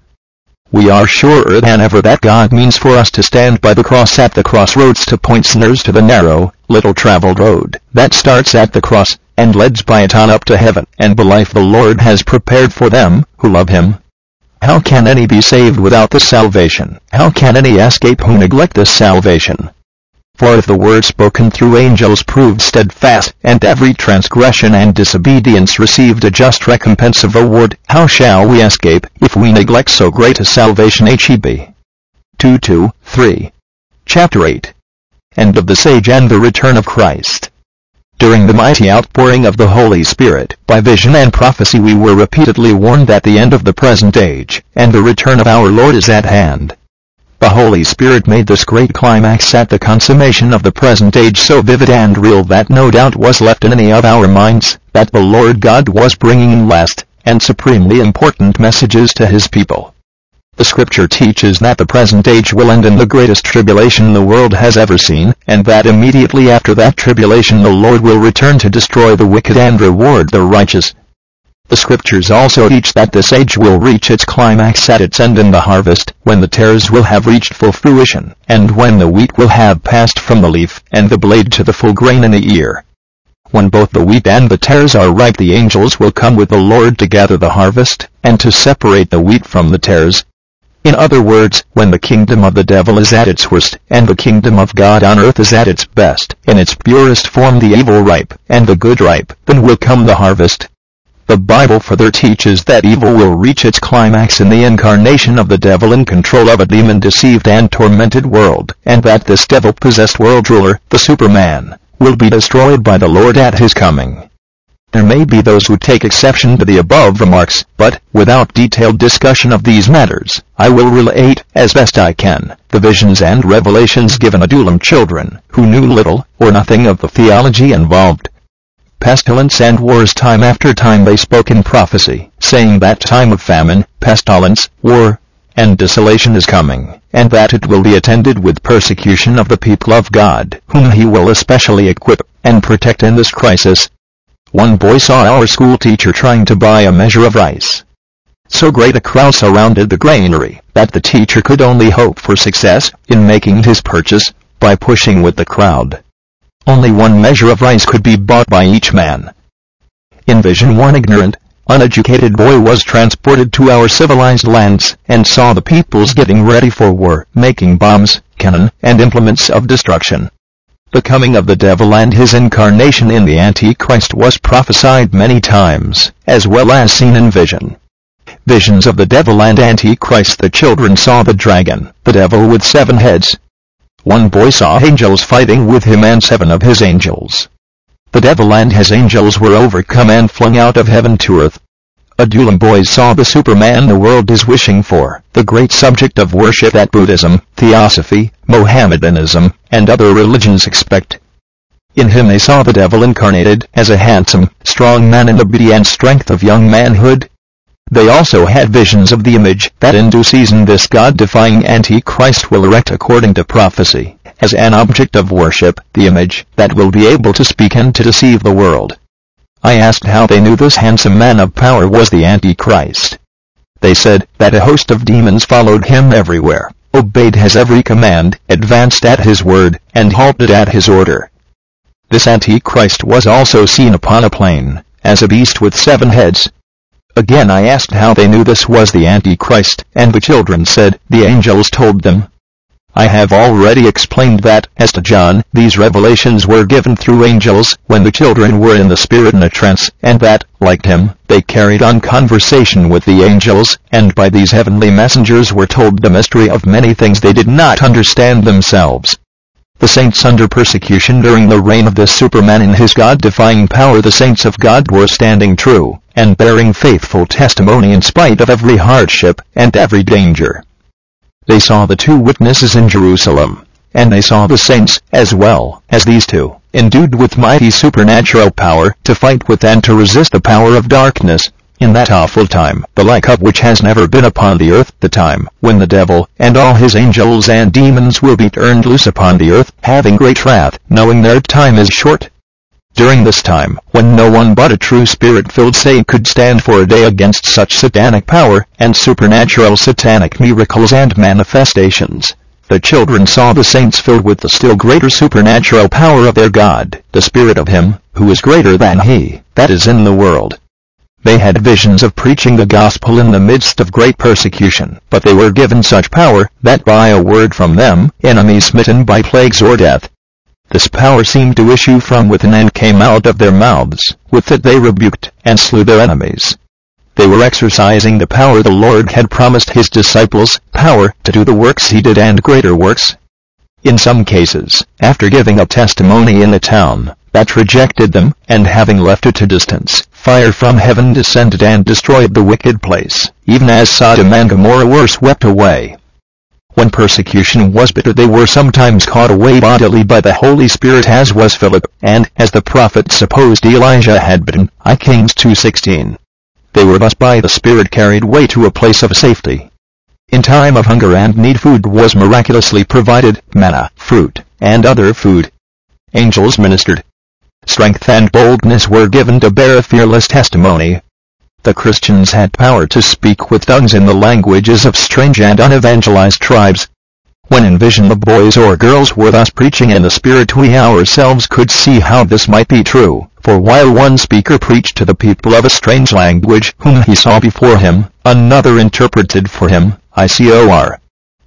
We are surer than ever that God means for us to stand by the cross at the crossroads to point sinners to the narrow, little-traveled road that starts at the cross, and leads by it on up to heaven, and the life the Lord has prepared for them who love him. How can any be saved without this salvation? How can any escape who neglect this salvation? For if the word spoken through angels proved steadfast, and every transgression and disobedience received a just recompense of reward, how shall we escape, if we neglect so great a salvation? Heb. 2:2-3. Chapter 8. End of the Sage and the Return of Christ. During the mighty outpouring of the Holy Spirit, by vision and prophecy we were repeatedly warned that the end of the present age, and the return of our Lord is at hand. The Holy Spirit made this great climax at the consummation of the present age so vivid and real that no doubt was left in any of our minds, that the Lord God was bringing in last, and supremely important messages to his people. The scripture teaches that the present age will end in the greatest tribulation the world has ever seen, and that immediately after that tribulation the Lord will return to destroy the wicked and reward the righteous. The scriptures also teach that this age will reach its climax at its end in the harvest, when the tares will have reached full fruition, and when the wheat will have passed from the leaf, and the blade to the full grain in the ear. When both the wheat and the tares are ripe, the angels will come with the Lord to gather the harvest, and to separate the wheat from the tares. In other words, when the kingdom of the devil is at its worst, and the kingdom of God on earth is at its best, in its purest form the evil ripe, and the good ripe, then will come the harvest. The Bible further teaches that evil will reach its climax in the incarnation of the devil in control of a demon-deceived and tormented world, and that this devil-possessed world ruler, the Superman, will be destroyed by the Lord at his coming. There may be those who take exception to the above remarks, but, without detailed discussion of these matters, I will relate, as best I can, the visions and revelations given Adullam children, who knew little, or nothing of the theology involved. Pestilence and wars, time after time they spoke in prophecy, saying that time of famine, pestilence, war, and desolation is coming, and that it will be attended with persecution of the people of God, whom he will especially equip and protect in this crisis. One boy saw our school teacher trying to buy a measure of rice. So great a crowd surrounded the granary that the teacher could only hope for success in making his purchase by pushing with the crowd. Only one measure of rice could be bought by each man. In vision, one ignorant, uneducated boy was transported to our civilized lands and saw the peoples getting ready for war, making bombs, cannon, and implements of destruction. The coming of the devil and his incarnation in the Antichrist was prophesied many times, as well as seen in vision. Visions of the devil and Antichrist. The children saw the dragon, the devil with 7 heads. One boy saw angels fighting with him and 7 of his angels. The devil and his angels were overcome and flung out of heaven to earth. Adullam boys saw the Superman the world is wishing for, the great subject of worship that Buddhism, Theosophy, Mohammedanism, and other religions expect. In him they saw the devil incarnated as a handsome, strong man in the beauty and strength of young manhood. They also had visions of the image that in due season this God-defying Antichrist will erect according to prophecy, as an object of worship, the image that will be able to speak and to deceive the world. I asked how they knew this handsome man of power was the Antichrist. They said that a host of demons followed him everywhere, obeyed his every command, advanced at his word, and halted at his order. This Antichrist was also seen upon a plain, as a beast with 7 heads. Again I asked how they knew this was the Antichrist, and the children said, the angels told them. I have already explained that, as to John, these revelations were given through angels, when the children were in the spirit in a trance, and that, like him, they carried on conversation with the angels, and by these heavenly messengers were told the mystery of many things they did not understand themselves. The saints under persecution during the reign of this Superman in his God-defying power, the saints of God were standing true, and bearing faithful testimony in spite of every hardship, and every danger. They saw the 2 witnesses in Jerusalem, and they saw the saints, as well as these 2, endued with mighty supernatural power, to fight with and to resist the power of darkness, in that awful time, the like of which has never been upon the earth, the time when the devil, and all his angels and demons will be turned loose upon the earth, having great wrath, knowing their time is short. During this time, when no one but a true spirit-filled saint could stand for a day against such satanic power, and supernatural satanic miracles and manifestations, the children saw the saints filled with the still greater supernatural power of their God, the Spirit of Him, who is greater than he that is in the world. They had visions of preaching the gospel in the midst of great persecution, but they were given such power, that by a word from them, enemies smitten by plagues or death, this power seemed to issue from within and came out of their mouths. With it they rebuked and slew their enemies. They were exercising the power the Lord had promised his disciples, power to do the works he did and greater works. In some cases, after giving a testimony in the town that rejected them, and having left it to distance, fire from heaven descended and destroyed the wicked place, even as Sodom and Gomorrah were swept away. When persecution was bitter, they were sometimes caught away bodily by the Holy Spirit, as was Philip, and, as the prophet supposed Elijah had been, I Kings 2:16. They were thus by the Spirit carried away to a place of safety. In time of hunger and need, food was miraculously provided, manna, fruit, and other food. Angels ministered. Strength and boldness were given to bear a fearless testimony. The Christians had power to speak with tongues in the languages of strange and unevangelized tribes. When in vision the boys or girls were thus preaching in the Spirit, we ourselves could see how this might be true, for while one speaker preached to the people of a strange language whom he saw before him, another interpreted for him, Icor.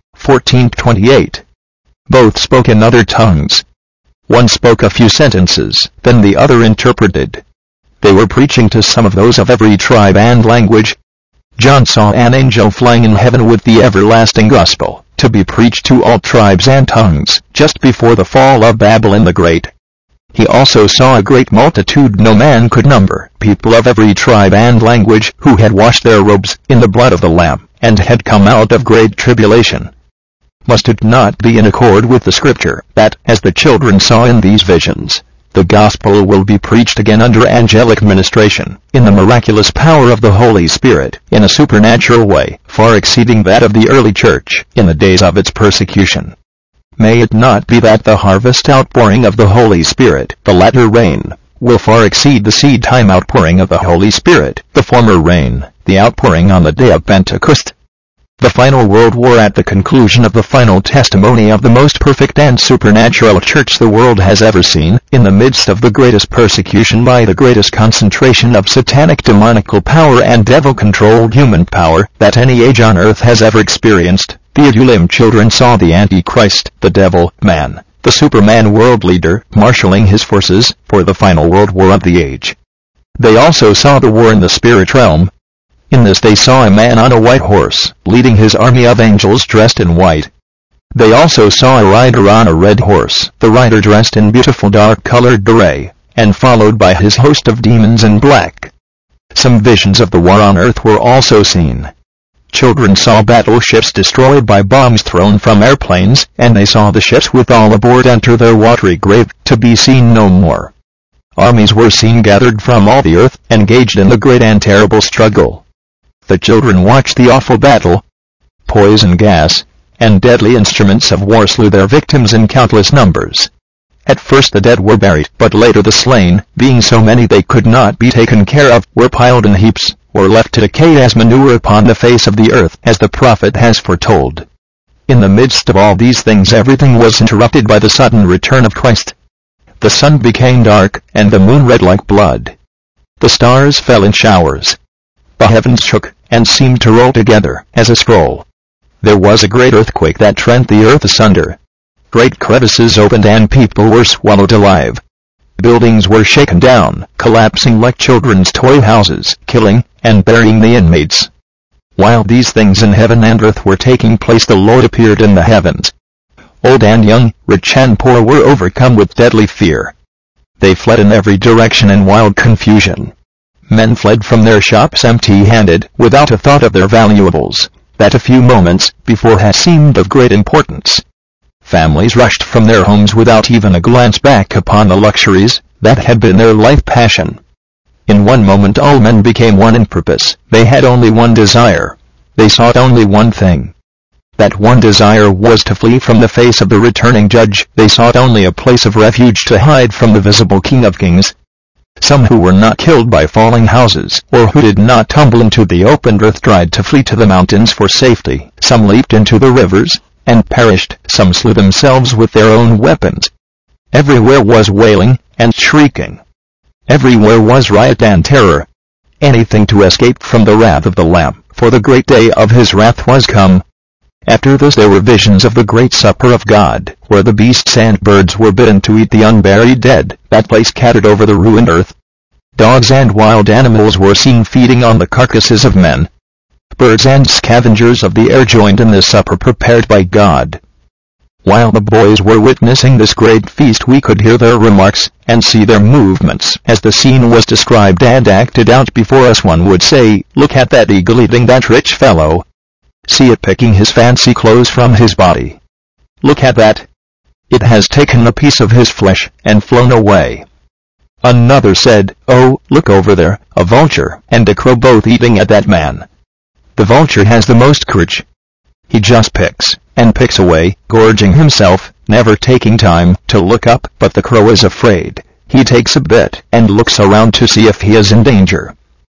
14:28. Both spoke in other tongues. One spoke a few sentences, then the other interpreted. They were preaching to some of those of every tribe and language. John saw an angel flying in heaven with the everlasting gospel, to be preached to all tribes and tongues, just before the fall of Babylon the Great. He also saw a great multitude no man could number, people of every tribe and language, who had washed their robes in the blood of the Lamb, and had come out of great tribulation. Must it not be in accord with the Scripture, that, as the children saw in these visions, the gospel will be preached again under angelic ministration, in the miraculous power of the Holy Spirit, in a supernatural way, far exceeding that of the early church, in the days of its persecution? May it not be that the harvest outpouring of the Holy Spirit, the latter rain, will far exceed the seed-time outpouring of the Holy Spirit, the former rain, the outpouring on the day of Pentecost? The final world war, at the conclusion of the final testimony of the most perfect and supernatural church the world has ever seen, in the midst of the greatest persecution by the greatest concentration of satanic demonical power and devil-controlled human power that any age on earth has ever experienced, the Adulam children saw the Antichrist, the devil, man, the Superman world leader, marshaling his forces for the final world war of the age. They also saw the war in the spirit realm. In this they saw a man on a white horse, leading his army of angels dressed in white. They also saw a rider on a red horse, the rider dressed in beautiful dark-colored array, and followed by his host of demons in black. Some visions of the war on earth were also seen. Children saw battleships destroyed by bombs thrown from airplanes, and they saw the ships with all aboard enter their watery grave, to be seen no more. Armies were seen gathered from all the earth, engaged in the great and terrible struggle. The children watched the awful battle. Poison gas and deadly instruments of war slew their victims in countless numbers. At first the dead were buried, but later the slain, being so many they could not be taken care of, were piled in heaps, or left to decay as manure upon the face of the earth, as the prophet has foretold. In the midst of all these things everything was interrupted by the sudden return of Christ. The sun became dark, and the moon red like blood. The stars fell in showers. The heavens shook, and seemed to roll together, as a scroll. There was a great earthquake that rent the earth asunder. Great crevices opened and people were swallowed alive. Buildings were shaken down, collapsing like children's toy houses, killing and burying the inmates. While these things in heaven and earth were taking place, the Lord appeared in the heavens. Old and young, rich and poor were overcome with deadly fear. They fled in every direction in wild confusion. Men fled from their shops empty-handed, without a thought of their valuables, that a few moments before had seemed of great importance. Families rushed from their homes without even a glance back upon the luxuries that had been their life passion. In one moment all men became one in purpose. They had only one desire. They sought only one thing. That one desire was to flee from the face of the returning judge. They sought only a place of refuge to hide from the visible King of Kings. Some who were not killed by falling houses, or who did not tumble into the open earth, tried to flee to the mountains for safety. Some leaped into the rivers, and perished. Some slew themselves with their own weapons. Everywhere was wailing and shrieking. Everywhere was riot and terror. Anything to escape from the wrath of the Lamb, for the great day of his wrath was come. After this there were visions of the great supper of God, where the beasts and birds were bidden to eat the unburied dead, that place scattered over the ruined earth. Dogs and wild animals were seen feeding on the carcasses of men. Birds and scavengers of the air joined in this supper prepared by God. While the boys were witnessing this great feast, we could hear their remarks, and see their movements. As the scene was described and acted out before us, one would say, "Look at that eagle eating that rich fellow. See it picking his fancy clothes from his body. Look at that. It has taken a piece of his flesh, and flown away." Another said, "Oh, look over there, a vulture and a crow both eating at that man. The vulture has the most courage. He just picks and picks away, gorging himself, never taking time to look up. But the crow is afraid. He takes a bit and looks around to see if he is in danger.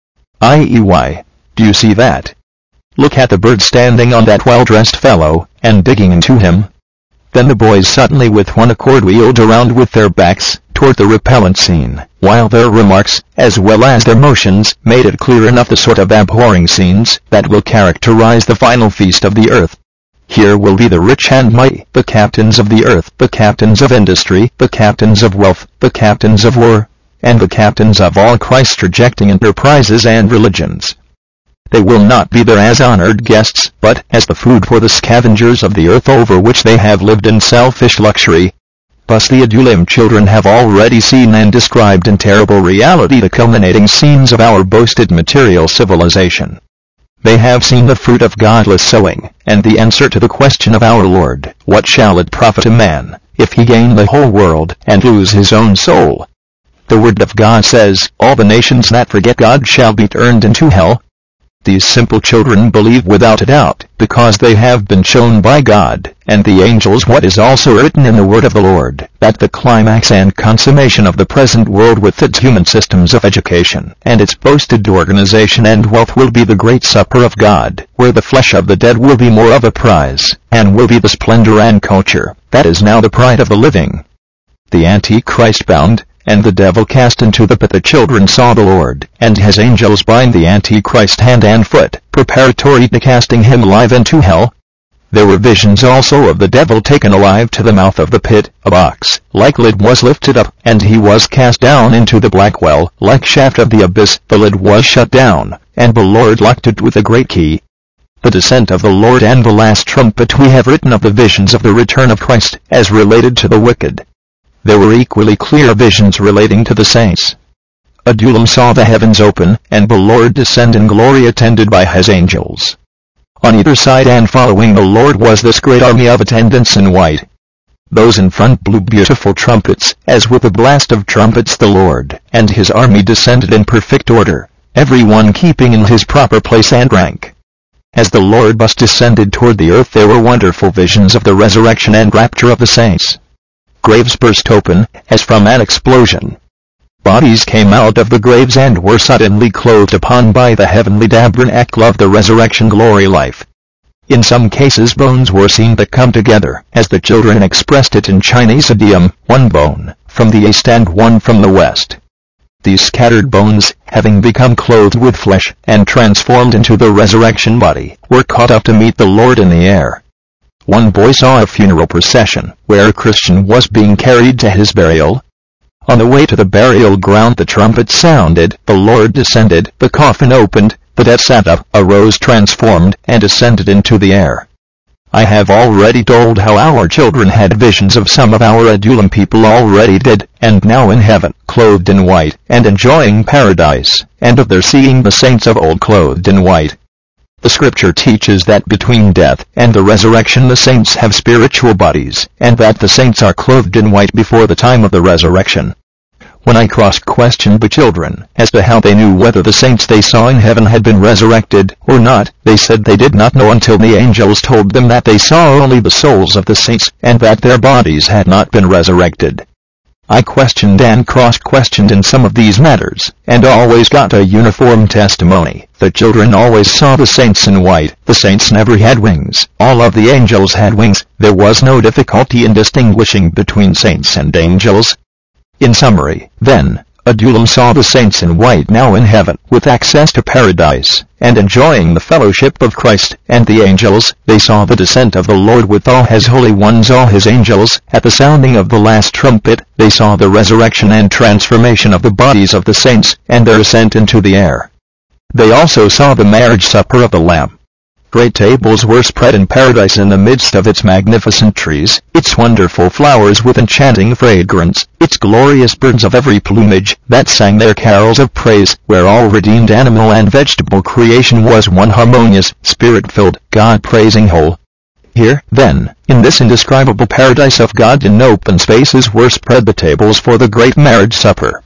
Why? Do you see that? Look at the bird standing on that well-dressed fellow, and digging into him. Then the boys suddenly with one accord wheeled around with their backs toward the repellent scene, while their remarks, as well as their motions, made it clear enough the sort of abhorring scenes that will characterize the final feast of the earth. Here will be the rich and mighty, the captains of the earth, the captains of industry, the captains of wealth, the captains of war, and the captains of all Christ-rejecting enterprises and religions. They will not be there as honored guests, but as the food for the scavengers of the earth over which they have lived in selfish luxury. Thus the Adullam children have already seen and described in terrible reality the culminating scenes of our boasted material civilization. They have seen the fruit of godless sowing, and the answer to the question of our Lord, what shall it profit a man, if he gain the whole world, and lose his own soul? The word of God says, all the nations that forget God shall be turned into hell. These simple children believe without a doubt, because they have been shown by God and the angels what is also written in the word of the Lord, that the climax and consummation of the present world with its human systems of education and its boasted organization and wealth will be the great supper of God, where the flesh of the dead will be more of a prize, and will be the splendor and culture that is now the pride of the living. The Antichrist bound, and the devil cast into the pit. The children saw the Lord, and his angels bind the Antichrist hand and foot, preparatory to casting him alive into hell. There were visions also of the devil taken alive to the mouth of the pit. A box, like lid, was lifted up, and he was cast down into the black well, like shaft of the abyss. The lid was shut down, and the Lord locked it with a great key. The descent of the Lord and the last trumpet. We have written of the visions of the return of Christ, as related to the wicked. There were equally clear visions relating to the saints. Adullam saw the heavens open, and the Lord descend in glory attended by his angels. On either side and following the Lord was this great army of attendants in white. Those in front blew beautiful trumpets, as with a blast of trumpets the Lord and his army descended in perfect order, every one keeping in his proper place and rank. As the Lord thus descended toward the earth, there were wonderful visions of the resurrection and rapture of the saints. Graves burst open, as from an explosion. Bodies came out of the graves and were suddenly clothed upon by the heavenly tabernacle of the resurrection glory life. In some cases bones were seen to come together, as the children expressed it in Chinese idiom, one bone from the east and one from the west. These scattered bones, having become clothed with flesh and transformed into the resurrection body, were caught up to meet the Lord in the air. One boy saw a funeral procession, where a Christian was being carried to his burial. On the way to the burial ground the trumpet sounded, the Lord descended, the coffin opened, the dead sat up, arose transformed, and ascended into the air. I have already told how our children had visions of some of our Adullam people already dead, and now in heaven, clothed in white, and enjoying paradise, and of their seeing the saints of old clothed in white. The scripture teaches that between death and the resurrection the saints have spiritual bodies, and that the saints are clothed in white before the time of the resurrection. When I cross-questioned the children as to how they knew whether the saints they saw in heaven had been resurrected or not, they said they did not know until the angels told them that they saw only the souls of the saints, and that their bodies had not been resurrected. I questioned and cross-questioned in some of these matters, and always got a uniform testimony. The children always saw the saints in white. The saints never had wings. All of the angels had wings. There was no difficulty in distinguishing between saints and angels. In summary, then, Adullam saw the saints in white now in heaven, with access to paradise, and enjoying the fellowship of Christ and the angels. They saw the descent of the Lord with all his holy ones, all his angels. At the sounding of the last trumpet, they saw the resurrection and transformation of the bodies of the saints, and their ascent into the air. They also saw the marriage supper of the Lamb. Great tables were spread in paradise in the midst of its magnificent trees, its wonderful flowers with enchanting fragrance, its glorious birds of every plumage that sang their carols of praise, where all redeemed animal and vegetable creation was one harmonious, spirit-filled, God-praising whole. Here, then, in this indescribable paradise of God in open spaces were spread the tables for the great marriage supper.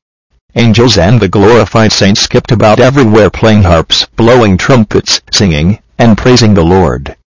Angels and the glorified saints skipped about everywhere playing harps, blowing trumpets, singing, and praising the Lord.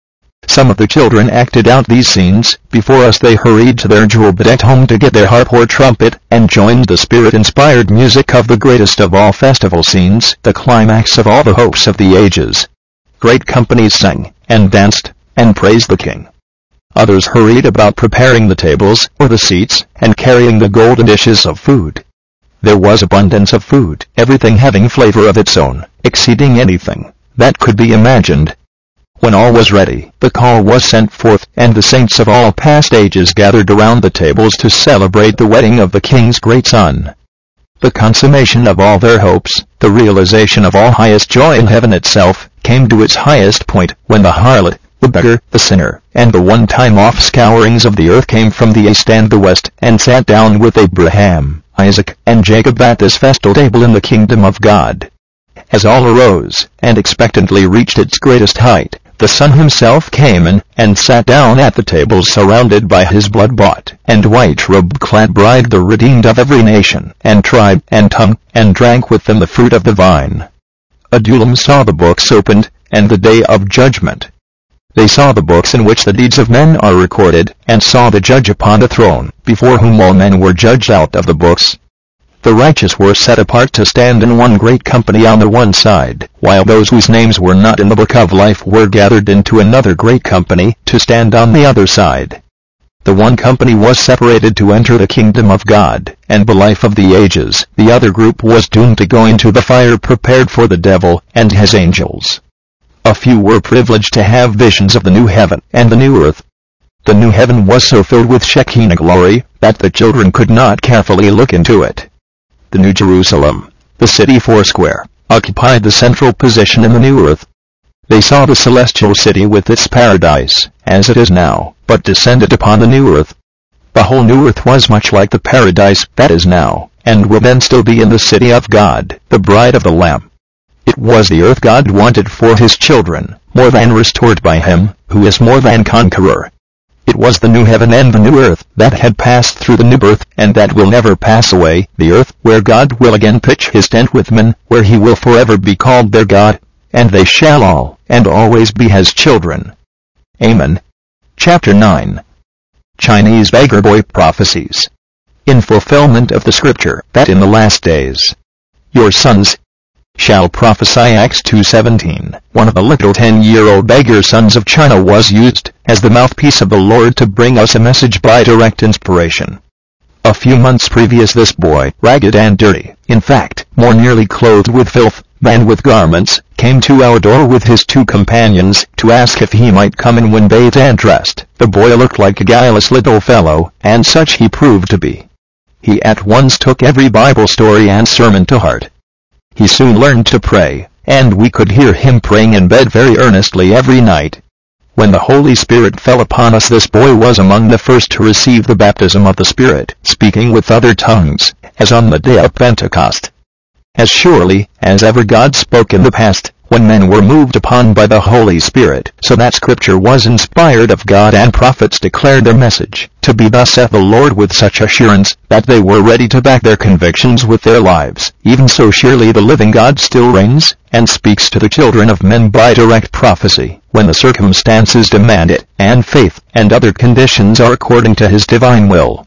Some of the children acted out these scenes. Before us they hurried to their jewel-bedecked home to get their harp or trumpet, and joined the spirit-inspired music of the greatest of all festival scenes, the climax of all the hopes of the ages. Great companies sang, and danced, and praised the King. Others hurried about preparing the tables, or the seats, and carrying the golden dishes of food. There was abundance of food, everything having flavor of its own, exceeding anything that could be imagined. When all was ready, the call was sent forth, and the saints of all past ages gathered around the tables to celebrate the wedding of the King's great Son. The consummation of all their hopes, the realization of all highest joy in heaven itself, came to its highest point when the harlot, the beggar, the sinner, and the one-time offscourings of the earth came from the east and the west, and sat down with Abraham, Isaac, and Jacob at this festal table in the kingdom of God. As all arose, and expectantly reached its greatest height, the Son himself came in, and sat down at the table surrounded by his blood-bought and white-robe-clad bride, the redeemed of every nation, and tribe, and tongue, and drank with them the fruit of the vine. Adullam saw the books opened, and the day of judgment. They saw the books in which the deeds of men are recorded, and saw the judge upon the throne, before whom all men were judged out of the books. The righteous were set apart to stand in one great company on the one side, while those whose names were not in the book of life were gathered into another great company, to stand on the other side. The one company was separated to enter the kingdom of God, and the life of the ages. The other group was doomed to go into the fire prepared for the devil and his angels. A few were privileged to have visions of the new heaven and the new earth. The new heaven was so filled with Shekinah glory, that the children could not carefully look into it. The New Jerusalem, the city foursquare, occupied the central position in the new earth. They saw the celestial city with its paradise, as it is now, but descended upon the new earth. The whole new earth was much like the paradise that is now, and will then still be in the city of God, the bride of the Lamb. It was the earth God wanted for his children, more than restored by him, who is more than conqueror. It was the new heaven and the new earth that had passed through the new birth, and that will never pass away, the earth where God will again pitch his tent with men, where he will forever be called their God, and they shall all, and always be his children. Amen. Chapter 9. Chinese Beggar Boy Prophecies. In fulfillment of the scripture, that in the last days, your sons shall prophesy. Acts 2:17. One of the little 10-year-old beggar sons of China was used as the mouthpiece of the Lord to bring us a message by direct inspiration. A few months previous, this boy, ragged and dirty, in fact, more nearly clothed with filth than with garments, came to our door with his two companions to ask if he might come in when bathed and dressed. The boy looked like a guileless little fellow, and such he proved to be. He at once took every Bible story and sermon to heart. He soon learned to pray, and we could hear him praying in bed very earnestly every night. When the Holy Spirit fell upon us, this boy was among the first to receive the baptism of the Spirit, speaking with other tongues, as on the day of Pentecost. As surely as ever God spoke in the past, when men were moved upon by the Holy Spirit, so that Scripture was inspired of God and prophets declared their message, to be thus saith the Lord, with such assurance, that they were ready to back their convictions with their lives. Even so surely the living God still reigns, and speaks to the children of men by direct prophecy, when the circumstances demand it, and faith and other conditions are according to his divine will.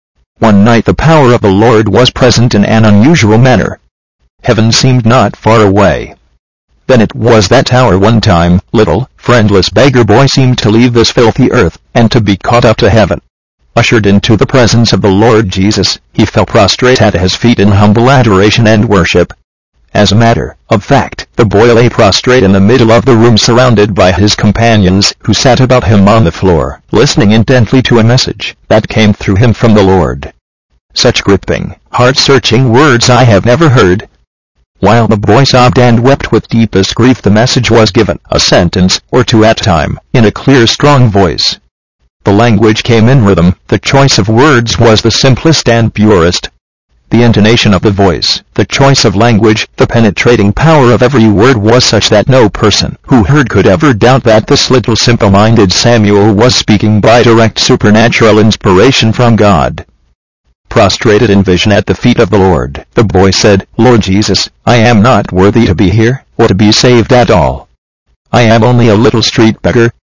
One night the power of the Lord was present in an unusual manner. Heaven seemed not far away. Then it was that our one-time, little, friendless beggar boy seemed to leave this filthy earth, and to be caught up to heaven. Ushered into the presence of the Lord Jesus, he fell prostrate at his feet in humble adoration and worship. As a matter of fact, the boy lay prostrate in the middle of the room, surrounded by his companions, who sat about him on the floor, listening intently to a message that came through him from the Lord. Such gripping, heart-searching words I have never heard. While the boy sobbed and wept with deepest grief, the message was given, a sentence or two at a time, in a clear, strong voice. The language came in rhythm, the choice of words was the simplest and purest. The intonation of the voice, the choice of language, the penetrating power of every word was such that no person who heard could ever doubt that this little simple-minded Samuel was speaking by direct supernatural inspiration from God. Prostrated in vision at the feet of the Lord, the boy said, Lord Jesus, I am not worthy to be here, or to be saved at all. I am only a little street beggar.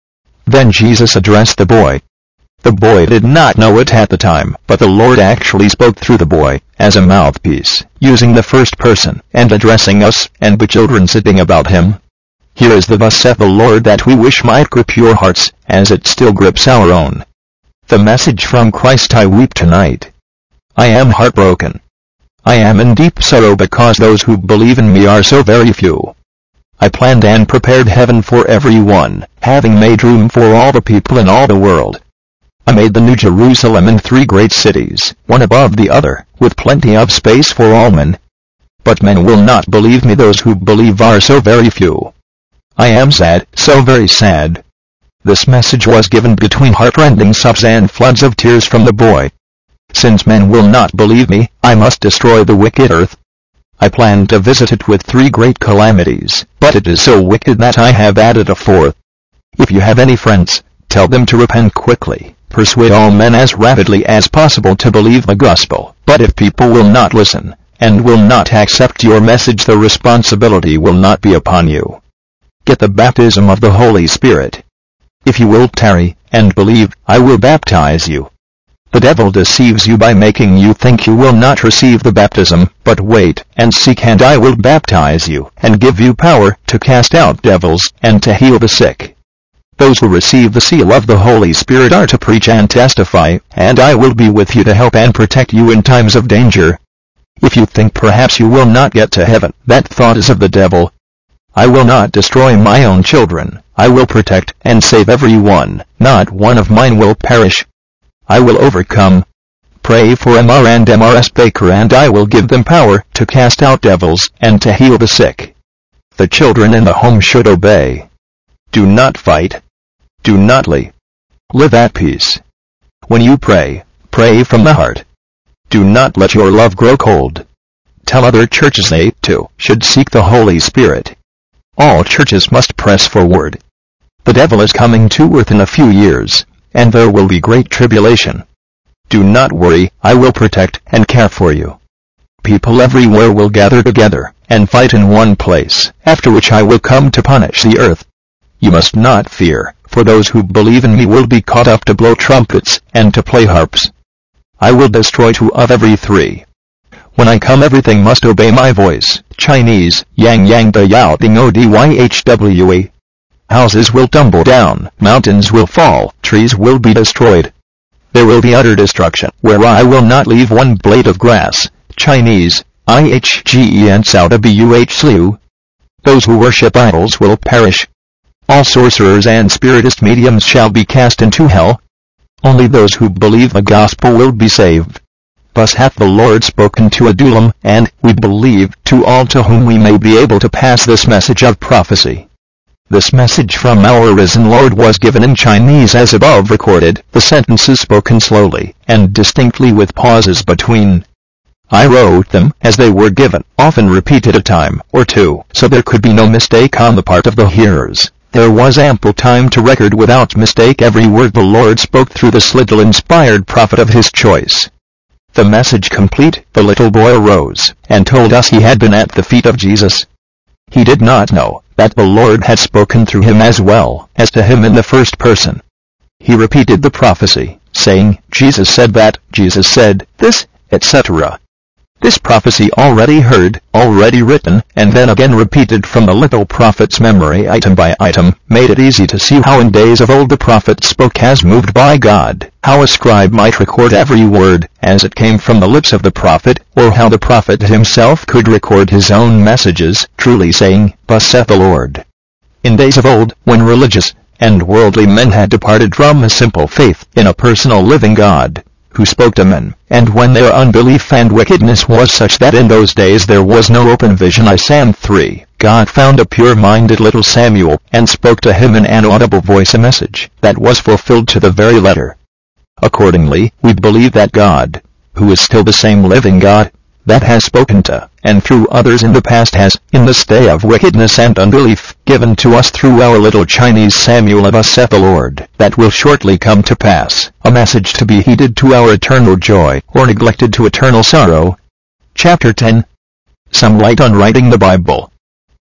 Then Jesus addressed the boy. The boy did not know it at the time, but the Lord actually spoke through the boy, as a mouthpiece, using the first person, and addressing us, and the children sitting about him. Here is the "Thus saith the Lord" that we wish might grip your hearts, as it still grips our own. The message from Christ: I weep tonight. I am heartbroken. I am in deep sorrow because those who believe in me are so very few. I planned and prepared heaven for everyone, having made room for all the people in all the world. I made the New Jerusalem in 3 great cities, one above the other, with plenty of space for all men. But men will not believe me. Those who believe are so very few. I am sad, so very sad. This message was given between heartrending sobs and floods of tears from the boy. Since men will not believe me, I must destroy the wicked earth. I planned to visit it with 3 great calamities, but it is so wicked that I have added a 4th. If you have any friends, tell them to repent quickly. Persuade all men as rapidly as possible to believe the gospel. But if people will not listen, and will not accept your message, the responsibility will not be upon you. Get the baptism of the Holy Spirit. If you will tarry, and believe, I will baptize you. The devil deceives you by making you think you will not receive the baptism, but wait, and seek, and I will baptize you, and give you power to cast out devils, and to heal the sick. Those who receive the seal of the Holy Spirit are to preach and testify, and I will be with you to help and protect you in times of danger. If you think perhaps you will not get to heaven, that thought is of the devil. I will not destroy my own children. I will protect and save everyone. Not one of mine will perish. I will overcome. Pray for Mr. and Mrs. Baker, and I will give them power to cast out devils and to heal the sick. The children in the home should obey. Do not fight. Do not lie. Live at peace. When you pray, pray from the heart. Do not let your love grow cold. Tell other churches they, too, should seek the Holy Spirit. All churches must press forward. The devil is coming to earth in a few years, and there will be great tribulation. Do not worry, I will protect and care for you. People everywhere will gather together and fight in one place, after which I will come to punish the earth. You must not fear, for those who believe in me will be caught up to blow trumpets and to play harps. I will destroy 2 of every 3. When I come, everything must obey my voice. Chinese, Yang Yang Da Yao Ding O D Y H W A. Houses will tumble down, mountains will fall, trees will be destroyed. There will be utter destruction, where I will not leave one blade of grass. Chinese, IHGEN Sauda BUH Liu. Those who worship idols will perish. All sorcerers and spiritist mediums shall be cast into hell. Only those who believe the gospel will be saved. Thus hath the Lord spoken to Adullam, and, we believe, to all to whom we may be able to pass this message of prophecy. This message from our risen Lord was given in Chinese as above recorded, the sentences spoken slowly and distinctly with pauses between. I wrote them as they were given, often repeated a time or 2, so there could be no mistake on the part of the hearers. There was ample time to record without mistake every word the Lord spoke through this little inspired prophet of his choice. The message complete, the little boy arose and told us he had been at the feet of Jesus. He did not know that the Lord had spoken through him as well as to him in the first person. He repeated the prophecy, saying, Jesus said that, Jesus said this, etc. This prophecy already heard, already written, and then again repeated from the little prophet's memory item by item, made it easy to see how in days of old the prophet spoke as moved by God, how a scribe might record every word as it came from the lips of the prophet, or how the prophet himself could record his own messages, truly saying, Thus saith the Lord. In days of old, when religious and worldly men had departed from a simple faith in a personal living God, who spoke to men, and when their unbelief and wickedness was such that in those days there was no open vision, Sam 3, God found a pure-minded little Samuel, and spoke to him in an audible voice a message that was fulfilled to the very letter. Accordingly, we believe that God, who is still the same living God, that has spoken to, and through others in the past has, in this day of wickedness and unbelief, given to us through our little Chinese Samuel of Thus saith the Lord, that will shortly come to pass, a message to be heeded to our eternal joy, or neglected to eternal sorrow. Chapter 10. Some light on writing the Bible.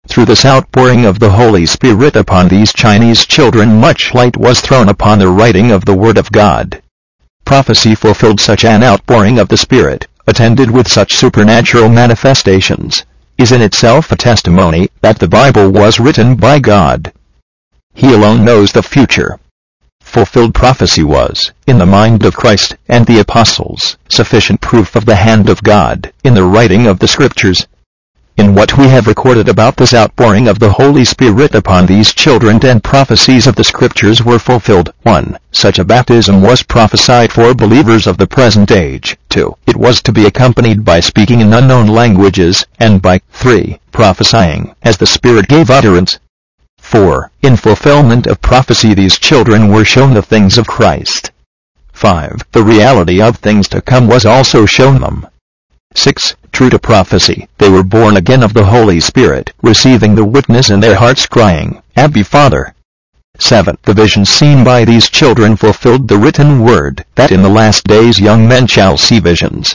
Through this outpouring of the Holy Spirit upon these Chinese children, much light was thrown upon the writing of the Word of God. Prophecy fulfilled. Such an outpouring of the Spirit, attended with such supernatural manifestations, is in itself a testimony that the Bible was written by God. He alone knows the future. Fulfilled prophecy was, in the mind of Christ and the apostles, sufficient proof of the hand of God in the writing of the Scriptures. In what we have recorded about this outpouring of the Holy Spirit upon these children, and prophecies of the Scriptures were fulfilled. 1. Such a baptism was prophesied for believers of the present age. 2. It was to be accompanied by speaking in unknown languages, and by 3. Prophesying, as the Spirit gave utterance. 4. In fulfillment of prophecy these children were shown the things of Christ. 5. The reality of things to come was also shown them. 6. True to prophecy, they were born again of the Holy Spirit, receiving the witness in their hearts, crying, Abba, Father. 7. The visions seen by these children fulfilled the written word, that in the last days young men shall see visions.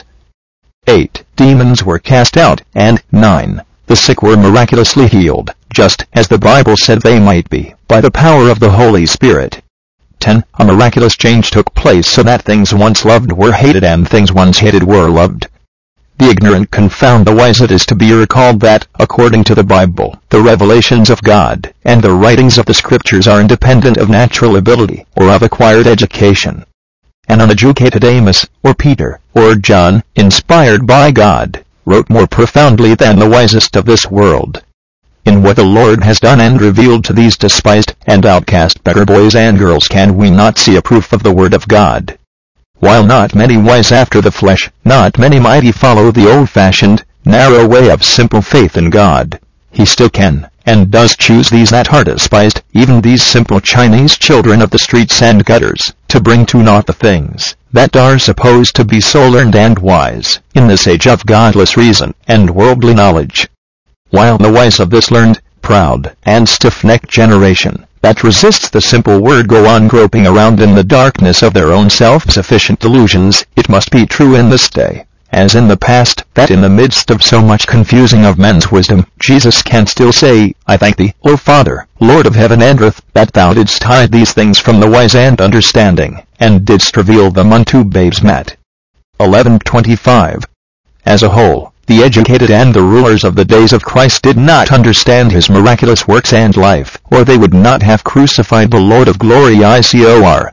8. Demons were cast out, and 9. The sick were miraculously healed, just as the Bible said they might be, by the power of the Holy Spirit. 10. A miraculous change took place so that things once loved were hated and things once hated were loved. The ignorant confound the wise. It is to be recalled that, according to the Bible, the revelations of God and the writings of the Scriptures are independent of natural ability or of acquired education. An uneducated Amos, or Peter, or John, inspired by God, wrote more profoundly than the wisest of this world. In what the Lord has done and revealed to these despised and outcast beggar boys and girls, can we not see a proof of the Word of God? While not many wise after the flesh, not many mighty follow the old-fashioned, narrow way of simple faith in God, He still can, and does choose these that are despised, even these simple Chinese children of the streets and gutters, to bring to naught the things that are supposed to be so learned and wise, in this age of godless reason and worldly knowledge. While the wise of this learned, proud, and stiff-necked generation, that resists the simple word, go on groping around in the darkness of their own self-sufficient delusions, it must be true in this day, as in the past, that in the midst of so much confusing of men's wisdom, Jesus can still say, I thank thee, O Father, Lord of heaven and earth, that thou didst hide these things from the wise and understanding, and didst reveal them unto babes. Matt. 11:25. As a whole, the educated and the rulers of the days of Christ did not understand His miraculous works and life, or they would not have crucified the Lord of glory. Icor.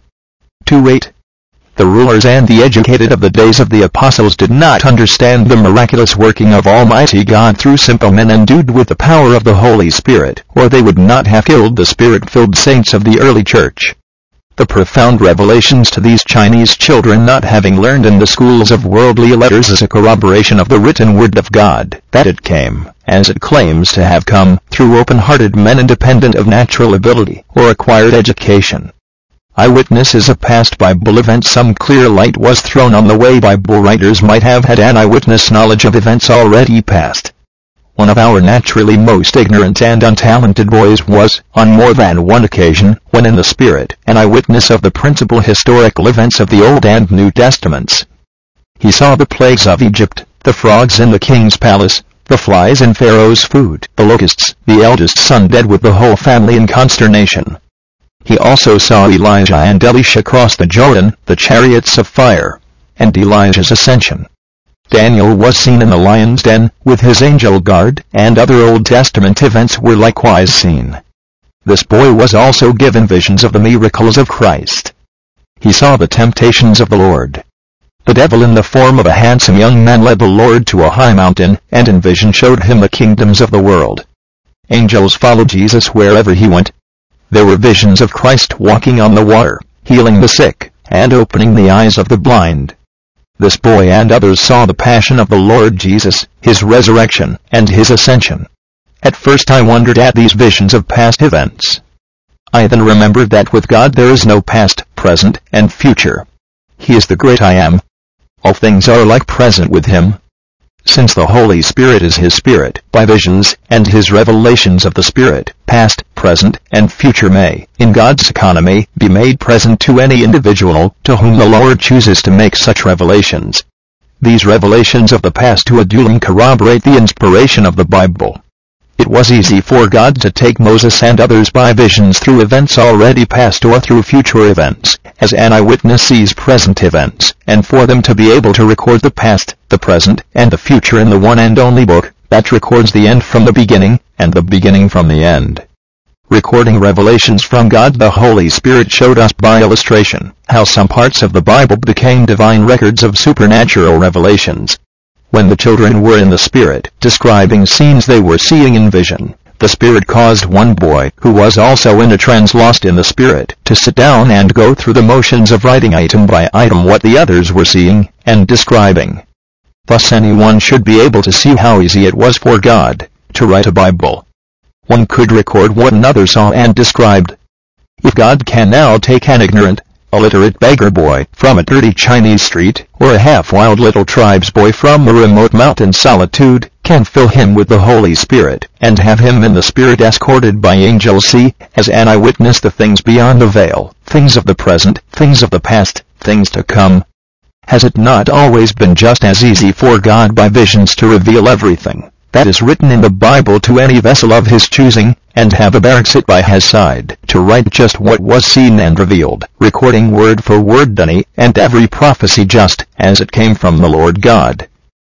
2:8. The rulers and the educated of the days of the apostles did not understand the miraculous working of Almighty God through simple men endued with the power of the Holy Spirit, or they would not have killed the Spirit-filled saints of the early church. The profound revelations to these Chinese children, not having learned in the schools of worldly letters, is a corroboration of the written Word of God, that it came, as it claims to have come, through open-hearted men independent of natural ability or acquired education. Eyewitnesses of past Bible events. Some clear light was thrown on the way Bible writers might have had an eyewitness knowledge of events already past. One of our naturally most ignorant and untalented boys was, on more than one occasion, when in the Spirit, an eyewitness of the principal historical events of the Old and New Testaments. He saw the plagues of Egypt, the frogs in the king's palace, the flies in Pharaoh's food, the locusts, the eldest son dead with the whole family in consternation. He also saw Elijah and Elisha cross the Jordan, the chariots of fire, and Elijah's ascension. Daniel was seen in the lion's den, with his angel guard, and other Old Testament events were likewise seen. This boy was also given visions of the miracles of Christ. He saw the temptations of the Lord. The devil in the form of a handsome young man led the Lord to a high mountain, and in vision showed him the kingdoms of the world. Angels followed Jesus wherever he went. There were visions of Christ walking on the water, healing the sick, and opening the eyes of the blind. This boy and others saw the passion of the Lord Jesus, His resurrection, and His ascension. At first I wondered at these visions of past events. I then remembered that with God there is no past, present, and future. He is the great I Am. All things are alike present with Him. Since the Holy Spirit is His Spirit, by visions and His revelations of the Spirit, past, present, and future may, in God's economy, be made present to any individual to whom the Lord chooses to make such revelations. These revelations of the past to a dueling corroborate the inspiration of the Bible. It was easy for God to take Moses and others by visions through events already past or through future events, as an eyewitness sees present events, and for them to be able to record the past, the present, and the future in the one and only book that records the end from the beginning, and the beginning from the end. Recording revelations from God, the Holy Spirit showed us by illustration how some parts of the Bible became divine records of supernatural revelations. When the children were in the Spirit, describing scenes they were seeing in vision, the Spirit caused one boy, who was also in a trance lost in the Spirit, to sit down and go through the motions of writing item by item what the others were seeing and describing. Thus anyone should be able to see how easy it was for God to write a Bible. One could record what another saw and described. If God can now take an ignorant, illiterate beggar boy from a dirty Chinese street, or a half-wild little tribes boy from a remote mountain solitude, can fill him with the Holy Spirit, and have him in the Spirit escorted by angels see, as an eyewitness the things beyond the veil, things of the present, things of the past, things to come. Has it not always been just as easy for God by visions to reveal everything that is written in the Bible to any vessel of his choosing, and have a Barak sit by his side to write just what was seen and revealed, recording word for word any and every prophecy just as it came from the Lord God?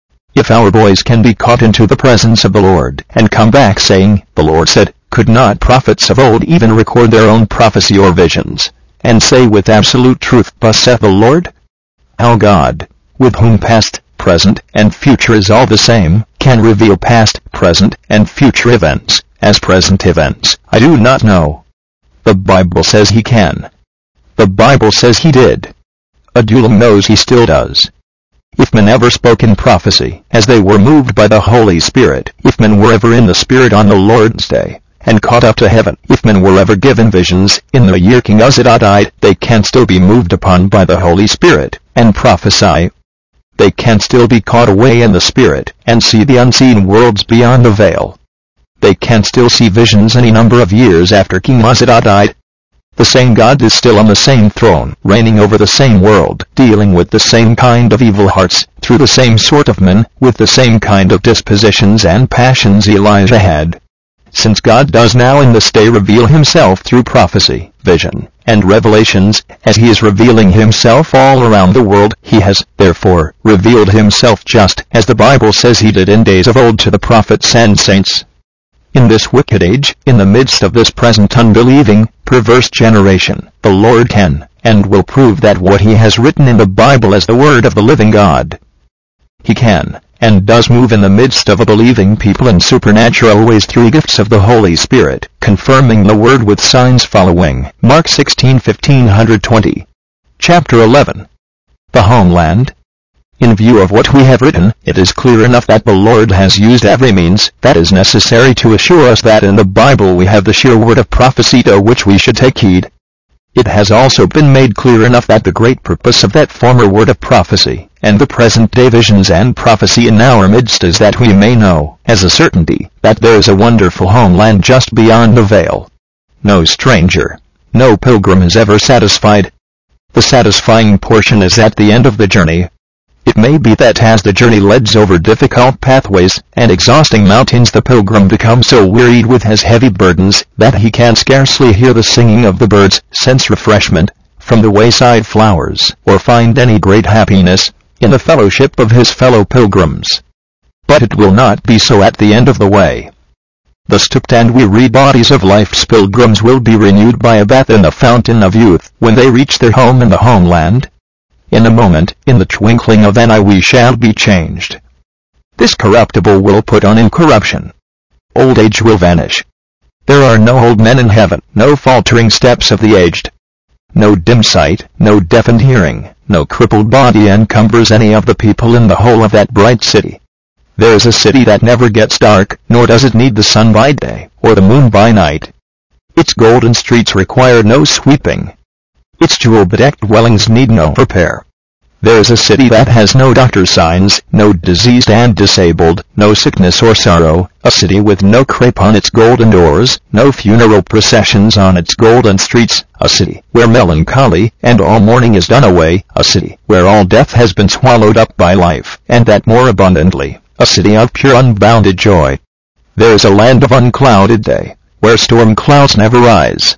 If our boys can be caught into the presence of the Lord, and come back saying, "The Lord said," could not prophets of old even record their own prophecy or visions, and say with absolute truth, "Thus saith the Lord"? How God, with whom past, present, and future is all the same, can reveal past, present, and future events as present events, I do not know. The Bible says he can. The Bible says he did. Adulam knows he still does. If men ever spoke in prophecy, as they were moved by the Holy Spirit, if men were ever in the Spirit on the Lord's day, and caught up to heaven, if men were ever given visions, in the year King Uzziah died, they can still be moved upon by the Holy Spirit, and prophesy. They can still be caught away in the Spirit, and see the unseen worlds beyond the veil. They can still see visions any number of years after King Uzziah died. The same God is still on the same throne, reigning over the same world, dealing with the same kind of evil hearts, through the same sort of men, with the same kind of dispositions and passions Elijah had. Since God does now in this day reveal himself through prophecy, vision, and revelations, as he is revealing himself all around the world, he has, therefore, revealed himself just as the Bible says he did in days of old to the prophets and saints. In this wicked age, in the midst of this present unbelieving, perverse generation, the Lord can, and will prove that what he has written in the Bible is the word of the living God. He can, and does move in the midst of a believing people in supernatural ways through gifts of the Holy Spirit, confirming the word with signs following. Mark 16:15-20. Chapter 11. The Homeland. In view of what we have written, it is clear enough that the Lord has used every means that is necessary to assure us that in the Bible we have the sure word of prophecy to which we should take heed. It has also been made clear enough that the great purpose of that former word of prophecy, and the present-day visions and prophecy in our midst is that we may know, as a certainty, that there is a wonderful homeland just beyond the veil. No stranger, no pilgrim is ever satisfied. The satisfying portion is at the end of the journey. It may be that as the journey leads over difficult pathways and exhausting mountains, the pilgrim becomes so wearied with his heavy burdens that he can scarcely hear the singing of the birds, sense refreshment from the wayside flowers, or find any great happiness in the fellowship of his fellow pilgrims. But it will not be so at the end of the way. The stooped and weary bodies of life's pilgrims will be renewed by a bath in the fountain of youth when they reach their home in the homeland. In a moment, in the twinkling of an eye, we shall be changed. This corruptible will put on incorruption. Old age will vanish. There are no old men in heaven, no faltering steps of the aged. No dim sight, no deafened hearing, no crippled body encumbers any of the people in the whole of that bright city. There is a city that never gets dark, nor does it need the sun by day, or the moon by night. Its golden streets require no sweeping. Its jewel-bedecked dwellings need no repair. There is a city that has no doctor's signs, no diseased and disabled, no sickness or sorrow, a city with no crape on its golden doors, no funeral processions on its golden streets, a city where melancholy and all mourning is done away, a city where all death has been swallowed up by life, and that more abundantly, a city of pure unbounded joy. There is a land of unclouded day, where storm clouds never rise.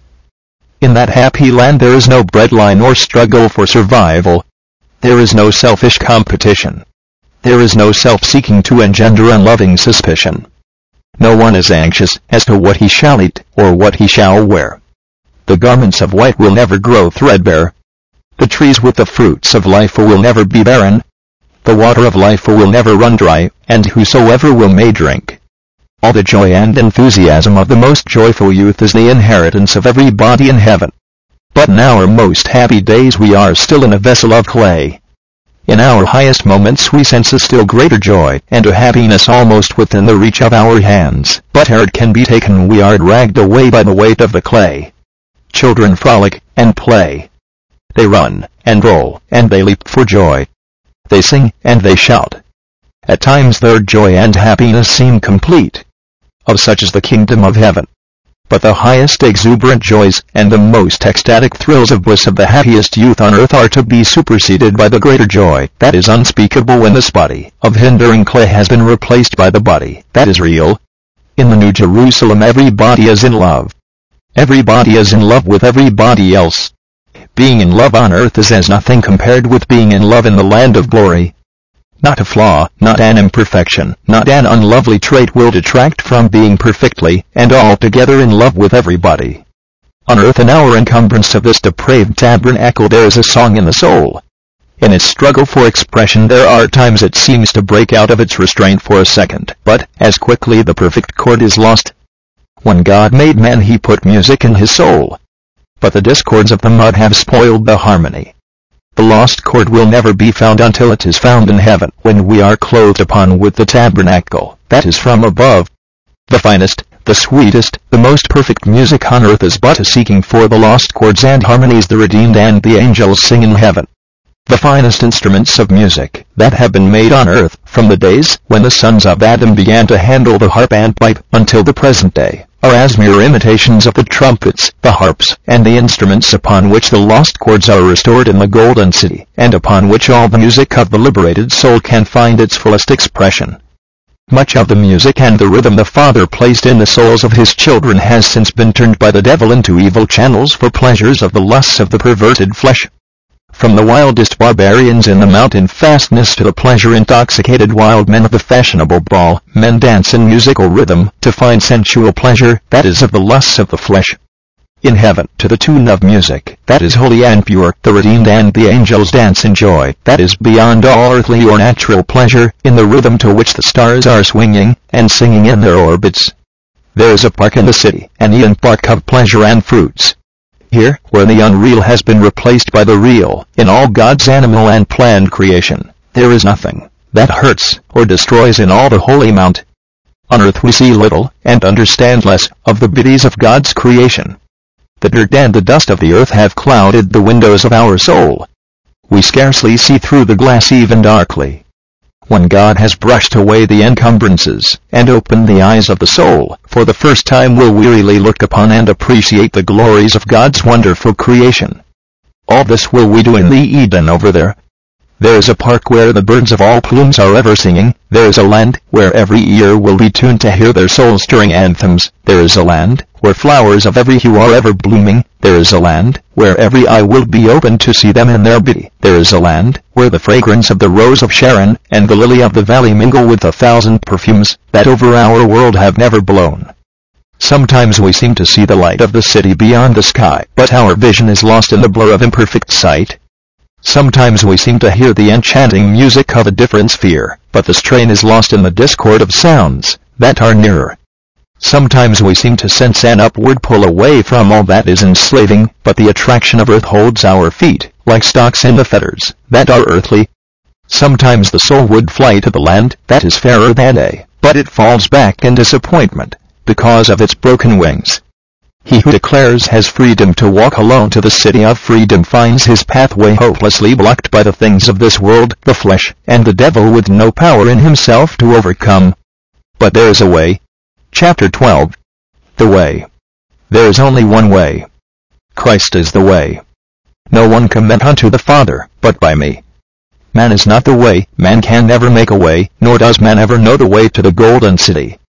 In that happy land there is no breadline or struggle for survival. There is no selfish competition. There is no self-seeking to engender unloving suspicion. No one is anxious as to what he shall eat or what he shall wear. The garments of white will never grow threadbare. The trees with the fruits of life will never be barren. The water of life will never run dry, and whosoever will may drink. All the joy and enthusiasm of the most joyful youth is the inheritance of everybody in heaven. But in our most happy days we are still in a vessel of clay. In our highest moments we sense a still greater joy and a happiness almost within the reach of our hands, but ere it can be taken we are dragged away by the weight of the clay. Children frolic and play. They run and roll and they leap for joy. They sing and they shout. At times their joy and happiness seem complete. Of such is the kingdom of heaven. But the highest exuberant joys and the most ecstatic thrills of bliss of the happiest youth on earth are to be superseded by the greater joy that is unspeakable when this body of hindering clay has been replaced by the body that is real. In the New Jerusalem everybody is in love. Everybody is in love with everybody else. Being in love on earth is as nothing compared with being in love in the land of glory. Not a flaw, not an imperfection, not an unlovely trait will detract from being perfectly and altogether in love with everybody. On earth in our encumbrance of this depraved tabernacle there is a song in the soul. In its struggle for expression there are times it seems to break out of its restraint for a second, but as quickly the perfect chord is lost. When God made man he put music in his soul. But the discords of the mud have spoiled the harmony. The lost chord will never be found until it is found in heaven, when we are clothed upon with the tabernacle that is from above. The finest, the sweetest, the most perfect music on earth is but a seeking for the lost chords and harmonies the redeemed and the angels sing in heaven. The finest instruments of music that have been made on earth, from the days when the sons of Adam began to handle the harp and pipe until the present day, are as mere imitations of the trumpets, the harps, and the instruments upon which the lost chords are restored in the golden city, and upon which all the music of the liberated soul can find its fullest expression. Much of the music and the rhythm the Father placed in the souls of his children has since been turned by the devil into evil channels for pleasures of the lusts of the perverted flesh. From the wildest barbarians in the mountain fastness to the pleasure-intoxicated wild men of the fashionable ball, men dance in musical rhythm to find sensual pleasure that is of the lusts of the flesh. In heaven, to the tune of music that is holy and pure, the redeemed and the angels dance in joy that is beyond all earthly or natural pleasure, in the rhythm to which the stars are swinging and singing in their orbits. There is a park in the city, an Eden park of pleasure and fruits. Here, where the unreal has been replaced by the real, in all God's animal and planned creation, there is nothing that hurts or destroys in all the holy mount. On earth we see little, and understand less, of the beauties of God's creation. The dirt and the dust of the earth have clouded the windows of our soul. We scarcely see through the glass even darkly. When God has brushed away the encumbrances, and opened the eyes of the soul, for the first time we'll wearily look upon and appreciate the glories of God's wonderful creation. All this will we do in the Eden over there. There is a park where the birds of all plumes are ever singing, there is a land where every ear will be tuned to hear their soul-stirring anthems, there is a land where flowers of every hue are ever blooming, there is a land where every eye will be open to see them in their beauty, there is a land where the fragrance of the rose of Sharon and the lily of the valley mingle with 1,000 perfumes that over our world have never blown. Sometimes we seem to see the light of the city beyond the sky, but our vision is lost in the blur of imperfect sight. Sometimes we seem to hear the enchanting music of a different sphere, but the strain is lost in the discord of sounds that are nearer. Sometimes we seem to sense an upward pull away from all that is enslaving, but the attraction of earth holds our feet, like stocks in the fetters that are earthly. Sometimes the soul would fly to the land that is fairer than day, but it falls back in disappointment, because of its broken wings. He who declares has freedom to walk alone to the city of freedom finds his pathway hopelessly blocked by the things of this world, the flesh, and the devil with no power in himself to overcome. But there is a way. Chapter 12. The way. There is only one way. Christ is the way. No one cometh unto the Father, but by me. Man is not the way, man can never make a way, nor does man ever know the way to the golden city.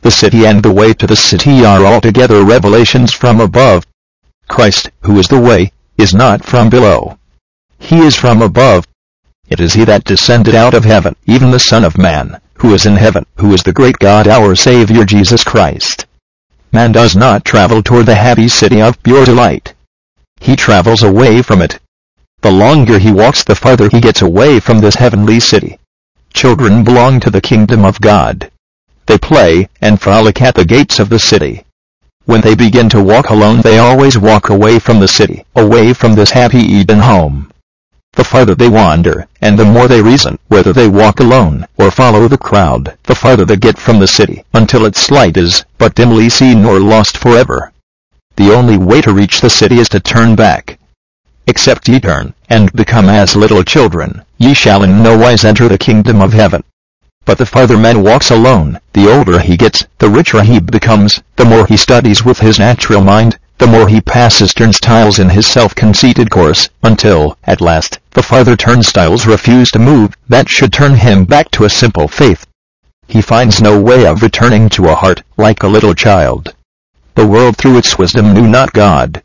The city and the way to the city are altogether revelations from above. Christ, who is the way, is not from below. He is from above. It is he that descended out of heaven, even the Son of Man, who is in heaven, who is the great God our Savior Jesus Christ. Man does not travel toward the happy city of pure delight. He travels away from it. The longer he walks, the farther he gets away from this heavenly city. Children belong to the kingdom of God. They play and frolic at the gates of the city. When they begin to walk alone, they always walk away from the city, away from this happy Eden home. The farther they wander, and the more they reason whether they walk alone or follow the crowd, the farther they get from the city, until its light is but dimly seen or lost forever. The only way to reach the city is to turn back. Except ye turn, and become as little children, ye shall in no wise enter the kingdom of heaven. But the farther man walks alone, the older he gets, the richer he becomes, the more he studies with his natural mind, the more he passes turnstiles in his self-conceited course, until, at last, the farther turnstiles refuse to move that should turn him back to a simple faith. He finds no way of returning to a heart like a little child. The world through its wisdom knew not God.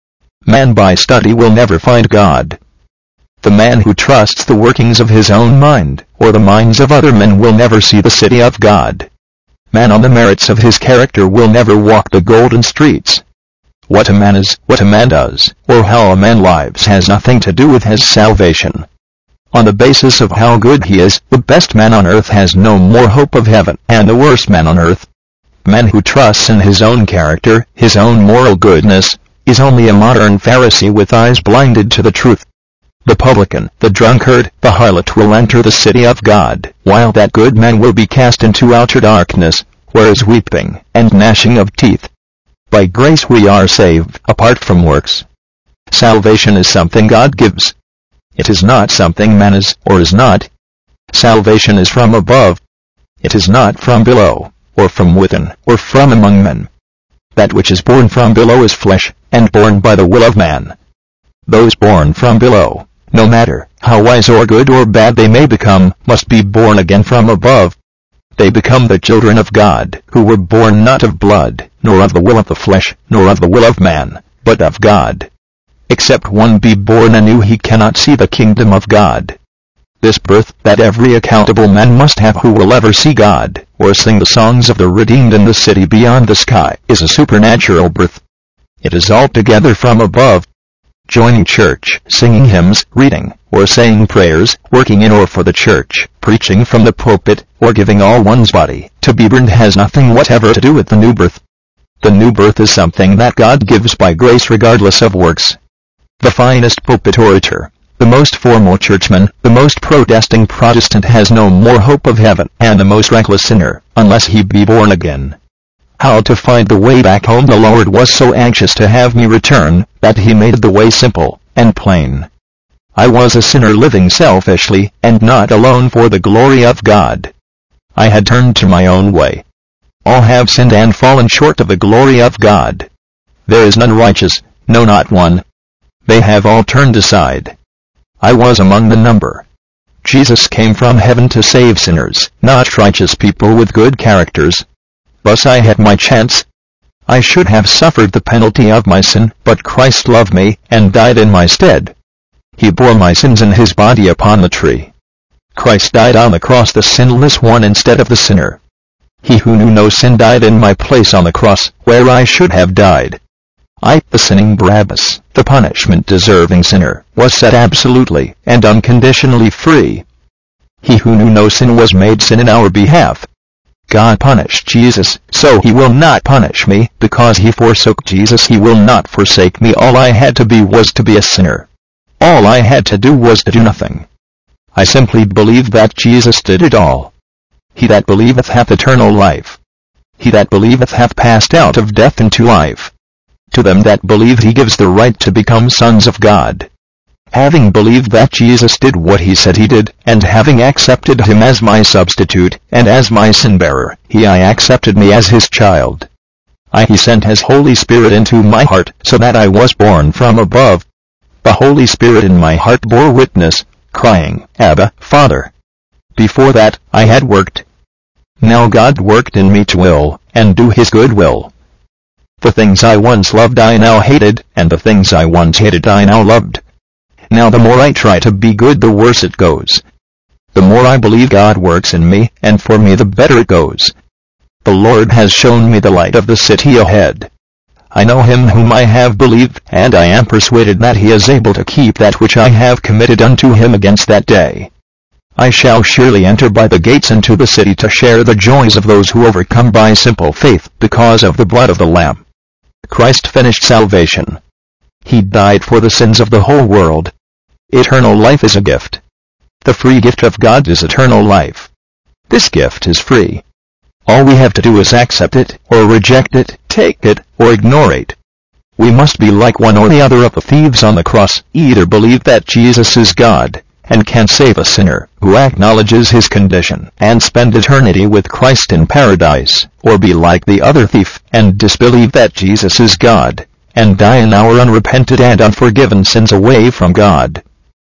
Man by study will never find God. The man who trusts the workings of his own mind, or the minds of other men, will never see the city of God. Man on the merits of his character will never walk the golden streets. What a man is, what a man does, or how a man lives has nothing to do with his salvation. On the basis of how good he is, the best man on earth has no more hope of heaven, and the worst man on earth, man who trusts in his own character, his own moral goodness, is only a modern Pharisee with eyes blinded to the truth. The publican, the drunkard, the harlot will enter the city of God, while that good man will be cast into outer darkness, where is weeping and gnashing of teeth. By grace we are saved, apart from works. Salvation is something God gives. It is not something man is, or is not. Salvation is from above. It is not from below, or from within, or from among men. That which is born from below is flesh, and born by the will of man. Those born from below, no matter how wise or good or bad they may become, must be born again from above. They become the children of God, who were born not of blood, nor of the will of the flesh, nor of the will of man, but of God. Except one be born anew, he cannot see the kingdom of God. This birth that every accountable man must have who will ever see God, or sing the songs of the redeemed in the city beyond the sky, is a supernatural birth. It is altogether from above. Joining church, singing hymns, reading, or saying prayers, working in or for the church, preaching from the pulpit, or giving all one's body to be burned has nothing whatever to do with the new birth. The new birth is something that God gives by grace regardless of works. The finest pulpit orator, the most formal churchman, the most protesting Protestant has no more hope of heaven, and the most reckless sinner, unless he be born again. How to find the way back home? The Lord was so anxious to have me return, that he made the way simple and plain. I was a sinner living selfishly, and not alone for the glory of God. I had turned to my own way. All have sinned and fallen short of the glory of God. There is none righteous, no, not one. They have all turned aside. I was among the number. Jesus came from heaven to save sinners, not righteous people with good characters. Thus I had my chance. I should have suffered the penalty of my sin, but Christ loved me, and died in my stead. He bore my sins in his body upon the tree. Christ died on the cross, the sinless one instead of the sinner. He who knew no sin died in my place on the cross, where I should have died. I, the sinning Barabbas, the punishment-deserving sinner, was set absolutely and unconditionally free. He who knew no sin was made sin in our behalf. God punished Jesus, so he will not punish me. Because he forsook Jesus, he will not forsake me. All I had to be was to be a sinner. All I had to do was to do nothing. I simply believed that Jesus did it all. He that believeth hath eternal life. He that believeth hath passed out of death into life. To them that believe he gives the right to become sons of God. Having believed that Jesus did what he said he did, and having accepted him as my substitute, and as my sin-bearer, he accepted me as his child. He sent his Holy Spirit into my heart, so that I was born from above. The Holy Spirit in my heart bore witness, crying, Abba, Father. Before that, I had worked. Now God worked in me to will and do his good will. The things I once loved I now hated, and the things I once hated I now loved. Now the more I try to be good, the worse it goes. The more I believe God works in me and for me, the better it goes. The Lord has shown me the light of the city ahead. I know him whom I have believed, and I am persuaded that he is able to keep that which I have committed unto him against that day. I shall surely enter by the gates into the city to share the joys of those who overcome by simple faith because of the blood of the Lamb. Christ finished salvation. He died for the sins of the whole world. Eternal life is a gift. The free gift of God is eternal life. This gift is free. All we have to do is accept it, or reject it, take it, or ignore it. We must be like one or the other of the thieves on the cross, either believe that Jesus is God, and can save a sinner who acknowledges his condition and spend eternity with Christ in paradise, or be like the other thief and disbelieve that Jesus is God, and die in our unrepented and unforgiven sins away from God.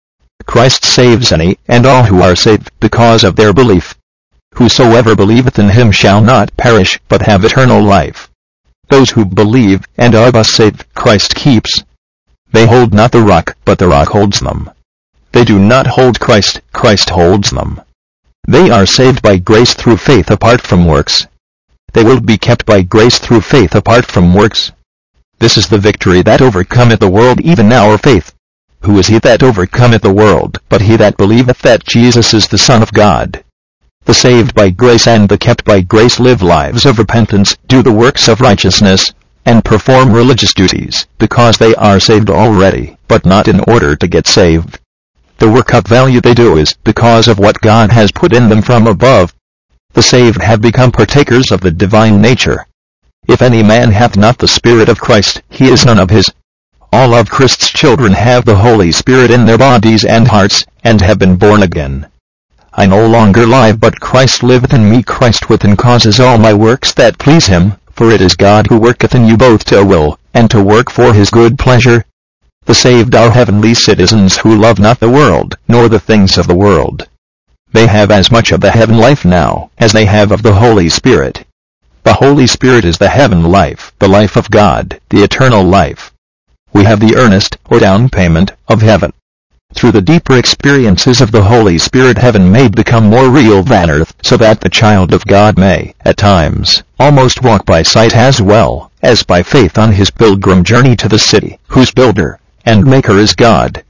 Christ saves any and all who are saved because of their belief. Whosoever believeth in him shall not perish, but have eternal life. Those who believe and are thus saved, Christ keeps. They hold not the rock, but the rock holds them. They do not hold Christ, Christ holds them. They are saved by grace through faith apart from works. They will be kept by grace through faith apart from works. This is the victory that overcometh the world, even our faith. Who is he that overcometh the world, but he that believeth that Jesus is the Son of God? The saved by grace and the kept by grace live lives of repentance, do the works of righteousness, and perform religious duties, because they are saved already, but not in order to get saved. The work of value they do is because of what God has put in them from above. The saved have become partakers of the divine nature. If any man hath not the Spirit of Christ, he is none of his. All of Christ's children have the Holy Spirit in their bodies and hearts, and have been born again. I no longer live, but Christ liveth in me. Christ within causes all my works that please him, for it is God who worketh in you both to will, and to work for his good pleasure. The saved are heavenly citizens who love not the world, nor the things of the world. They have as much of the heaven life now, as they have of the Holy Spirit. The Holy Spirit is the heaven life, the life of God, the eternal life. We have the earnest, or down payment, of heaven. Through the deeper experiences of the Holy Spirit, heaven may become more real than earth, so that the child of God may, at times, almost walk by sight as well as by faith on his pilgrim journey to the city, whose builder and maker is God.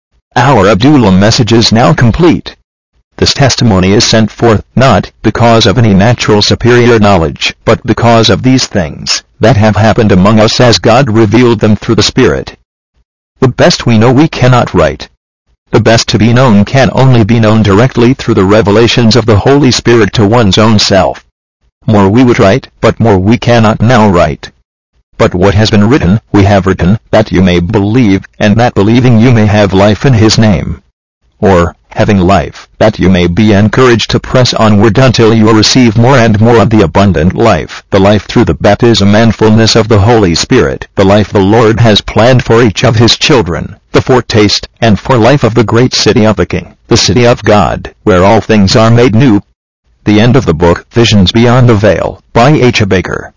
Our Abdullah message is now complete. This testimony is sent forth, not because of any natural superior knowledge, but because of these things that have happened among us as God revealed them through the Spirit. The best we know we cannot write. The best to be known can only be known directly through the revelations of the Holy Spirit to one's own self. More we would write, but more we cannot now write. But what has been written, we have written, that you may believe, and that believing you may have life in his name. Or, having life, that you may be encouraged to press onward until you receive more and more of the abundant life, the life through the baptism and fullness of the Holy Spirit, the life the Lord has planned for each of his children, the foretaste and forelife of the great city of the King, the city of God, where all things are made new. The end of the book, Visions Beyond the Veil, by H. A. Baker.